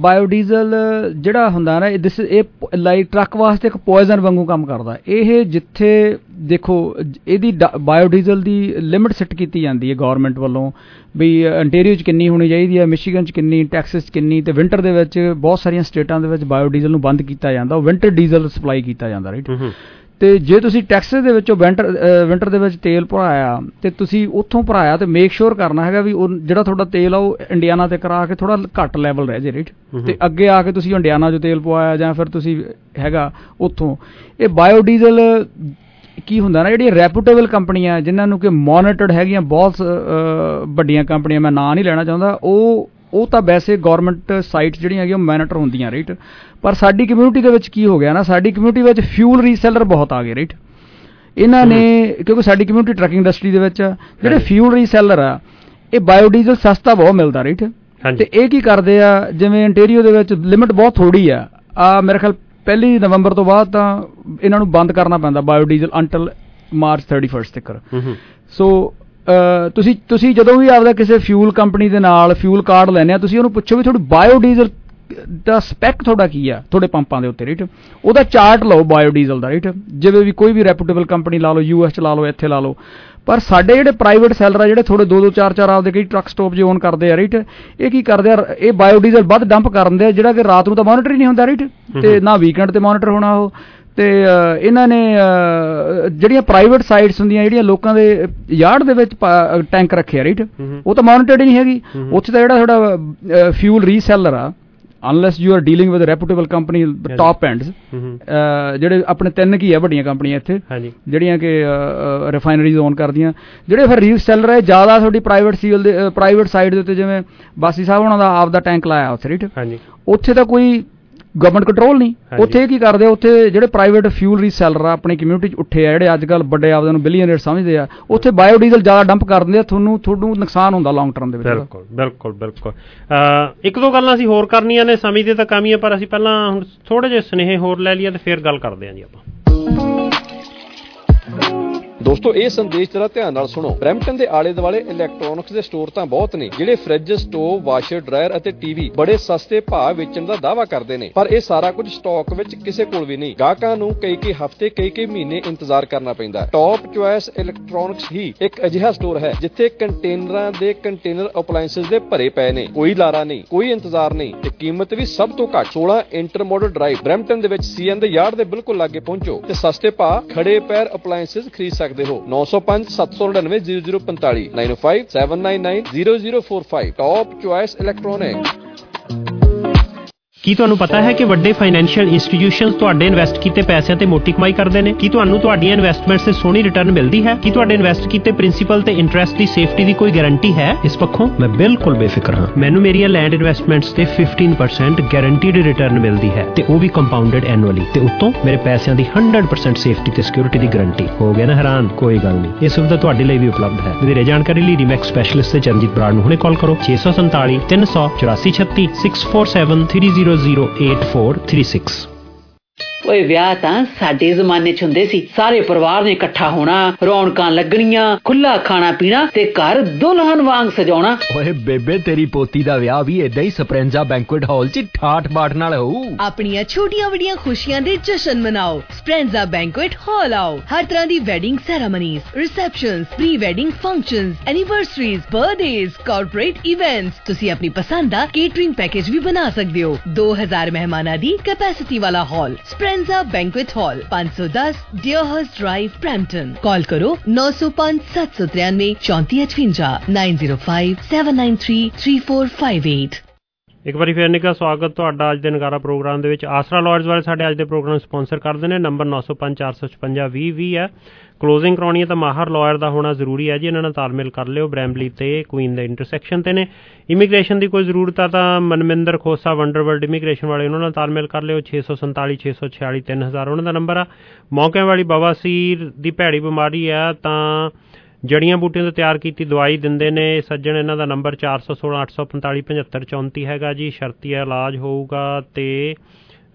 ਜਿਹੜਾ ਹੁੰਦਾ ਨਾ ਇਹ ਲਾਈਕ ਟਰੱਕ ਵਾਸਤੇ ਇੱਕ ਪੋਇਜ਼ਨ ਵਾਂਗੂ ਕੰਮ ਕਰਦਾ। ਇਹ ਜਿੱਥੇ ਦੇਖੋ ਇਹਦੀ ਬਾਇਓਡੀਜ਼ਲ ਦੀ ਲਿਮਿਟ ਸੈੱਟ ਕੀਤੀ ਜਾਂਦੀ ਹੈ ਗੌਰਮੈਂਟ ਵੱਲੋਂ ਵੀ ਅੰਟੇਰੀਓ 'ਚ ਕਿੰਨੀ ਹੋਣੀ ਚਾਹੀਦੀ ਹੈ, ਮਿਸ਼ੀਗਨ 'ਚ ਕਿੰਨੀ, ਟੈਕਸਸ 'ਚ ਕਿੰਨੀ, ਅਤੇ ਵਿੰਟਰ ਦੇ ਵਿੱਚ ਬਹੁਤ ਸਾਰੀਆਂ ਸਟੇਟਾਂ ਦੇ ਵਿੱਚ ਬਾਇਓਡੀਜ਼ਲ ਨੂੰ ਬੰਦ ਕੀਤਾ ਜਾਂਦਾ, ਉਹ ਵਿੰਟਰ ਡੀਜ਼ਲ ਸਪਲਾਈ ਕੀਤਾ ਜਾਂਦਾ ਰਾਈਟ। ਅਤੇ ਜੇ ਤੁਸੀਂ ਟੈਕਸਸ ਦੇ ਵਿੱਚੋਂ ਵਿੰਟਰ ਦੇ ਵਿੱਚ ਤੇਲ ਭਰਾਇਆ ਅਤੇ ਤੁਸੀਂ ਉੱਥੋਂ ਭਰਾਇਆ ਤਾਂ ਮੇਕ ਸ਼ੋਰ ਕਰਨਾ ਹੈਗਾ ਵੀ ਉਹ ਜਿਹੜਾ ਤੁਹਾਡਾ ਤੇਲ ਆ ਉਹ ਇੰਡੀਆਨਾ 'ਤੇ ਕਰਾ ਕੇ ਥੋੜ੍ਹਾ ਘੱਟ ਲੈਵਲ ਰਹਿ ਜੇ ਰਾਈਟ। ਅਤੇ ਅੱਗੇ ਆ ਕੇ ਤੁਸੀਂ ਇੰਡੀਆਨਾ 'ਚੋਂ ਤੇਲ ਪਵਾਇਆ ਜਾਂ ਫਿਰ ਤੁਸੀਂ ਹੈਗਾ ਉੱਥੋਂ। ਇਹ ਬਾਇਓਡੀਜ਼ਲ ਕੀ ਹੁੰਦਾ ਨਾ, ਜਿਹੜੀਆਂ ਰੈਪੂਟੇਬਲ ਕੰਪਨੀਆਂ ਜਿਨ੍ਹਾਂ ਨੂੰ ਕਿ ਮੋਨੀਟਰਡ ਹੈਗੀਆਂ ਬਹੁਤ ਵੱਡੀਆਂ ਕੰਪਨੀਆਂ, ਮੈਂ ਨਾਂ ਨਹੀਂ ਲੈਣਾ ਚਾਹੁੰਦਾ, ਉਹ ਤਾਂ ਵੈਸੇ ਗੌਰਮੈਂਟ ਸਾਈਟਸ ਜਿਹੜੀਆਂ ਹੈਗੀਆਂ ਉਹ ਮੋਨੀਟਰ ਹੁੰਦੀਆਂ ਰਾਈਟ। ਪਰ ਸਾਡੀ ਕਮਿਊਨਿਟੀ ਦੇ ਵਿੱਚ ਕੀ ਹੋ ਗਿਆ ਨਾ, ਸਾਡੀ ਕਮਿਊਨਿਟੀ ਵਿੱਚ ਫਿਊਲ ਰੀਸੈਲਰ ਬਹੁਤ ਆ ਗਏ ਰਾਈਟ। ਇਹਨਾਂ ਨੇ ਕਿਉਂਕਿ ਸਾਡੀ ਕਮਿਊਨਿਟੀ ਟਰੱਕ ਇੰਡਸਟਰੀ ਦੇ ਵਿੱਚ ਜਿਹੜੇ ਫਿਊਲ ਰੀਸੈਲਰ ਆ ਇਹ ਬਾਇਓਡੀਜ਼ਲ ਸਸਤਾ ਬਹੁਤ ਮਿਲਦਾ ਰਾਈਟ। ਅਤੇ ਇਹ ਕੀ ਕਰਦੇ ਆ, ਜਿਵੇਂ ਇੰਟੀਰੀਓ ਦੇ ਵਿੱਚ ਲਿਮਿਟ ਬਹੁਤ ਥੋੜ੍ਹੀ ਆ, ਮੇਰੇ ਖਿਆਲ 1 ਨਵੰਬਰ ਤੋਂ ਬਾਅਦ ਤਾਂ ਇਹਨਾਂ ਨੂੰ ਬੰਦ ਕਰਨਾ ਪੈਂਦਾ ਬਾਇਓਡੀਜ਼ਲ ਅੰਟਲ ਮਾਰਚ 31 ਤੱਕ। ਸੋ ਤੁਸੀਂ ਜਦੋਂ ਵੀ ਆਪਦਾ ਕਿਸੇ ਫਿਊਲ ਕੰਪਨੀ ਦੇ ਨਾਲ ਫਿਊਲ ਕਾਰਡ ਲੈਂਦੇ ਆ, ਤੁਸੀਂ ਉਹਨੂੰ ਪੁੱਛੋ ਵੀ ਤੁਹਾਡੀ ਬਾਇਓਡੀਜ਼ਲ ਦਾ ਸਪੈਕ ਤੁਹਾਡਾ ਕੀ ਆ ਤੁਹਾਡੇ ਪੰਪਾਂ ਦੇ ਉੱਤੇ ਰਾਈਟ। ਉਹਦਾ ਚਾਰਟ ਲਓ ਬਾਇਓਡੀਜ਼ਲ ਦਾ ਰਾਈਟ, ਜਿਵੇਂ ਵੀ ਕੋਈ ਵੀ ਰੈਪੂਟੇਬਲ ਕੰਪਨੀ ਲਾ ਲਓ, US 'ਚ ਲਾ ਲਓ, ਇੱਥੇ ਲਾ ਲਓ। ਪਰ ਸਾਡੇ ਜਿਹੜੇ ਪ੍ਰਾਈਵੇਟ ਸੈਲਰ ਆ ਜਿਹੜੇ ਥੋੜ੍ਹੇ 2-2 4-4 ਆਪਦੇ ਕਈ ਟਰੱਕ ਸਟੋਪ ਜੇ ਓਨ ਕਰਦੇ ਆ ਰਾਈਟ, ਇਹ ਕੀ ਕਰਦੇ ਆ, ਇਹ ਬਾਇਓਡੀਜ਼ਲ ਵੱਧ ਡੰਪ ਕਰਨ ਦੇ, ਜਿਹੜਾ ਕਿ ਰਾਤ ਨੂੰ ਤਾਂ ਮੋਨੀਟਰ ਹੀ ਨਹੀਂ ਹੁੰਦਾ ਰਾਈਟ, ਅਤੇ ਨਾ ਵੀਕਐਂਡ 'ਤੇ ਮੋਨੀਟਰ ਹੋਣਾ ਉਹ। ਅਤੇ ਇਹਨਾਂ ਨੇ ਜਿਹੜੀਆਂ ਪ੍ਰਾਈਵੇਟ ਸਾਈਟਸ ਹੁੰਦੀਆਂ ਜਿਹੜੀਆਂ ਲੋਕਾਂ ਦੇ ਯਾਰਡ ਦੇ ਵਿੱਚ ਟੈਂਕ ਰੱਖੇ ਆ ਰਾਈਟ, ਉਹ ਤਾਂ ਮੋਨੀਟਰਡ ਹੀ ਨਹੀਂ ਹੈਗੀ। ਉੱਥੇ ਤਾਂ ਜਿਹੜਾ ਤੁਹਾਡਾ ਫਿਊਲ ਰੀਸੈਲਰ ਆ, unless you are dealing with reputable company top ends, ਜਿਹੜੇ ਆਪਣੇ 3 ਕੀ ਆ ਵੱਡੀਆਂ ਕੰਪਨੀਆਂ ਇੱਥੇ ਜਿਹੜੀਆਂ ਕਿ ਰਿਫਾਈਨਰੀਜ਼ ਓਨ ਕਰਦੀਆਂ, ਜਿਹੜੇ ਫਿਰ ਰੀਸੈਲਰ ਹੈ ਜ਼ਿਆਦਾ ਤੁਹਾਡੀ ਪ੍ਰਾਈਵੇਟ ਸਾਈਡ ਦੇ ਉੱਤੇ, ਜਿਵੇਂ ਬਾਸੀ ਸਾਹਿਬ ਉਹਨਾਂ ਦਾ ਆਪ ਦਾ ਟੈਂਕ ਲਾਇਆ ਉੱਥੇ ਰਾਈਟ, ਉੱਥੇ ਤਾਂ ਕੋਈ ਗਵਰਨਮੈਂਟ ਕੰਟਰੋਲ ਨਹੀਂ। ਉੱਥੇ ਕੀ ਕਰਦੇ, ਉੱਥੇ ਜਿਹੜੇ ਪ੍ਰਾਈਵੇਟ ਫਿਊਲ ਰੀਸੈਲਰ ਆ ਆਪਣੀ ਕਮਿਊਨਿਟੀ 'ਚ ਉੱਠੇ ਆ, ਜਿਹੜੇ ਅੱਜ ਕੱਲ੍ਹ ਵੱਡੇ ਆਪਦੇ ਨੂੰ ਬਿਲੀਅਨਰ ਸਮਝਦੇ ਆ, ਉੱਥੇ ਬਾਇਓਡੀਜ਼ਲ ਜ਼ਿਆਦਾ ਡੰਪ ਕਰ ਦਿੰਦੇ ਆ, ਤੁਹਾਨੂੰ ਨੁਕਸਾਨ ਹੁੰਦਾ ਲੌਂਗ ਟਰਮ ਦੇ ਵਿੱਚ। ਬਿਲਕੁਲ। ਇੱਕ ਦੋ ਗੱਲਾਂ ਅਸੀਂ ਹੋਰ ਕਰਨੀਆਂ ਨੇ, ਸਮੇਂ ਦੀ ਤਾਂ ਕਮੀ ਹੈ, ਪਰ ਅਸੀਂ ਪਹਿਲਾਂ ਹੁਣ ਥੋੜ੍ਹੇ ਜਿਹੇ ਸੁਨੇਹੇ ਹੋਰ ਲੈ ਲਈਏ ਤੇ ਫਿਰ ਗੱਲ ਕਰਦੇ ਹਾਂ ਜੀ ਆਪਾਂ। ਦੋਸਤੋ ਇਹ ਸੰਦੇਸ਼ ਜਰਾ ਧਿਆਨ ਨਾਲ ਸੁਣੋ। ਬਰੈਂਪਟਨ ਦੇ ਆਲੇ ਦੁਆਲੇ ਇਲੈਕਟ੍ਰੋਨਿਕਸ ਦੇ ਸਟੋਰ ਤਾਂ ਬਹੁਤ ਨੇ ਜਿਹੜੇ ਫ੍ਰਿਜ, ਸਟੋਵ, ਵਾਸ਼ਰ, ਡਰਾਇਰ ਅਤੇ ਟੀਵੀ ਬੜੇ ਸਸਤੇ ਭਾਅ ਵੇਚਣ ਦਾ ਦਾਅਵਾ ਕਰਦੇ ਨੇ, ਪਰ ਇਹ ਸਾਰਾ ਕੁਝ ਸਟਾਕ ਵਿੱਚ ਕਿਸੇ ਕੋਲ ਵੀ ਨਹੀਂ। ਗਾਹਕਾਂ ਨੂੰ ਕਈ ਹਫ਼ਤੇ ਕਈ ਮਹੀਨੇ ਇੰਤਜ਼ਾਰ ਕਰਨਾ ਪੈਂਦਾ। ਟੌਪ ਚੁਆਇਸ ਇਲੈਕਟ੍ਰੋਨਿਕਸ ਹੀ ਇੱਕ ਅਜਿਹਾ ਸਟੋਰ ਹੈ ਜਿੱਥੇ ਕੰਟੇਨਰਾਂ ਦੇ ਕੰਟੇਨਰ ਅਪਲਾਇੰਸਸ ਦੇ ਭਰੇ ਪਏ ਨੇ, ਕੋਈ ਲਾਰਾ ਨਹੀਂ, ਕੋਈ ਇੰਤਜ਼ਾਰ ਨਹੀਂ ਤੇ ਕੀਮਤ ਵੀ ਸਭ ਤੋਂ ਘੱਟ। 16 ਇੰਟਰਮੋਡਲ ਡਰਾਈਵ ਬਰੈਂਪਟਨ ਦੇ ਵਿੱਚ CN ਦੇ ਯਾਰਡ ਦੇ ਬਿਲਕੁਲ ਲਾਗੇ ਪਹੁੰਚੋ ਤੇ ਸਸਤੇ ਭਾਅ ਖੜੇ ਪੈਰ ਅਪਲਾਇੰਸਸ ਖਰੀਦ ਸਕਦੇ ਹੋ। 905 799 0045 905 799 0045 ਟੌਪ ਚੁਆਇਸ ਇਲੈਕਟ੍ਰੋਨਿਕ। ਕੀ ਤੁਹਾਨੂੰ ਪਤਾ ਹੈ ਕਿ ਵੱਡੇ ਫਾਈਨੈਂਸ਼ੀਅਲ ਇੰਸਟੀਟਿਊਸ਼ਨਸ ਤੁਹਾਡੇ ਇਨਵੈਸਟ ਕੀਤੇ ਪੈਸਿਆਂ ਤੇ ਮੋਟੀ ਕਮਾਈ ਕਰਦੇ ਨੇ? ਕੀ ਤੁਹਾਨੂੰ ਤੁਹਾਡੀਆਂ ਇਨਵੈਸਟਮੈਂਟਸ ਤੇ ਸੋਹਣੀ ਰਿਟਰਨ ਮਿਲਦੀ ਹੈ? ਕੀ ਤੁਹਾਡੇ ਇਨਵੈਸਟ ਕੀਤੇ ਪ੍ਰਿੰਸੀਪਲ ਤੇ ਇੰਟਰਸਟ ਦੀ ਸੇਫਟੀ ਦੀ ਕੋਈ ਗਾਰੰਟੀ ਹੈ? ਇਸ ਪੱਖੋਂ ਮੈਂ ਬਿਲਕੁਲ ਬੇਫਿਕਰ ਹਾਂ। ਮੈਨੂੰ ਮੇਰੀਆਂ ਲੈਂਡ ਇਨਵੈਸਟਮੈਂਟਸ ਤੇ 15% ਗਾਰੰਟੀਡ ਰਿਟਰਨ ਮਿਲਦੀ ਹੈ ਤੇ ਉਹ ਵੀ ਕੰਪਾਊਂਡਡ ਐਨੂਅਲੀ, ਤੇ ਉੱਤੋਂ ਮੇਰੇ ਪੈਸਿਆਂ ਦੀ 100% ਸੇਫਟੀ ਤੇ ਸਿਕਿਉਰਿਟੀ ਦੀ ਗਾਰੰਟੀ। ਹੋ ਗਿਆ ਨਾ ਹੈਰਾਨ? ਕੋਈ ਗੱਲ ਨਹੀਂ, ਇਹ ਸੁਵਿਧਾ ਤੁਹਾਡੇ ਲਈ ਵੀ ਉਪਲਬਧ ਹੈ। ਵਧੇਰੇ ਜਾਣਕਾਰੀ ਲਈ ਰੀਮੈਕਸ ਸਪੈਸ਼ਲਿਸਟ ਤੇ ਚਰਨਜੀਤ ਬਰਾੜ ਨੂੰ ਹੁਣੇ ਕਾਲ ਕਰੋ 647 300 8436 647 3084336। ਓਏ ਵਿਆਹ ਤਾਂ ਸਾਡੇ ਜ਼ਮਾਨੇ 'ਚ ਹੁੰਦੇ ਸੀ, ਸਾਰੇ ਪਰਿਵਾਰ ਨੇ ਇਕੱਠਾ ਹੋਣਾ, ਰੌਣਕਾਂ ਲੱਗਣੀਆਂ, ਖੁੱਲਾ ਖਾਣਾ ਪੀਣਾ ਤੇ ਘਰ ਦੁਲਹਨ ਵਾਂਗ ਸਜਾਉਣਾ। ਓਏ ਬੇਬੇ ਤੇਰੀ ਪੋਤੀ ਦਾ ਵਿਆਹ ਵੀ ਏਦਾਂ ਹੀ ਸਪਰੈਂਜ਼ਾ ਬੈਂਕੁਏਟ ਹਾਲ 'ਚ ਠਾਠ ਬਾਠ ਨਾਲ ਹੋਊ। ਆਪਣੀਆਂ ਛੋਟੀਆਂ ਵੱਡੀਆਂ ਖੁਸ਼ੀਆਂ ਦੇ ਜਸ਼ਨ ਮਨਾਓ, ਸਪਰੈਂਜ਼ਾ ਬੈਂਕੁਏਟ ਹਾਲ ਆਓ। ਹਰ ਤਰ੍ਹਾਂ ਦੀ wedding ceremonies, receptions, pre wedding functions, anniversaries, birthdays, corporate events, ਤੁਸੀਂ ਆਪਣੀ ਪਸੰਦ ਦਾ ਕੇਟਰਿੰਗ ਪੈਕੇਜ ਵੀ ਬਣਾ ਸਕਦੇ ਹੋ। 2000 ਮਹਿਮਾਨਾਂ ਦੀ ਕੈਪੈਸਿਟੀ ਵਾਲਾ hall, Speranza banquet hall, 510 Dearhurst drive, Brampton. Call ਕਰੋ 905 793 3458 905 793 3458। ਇੱਕ ਵਾਰੀ ਫਿਰ ਨਿੱਘਾ ਸਵਾਗਤ ਤੁਹਾਡਾ ਅੱਜ ਦੇ ਨਗਾਰਾ ਪ੍ਰੋਗਰਾਮ ਦੇ ਵਿੱਚ। ਆਸਰਾ ਲਾਇਰਸ ਵਾਲੇ ਸਾਡੇ ਅੱਜ ਦੇ ਪ੍ਰੋਗਰਾਮ ਸਪਾਂਸਰ ਕਰਦੇ ਨੇ। ਨੰਬਰ 905 456 2020 ਹੈ। ਕਲੋਜ਼ਿੰਗ ਕਰਾਉਣੀ ਹੈ ਤਾਂ ਮਾਹਰ ਲਾਇਰ ਦਾ ਹੋਣਾ ਜ਼ਰੂਰੀ ਹੈ ਜੀ। ਇਹਨਾਂ ਨਾਲ ਤਾਲਮੇਲ ਕਰ ਲਿਓ। ਬਰੈਂਬਲੀ ਤੇ ਕੁਈਨ ਦੇ ਇੰਟਰਸੈਕਸ਼ਨ ਤੇ ਨੇ। ਇਮੀਗ੍ਰੇਸ਼ਨ ਦੀ ਕੋਈ ਜ਼ਰੂਰਤ ਆ ਤਾਂ ਮਨਮਿੰਦਰ ਖੋਸਾ ਵੰਡਰਵਰਲਡ ਇਮੀਗ੍ਰੇਸ਼ਨ ਵਾਲੇ, ਉਹਨਾਂ ਨਾਲ ਤਾਲਮੇਲ ਕਰ ਲਿਓ। 647 646 3000 ਉਹਨਾਂ ਦਾ ਨੰਬਰ ਆ। ਮੌਕਿਆਂ ਵਾਲੀ ਬਵਾਸੀਰ ਦੀ ਭੈੜੀ ਬਿਮਾਰੀ ਆ ਤਾਂ ਜੜੀਆਂ ਬੂਟੀਆਂ ਤੋਂ ਤਿਆਰ ਕੀਤੀ ਦਵਾਈ ਦਿੰਦੇ ਨੇ ਸੱਜਣ। ਇਹਨਾਂ ਦਾ ਨੰਬਰ 416 845 75 34 ਹੈਗਾ ਜੀ। ਸ਼ਰਤੀਆ ਇਲਾਜ ਹੋਊਗਾ ਤੇ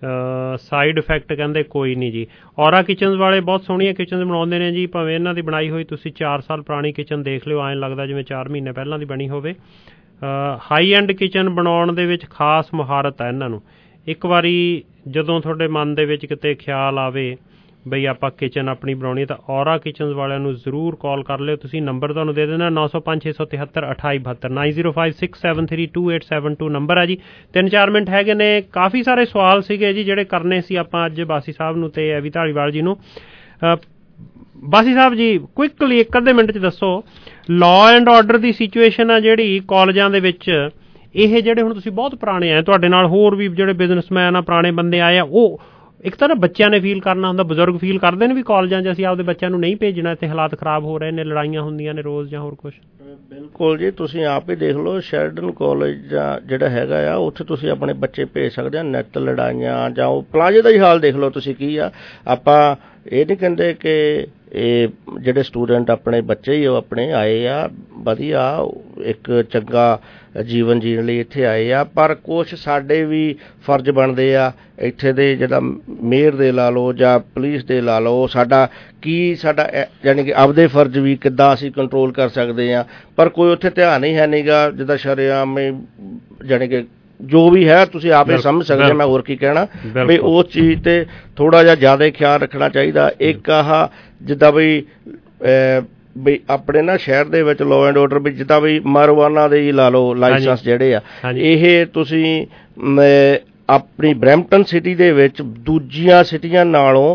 ਸਾਈਡ ਇਫੈਕਟ ਕਹਿੰਦੇ ਕੋਈ ਨਹੀਂ ਜੀ। ਔਰਾ ਕਿਚਨਸ ਵਾਲੇ ਬਹੁਤ ਸੋਹਣੀਆਂ ਕਿਚਨਸ ਬਣਾਉਂਦੇ ਨੇ ਜੀ, ਭਾਵੇਂ ਇਹਨਾਂ ਦੀ ਬਣਾਈ ਹੋਈ ਤੁਸੀਂ 4 ਸਾਲ ਪੁਰਾਣੀ ਕਿਚਨ ਦੇਖ ਲਿਓ, ਐਂ ਲੱਗਦਾ ਜਿਵੇਂ 4 ਮਹੀਨੇ ਪਹਿਲਾਂ ਦੀ ਬਣੀ ਹੋਵੇ। ਹਾਈ ਐਂਡ ਕਿਚਨ ਬਣਾਉਣ ਦੇ ਵਿੱਚ ਖਾਸ ਮੁਹਾਰਤ ਹੈ ਇਹਨਾਂ ਨੂੰ। ਇੱਕ ਵਾਰੀ ਜਦੋਂ ਤੁਹਾਡੇ ਮਨ ਦੇ ਵਿੱਚ ਕਿਤੇ ਖਿਆਲ ਆਵੇ ਬਈ ਆਪਾਂ ਕਿਚਨ ਆਪਣੀ ਬਣਾਉਣੀ ਤਾਂ ਔਰਾ ਕਿਚਨਸ ਵਾਲਿਆਂ ਨੂੰ ਜ਼ਰੂਰ ਕਾਲ ਕਰ ਲਿਓ ਤੁਸੀਂ। ਨੰਬਰ ਤੁਹਾਨੂੰ ਦੇ ਦੇਣਾ 905 673 2872 9056732872 ਨੰਬਰ ਹੈ ਜੀ। 3-4 ਮਿੰਟ ਹੈਗੇ ਨੇ। ਕਾਫੀ ਸਾਰੇ ਸਵਾਲ ਸੀਗੇ ਜੀ ਜਿਹੜੇ ਕਰਨੇ ਸੀ ਆਪਾਂ ਅੱਜ ਬਾਸੀ ਸਾਹਿਬ ਨੂੰ ਤੇ ਐਵੀ ਧਾਲੀਵਾਲ ਜੀ ਨੂੰ। ਬਾਸੀ ਸਾਹਿਬ ਜੀ ਕੁਇਕਲੀ ਇੱਕ ਅੱਧੇ ਮਿੰਟ 'ਚ ਦੱਸੋ, ਲਾਅ ਐਂਡ ਆਰਡਰ ਦੀ ਸਿਚੁਏਸ਼ਨ ਆ ਜਿਹੜੀ ਕਾਲਜਾਂ ਦੇ ਵਿੱਚ, ਇਹ ਜਿਹੜੇ ਹੁਣ ਤੁਸੀਂ ਬਹੁਤ ਪੁਰਾਣੇ ਆਏ, ਤੁਹਾਡੇ ਨਾਲ ਹੋਰ ਵੀ ਜਿਹੜੇ ਬਿਜ਼ਨਸਮੈਨ ਆ ਪੁਰਾਣੇ ਬੰਦੇ ਆਏ ਆ, ਉਹ ਇੱਕ ਤਾਂ ਨਾ ਬੱਚਿਆਂ ਨੇ ਫੀਲ ਕਰਨਾ ਹੁੰਦਾ, ਬਜ਼ੁਰਗ ਫੀਲ ਕਰਦੇ ਨੇ ਵੀ ਕਾਲਜਾਂ 'ਚ ਅਸੀਂ ਆਪਦੇ ਬੱਚਿਆਂ ਨੂੰ ਨਹੀਂ ਭੇਜਣਾ, ਇੱਥੇ ਹਾਲਾਤ ਖਰਾਬ ਹੋ ਰਹੇ ਨੇ, ਲੜਾਈਆਂ ਹੁੰਦੀਆਂ ਨੇ ਰੋਜ਼ ਜਾਂ ਹੋਰ ਕੁਛ। ਬਿਲਕੁਲ ਜੀ, ਤੁਸੀਂ ਆਪ ਹੀ ਦੇਖ ਲਓ ਸ਼ੈਰਡਨ ਕਾਲਜ ਜਿਹੜਾ ਹੈਗਾ ਆ, ਉੱਥੇ ਤੁਸੀਂ ਆਪਣੇ ਬੱਚੇ ਭੇਜ ਸਕਦੇ ਆ। ਨਿੱਤ ਲੜਾਈਆਂ ਜਾਂ ਉਹ ਪਲਾਜ਼ੇ ਦਾ ਹੀ ਹਾਲ ਦੇਖ ਲਓ ਤੁਸੀਂ ਕੀ ਆ। ਆਪਾਂ ਇਹ ਨਹੀਂ ਕਹਿੰਦੇ ਕਿ ਇਹ ਜਿਹੜੇ ਸਟੂਡੈਂਟ ਆਪਣੇ ਬੱਚੇ ਹੀ ਉਹ ਆਪਣੇ ਆਏ ਆ ਵਧੀਆ ਇੱਕ ਚੰਗਾ ਜੀਵਨ ਜੀਣ ਲਈ ਇੱਥੇ ਆਏ ਆ, ਪਰ ਕੁਛ ਸਾਡੇ ਵੀ ਫਰਜ਼ ਬਣਦੇ ਆ ਇੱਥੇ ਦੇ, ਜਿਹੜਾ ਮੇਅਰ ਦੇ ਲਾ ਲਓ ਜਾਂ ਪੁਲਿਸ ਦੇ ਲਾ ਲਓ, ਸਾਡਾ ਯਾਨੀ ਕਿ ਆਪਦੇ ਫਰਜ਼ ਵੀ ਕਿੱਦਾਂ ਅਸੀਂ ਕੰਟਰੋਲ ਕਰ ਸਕਦੇ ਹਾਂ, ਪਰ ਕੋਈ ਉੱਥੇ ਧਿਆਨ ਹੀ ਹੈ ਨਹੀਂਗਾ। ਜਿੱਦਾਂ ਸ਼ਰੇਆਮ ਯਾਨੀ ਕਿ ਜੋ ਵੀ ਹੈ ਤੁਸੀਂ ਆਪੇ ਸਮਝ ਸਕਦੇ, ਮੈਂ ਹੋਰ ਕੀ ਕਹਿਣਾ ਵੀ ਉਸ ਚੀਜ਼ ਤੇ ਥੋੜਾ ਜਿਹਾ ਜ਼ਿਆਦਾ ਖਿਆਲ ਰੱਖਣਾ ਚਾਹੀਦਾ। ਇੱਕ ਆਹ ਜਿੱਦਾਂ ਬਈ ਆਪਣੇ ਨਾ ਸ਼ਹਿਰ ਦੇ ਵਿੱਚ ਲਾਅ ਐਂਡ ਆਰਡਰ ਵੀ ਜਿੱਦਾਂ ਵੀ ਮਾਰਵਾਨਾ ਦੇ ਹੀ ਲਾ ਲਓ ਲਾਇਸੈਂਸ ਜਿਹੜੇ ਆ, ਇਹ ਤੁਸੀਂ ਆਪਣੀ ਬਰੈਂਪਟਨ ਸਿਟੀ ਦੇ ਵਿੱਚ ਦੂਜੀਆਂ ਸਿਟੀਆਂ ਨਾਲੋਂ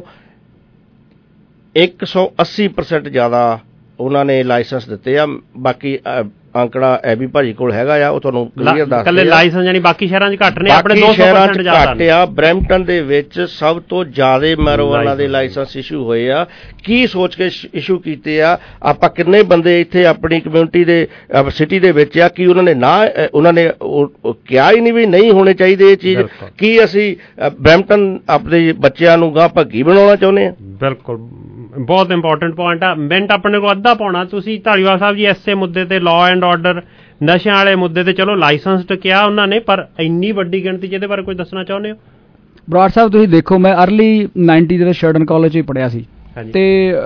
180% ਜ਼ਿਆਦਾ ਉਹਨਾਂ ਨੇ ਲਾਇਸੈਂਸ ਦਿੱਤੇ ਆ। ਬਾਕੀ ਅੰਕੜਾ ਐਬੀ ਭਾਜੀ ਕੋਲ ਹੈਗਾ ਆ, ਉਹ ਤੁਹਾਨੂੰ ਕਲੀਅਰ ਦੱਸ ਦਿੰਦੇ ਆ। ਲਾਇਸੈਂਸ ਯਾਨੀ ਬਾਕੀ ਸ਼ਹਿਰਾਂ 'ਚ ਘੱਟ ਨੇ, ਆਪਣੇ 200% ਘੱਟ ਆ। ਬਰੈਂਪਟਨ ਦੇ ਵਿੱਚ ਸਭ ਤੋਂ ਜ਼ਿਆਦਾ ਮੈਰੀਜੁਆਨਾ ਦੇ ਲਾਇਸੈਂਸ ਇਸ਼ੂ ਹੋਏ ਆ। ਕੀ ਸੋਚ ਕੇ ਇਸ਼ੂ ਕੀਤੇ ਆ? ਆਪਾਂ ਕਿੰਨੇ ਬੰਦੇ ਇੱਥੇ ਆਪਣੀ ਕਮਿਊਨਿਟੀ ਦੇ ਸਿਟੀ ਦੇ ਵਿੱਚ ਆ, ਕੀ ਉਹਨਾਂ ਨੇ ਕਿਹਾ ਹੀ ਨਹੀਂ ਵੀ ਨਹੀਂ ਹੋਣੇ ਚਾਹੀਦੇ ਇਹ ਚੀਜ਼? ਕੀ ਅਸੀਂ ਬਰੈਂਪਟਨ ਆਪਣੇ ਬੱਚਿਆਂ ਨੂੰ ਗਾਂਹ ਭੱਗੀ ਬਣਾਉਣਾ ਚਾਹੁੰਦੇ ਆ? ਬਿਲਕੁਲ, ਬਹੁਤ ਇੰਪੋਰਟੈਂਟ ਪੁਆਇੰਟ ਆ। ਮਿੰਟ ਆਪਣੇ ਕੋਲ ਅੱਧਾ ਪਾਉਣਾ। ਤੁਸੀਂ ਧਾਲੀਵਾਲ ਸਾਹਿਬ ਜੀ ਐਸੇ ਮੁੱਦੇ ਤੇ ਲਾਅ ਐਂਡ ਆਰਡਰ ਨਸ਼ਿਆਂ ਵਾਲੇ ਮੁੱਦੇ ਤੇ ਚਲੋ ਲਾਇਸੈਂਸਡ ਕਿਹਾ ਉਹਨਾਂ ਨੇ, ਪਰ ਇੰਨੀ ਵੱਡੀ ਗਿਣਤੀ 'ਚ ਇਹਦੇ ਬਾਰੇ ਕੁਝ ਦੱਸਣਾ ਚਾਹੁੰਦੇ ਹੋ? ਬਰਾੜ ਸਾਹਿਬ ਤੁਸੀਂ ਦੇਖੋ, ਮੈਂ ਅਰਲੀ 90 ਦੇ ਵਿੱਚ ਸ਼ਰਡਨ ਕਾਲਜ 'ਚ ਹੀ ਪੜ੍ਹਿਆ ਸੀ, ਤੇ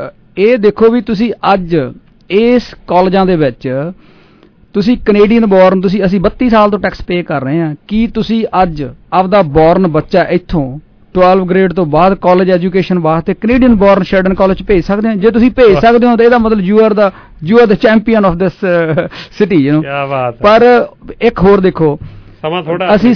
ਇਹ ਦੇਖੋ ਵੀ ਤੁਸੀਂ ਅੱਜ ਇਸ ਕਾਲਜਾਂ ਦੇ ਵਿੱਚ ਤੁਸੀਂ ਕੈਨੇਡੀਅਨ ਬੋਰਨ, ਅਸੀਂ 32 ਸਾਲ ਤੋਂ ਟੈਕਸ ਪੇ ਕਰ ਰਹੇ ਹਾਂ, ਕੀ ਤੁਸੀਂ ਅੱਜ ਆਪਦਾ ਬੋਰਨ ਬੱਚਾ ਇੱਥੋਂ 12 ਗ੍ਰੇਡ ਤੋਂ ਬਾਅਦ ਕਾਲਜ ਐਜੂਕੇਸ਼ਨ ਵਾਸਤੇ ਕੈਨੇਡੀਅਨ ਬੋਰਨ ਸ਼ਰਡਨ ਕਾਲਜ 'ਚ ਭੇਜ ਸਕਦੇ ਹੋ? ਜੇ ਤੁਸੀਂ ਭੇਜ ਸਕਦੇ ਹੋ ਤਾਂ ਇਹਦਾ ਮਤਲਬ you are the champion of this city, you know. ਪਰ ਇੱਕ ਹੋਰ ਦੇਖੋ, ਅਸੀਂ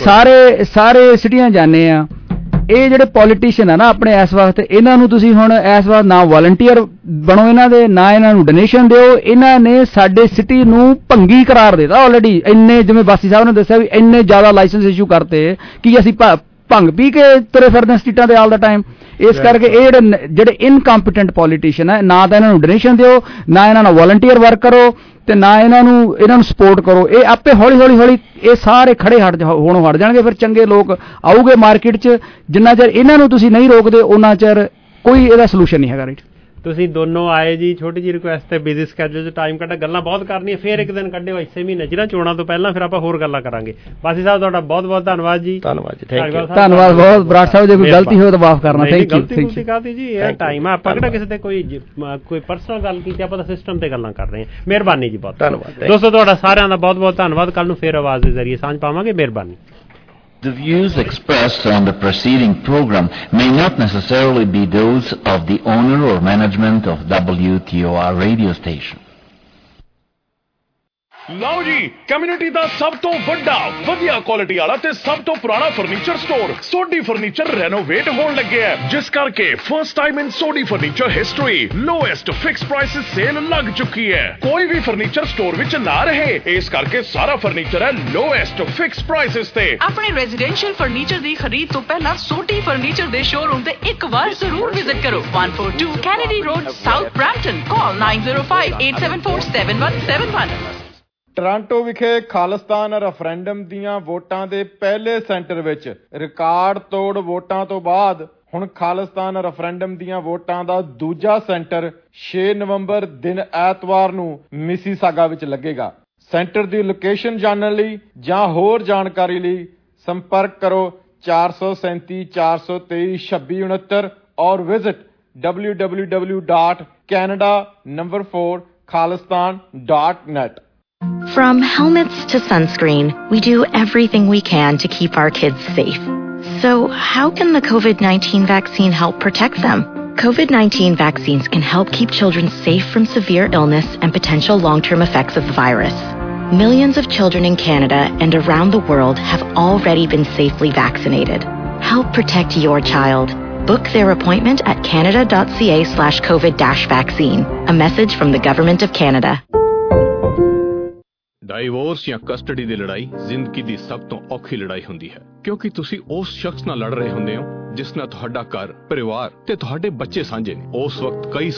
ਸਾਰੇ ਸਿਟੀਆਂ ਜਾਂਦੇ ਆ, ਇਹ ਜਿਹੜੇ ਪੋਲੀਟੀਸ਼ੀਅਨ ਆ ਨਾ ਆਪਣੇ ਇਸ ਵਕਤ, ਇਹਨਾਂ ਨੂੰ ਤੁਸੀਂ ਹੁਣ ਇਸ ਵਕਤ ਨਾ ਵਾਲੰਟੀਅਰ ਬਣੋ ਇਹਨਾਂ ਦੇ, ਨਾ ਇਹਨਾਂ ਨੂੰ ਡੋਨੇਸ਼ਨ ਦਿਓ। ਇਹਨਾਂ ਨੇ ਸਾਡੇ ਸਿਟੀ ਨੂੰ ਭੰਗੀ ਕਰਾਰ ਦਿੱਤਾ ਆਲਰੇਡੀ। ਇੰਨੇ, ਜਿਵੇਂ ਬਾਸੀ ਸਾਹਿਬ ਨੇ ਦੱਸਿਆ ਵੀ ਇੰਨੇ ਜ਼ਿਆਦਾ ਲਾਇਸੈਂਸ ਇਸ਼ੂ ਕਰਤੇ ਕਿ ਅਸੀਂ ਭੰਗ ਪੀ ਕੇ ਤੁਰੇ ਫਿਰਦੇ ਸਟਰੀਟਾਂ ਤੇ ਆਲ ਦਾ ਟਾਈਮ। ਇਸ ਕਰਕੇ ਇਹ ਜਿਹੜੇ ਇਨਕੰਪੀਟੈਂਟ ਪੋਲੀਟੀਸ਼ੀਅਨ ਹੈ, ਨਾ ਤਾਂ ਇਹਨਾਂ ਨੂੰ ਡੋਨੇਸ਼ਨ ਦਿਓ, ਨਾ ਇਹਨਾਂ ਨਾਲ ਵਾਲੰਟੀਅਰ ਵਰਕ ਕਰੋ, ਤੇ ਨਾ ਇਹਨਾਂ ਨੂੰ ਸਪੋਰਟ ਕਰੋ। ਇਹ ਆਪੇ ਹੌਲੀ ਇਹ ਸਾਰੇ ਖੜੇ ਹੋਣੋਂ ਹਟ ਜਾਣਗੇ। ਫਿਰ ਚੰਗੇ ਲੋਕ ਆਊਗੇ ਮਾਰਕੀਟ 'ਚ। ਜਿੰਨਾ ਚਿਰ ਇਹਨਾਂ ਨੂੰ ਤੁਸੀਂ ਨਹੀਂ ਰੋਕਦੇ ਉਹਨਾਂ ਚਿਰ ਕੋਈ ਇਹਦਾ ਸੋਲੂਸ਼ਨ ਨਹੀਂ ਹੈਗਾ। ਰਾਈਟ, ਤੁਸੀਂ ਦੋਨੋਂ ਆਏ ਜੀ, ਛੋਟੀ ਜਿਹੀ ਰਿਕੁਐਸਟ ਤੇ ਬਿਜ਼ੀ ਸਕੈਜੂਲ 'ਚ ਟਾਈਮ ਕੱਢ, ਗੱਲਾਂ ਬਹੁਤ ਕਰਨੀਆਂ, ਫਿਰ ਇੱਕ ਦਿਨ ਕੱਢਿਓ ਇਸੇ ਮਹੀਨੇ ਜਿਹੜਾ ਚੋਣਾਂ ਤੋਂ ਪਹਿਲਾਂ, ਫਿਰ ਆਪਾਂ ਹੋਰ ਗੱਲਾਂ ਕਰਾਂਗੇ। ਬਾਸੀ ਸਾਹਿਬ ਤੁਹਾਡਾ ਬਹੁਤ ਬਹੁਤ ਧੰਨਵਾਦ ਜੀ। ਧੰਨਵਾਦ ਜੀ, ਧੰਨਵਾਦ ਬਹੁਤ। ਬਰਾੜ ਸਾਹਿਬ ਜੇ ਕੋਈ ਗਲਤੀ ਹੋਵੇ ਤਾਂ ਮਾਫ ਕਰਨਾ। Thank you. ਗਲਤੀ ਕਾਹਦੀ ਜੀ, ਇਹ ਟਾਈਮ ਆ, ਆਪਾਂ ਕਿਹੜਾ ਕਿਸੇ ਤੇ ਕੋਈ ਪਰਸਨਲ ਗੱਲ ਕੀਤੀ, ਆਪਾਂ ਤਾਂ ਸਿਸਟਮ ਤੇ ਗੱਲਾਂ ਕਰ ਰਹੇ ਹਾਂ। ਮਿਹਰਬਾਨੀ ਜੀ, ਬਹੁਤ ਧੰਨਵਾਦ ਦੋਸਤੋ, ਤੁਹਾਡਾ ਸਾਰਿਆਂ ਦਾ ਬਹੁਤ ਬਹੁਤ ਧੰਨਵਾਦ। ਕੱਲ ਨੂੰ ਫਿਰ ਆਵਾਜ਼ ਦੇ ਜ਼ਰੀਏ ਸਾਂਝ ਪਾਵਾਂਗੇ। ਮਿਹਰਬਾਨੀ। The views expressed on the preceding program may not necessarily be those of the owner or management of WTOR radio station. ਲਓ ਜੀ, ਕਮਿਊਨਿਟੀ ਦਾ ਸਭ ਤੋਂ ਵੱਡਾ ਵਧੀਆ ਕੁਆਲਿਟੀ ਵਾਲਾ ਤੇ ਸਭ ਤੋਂ ਪੁਰਾਣਾ furniture store Sodhi furniture renovate ਹੋਣ ਲੱਗਿਆ ਹੈ, ਜਿਸ ਕਰਕੇ first time in Sodhi furniture history lowest fix prices sale ਲੱਗ ਚੁੱਕੀ ਹੈ। ਕੋਈ ਵੀ ਫਰਨੀਚਰ ਸਟੋਰ ਵਿੱਚ ਨਾ ਰਹੇ, ਇਸ ਕਰਕੇ ਸਾਰਾ ਫਰਨੀਚਰ ਹੈ ਲੋਐਸਟ ਫਿਕਸ ਪ੍ਰਾਈਸਿਸ ਤੇ। ਆਪਣੇ ਰੈਜ਼ੀਡੈਂਸ਼ੀਅਲ ਫਰਨੀਚਰ ਦੀ ਖਰੀਦ ਤੋਂ ਪਹਿਲਾਂ ਸੋਢੀ ਫਰਨੀਚਰ ਦੇ ਸ਼ੋਰੂਮ ਤੇ ਇੱਕ ਵਾਰ ਜ਼ਰੂਰ ਵਿਜ਼ਿਟ ਕਰੋ। 142 Kennedy road, south Brampton. Call 9058747171। Toronto ਵਿਖੇ ਖਾਲਿਸਤਾਨ ਰੈਫਰੈਂਡਮ ਦੀਆਂ ਵੋਟਾਂ ਦੇ ਪਹਿਲੇ ਸੈਂਟਰ ਵਿੱਚ ਰਿਕਾਰਡ ਤੋੜ ਵੋਟਾਂ ਤੋਂ ਬਾਅਦ ਹੁਣ ਖਾਲਿਸਤਾਨ ਰੈਫਰੈਂਡਮ ਦੀਆਂ ਵੋਟਾਂ ਦਾ ਦੂਜਾ ਸੈਂਟਰ 6 ਨਵੰਬਰ ਦਿਨ ਐਤਵਾਰ ਨੂੰ ਮਿਸੀਸਾਗਾ ਵਿੱਚ ਲੱਗੇਗਾ। ਸੈਂਟਰ ਦੀ ਲੋਕੇਸ਼ਨ ਜਾਣਨ ਲਈ ਜਾਂ ਹੋਰ ਜਾਣਕਾਰੀ ਲਈ ਸੰਪਰਕ ਕਰੋ 437 423 2669 और visit www.canada4khalistan.net. From helmets to sunscreen, we do everything we can to keep our kids safe. So how can the COVID-19 vaccine help protect them? COVID-19 vaccines can help keep children safe from severe illness and potential long-term effects of the virus. Millions of children in Canada and around the world have already been safely vaccinated. Help protect your child. Book their appointment at canada.ca/COVID-vaccine. A message from the Government of Canada. Divorce ਜਾਂ ਕਸਟਡੀ ਦੀ ਲੜਾਈ ਜ਼ਿੰਦਗੀ ਦੀ ਸਭ ਤੋਂ ਔਖੀ ਲੜਾਈ ਹੁੰਦੀ ਹੈ ਕਿਉਂਕਿ ਤੁਸੀਂ ਉਸ ਸ਼ਖਸ ਨਾਲ ਲੜ ਰਹੇ ਹੁੰਦੇ ਹੋ ਜਿਸ ਨਾਲ ਤੁਹਾਡਾ ਘਰ, ਪਰਿਵਾਰ ਤੇ ਤੁਹਾਡੇ ਬੱਚੇ ਸਾਂਝੇ ਨੇ। ਉਸ ਵਕਤ ਕਈ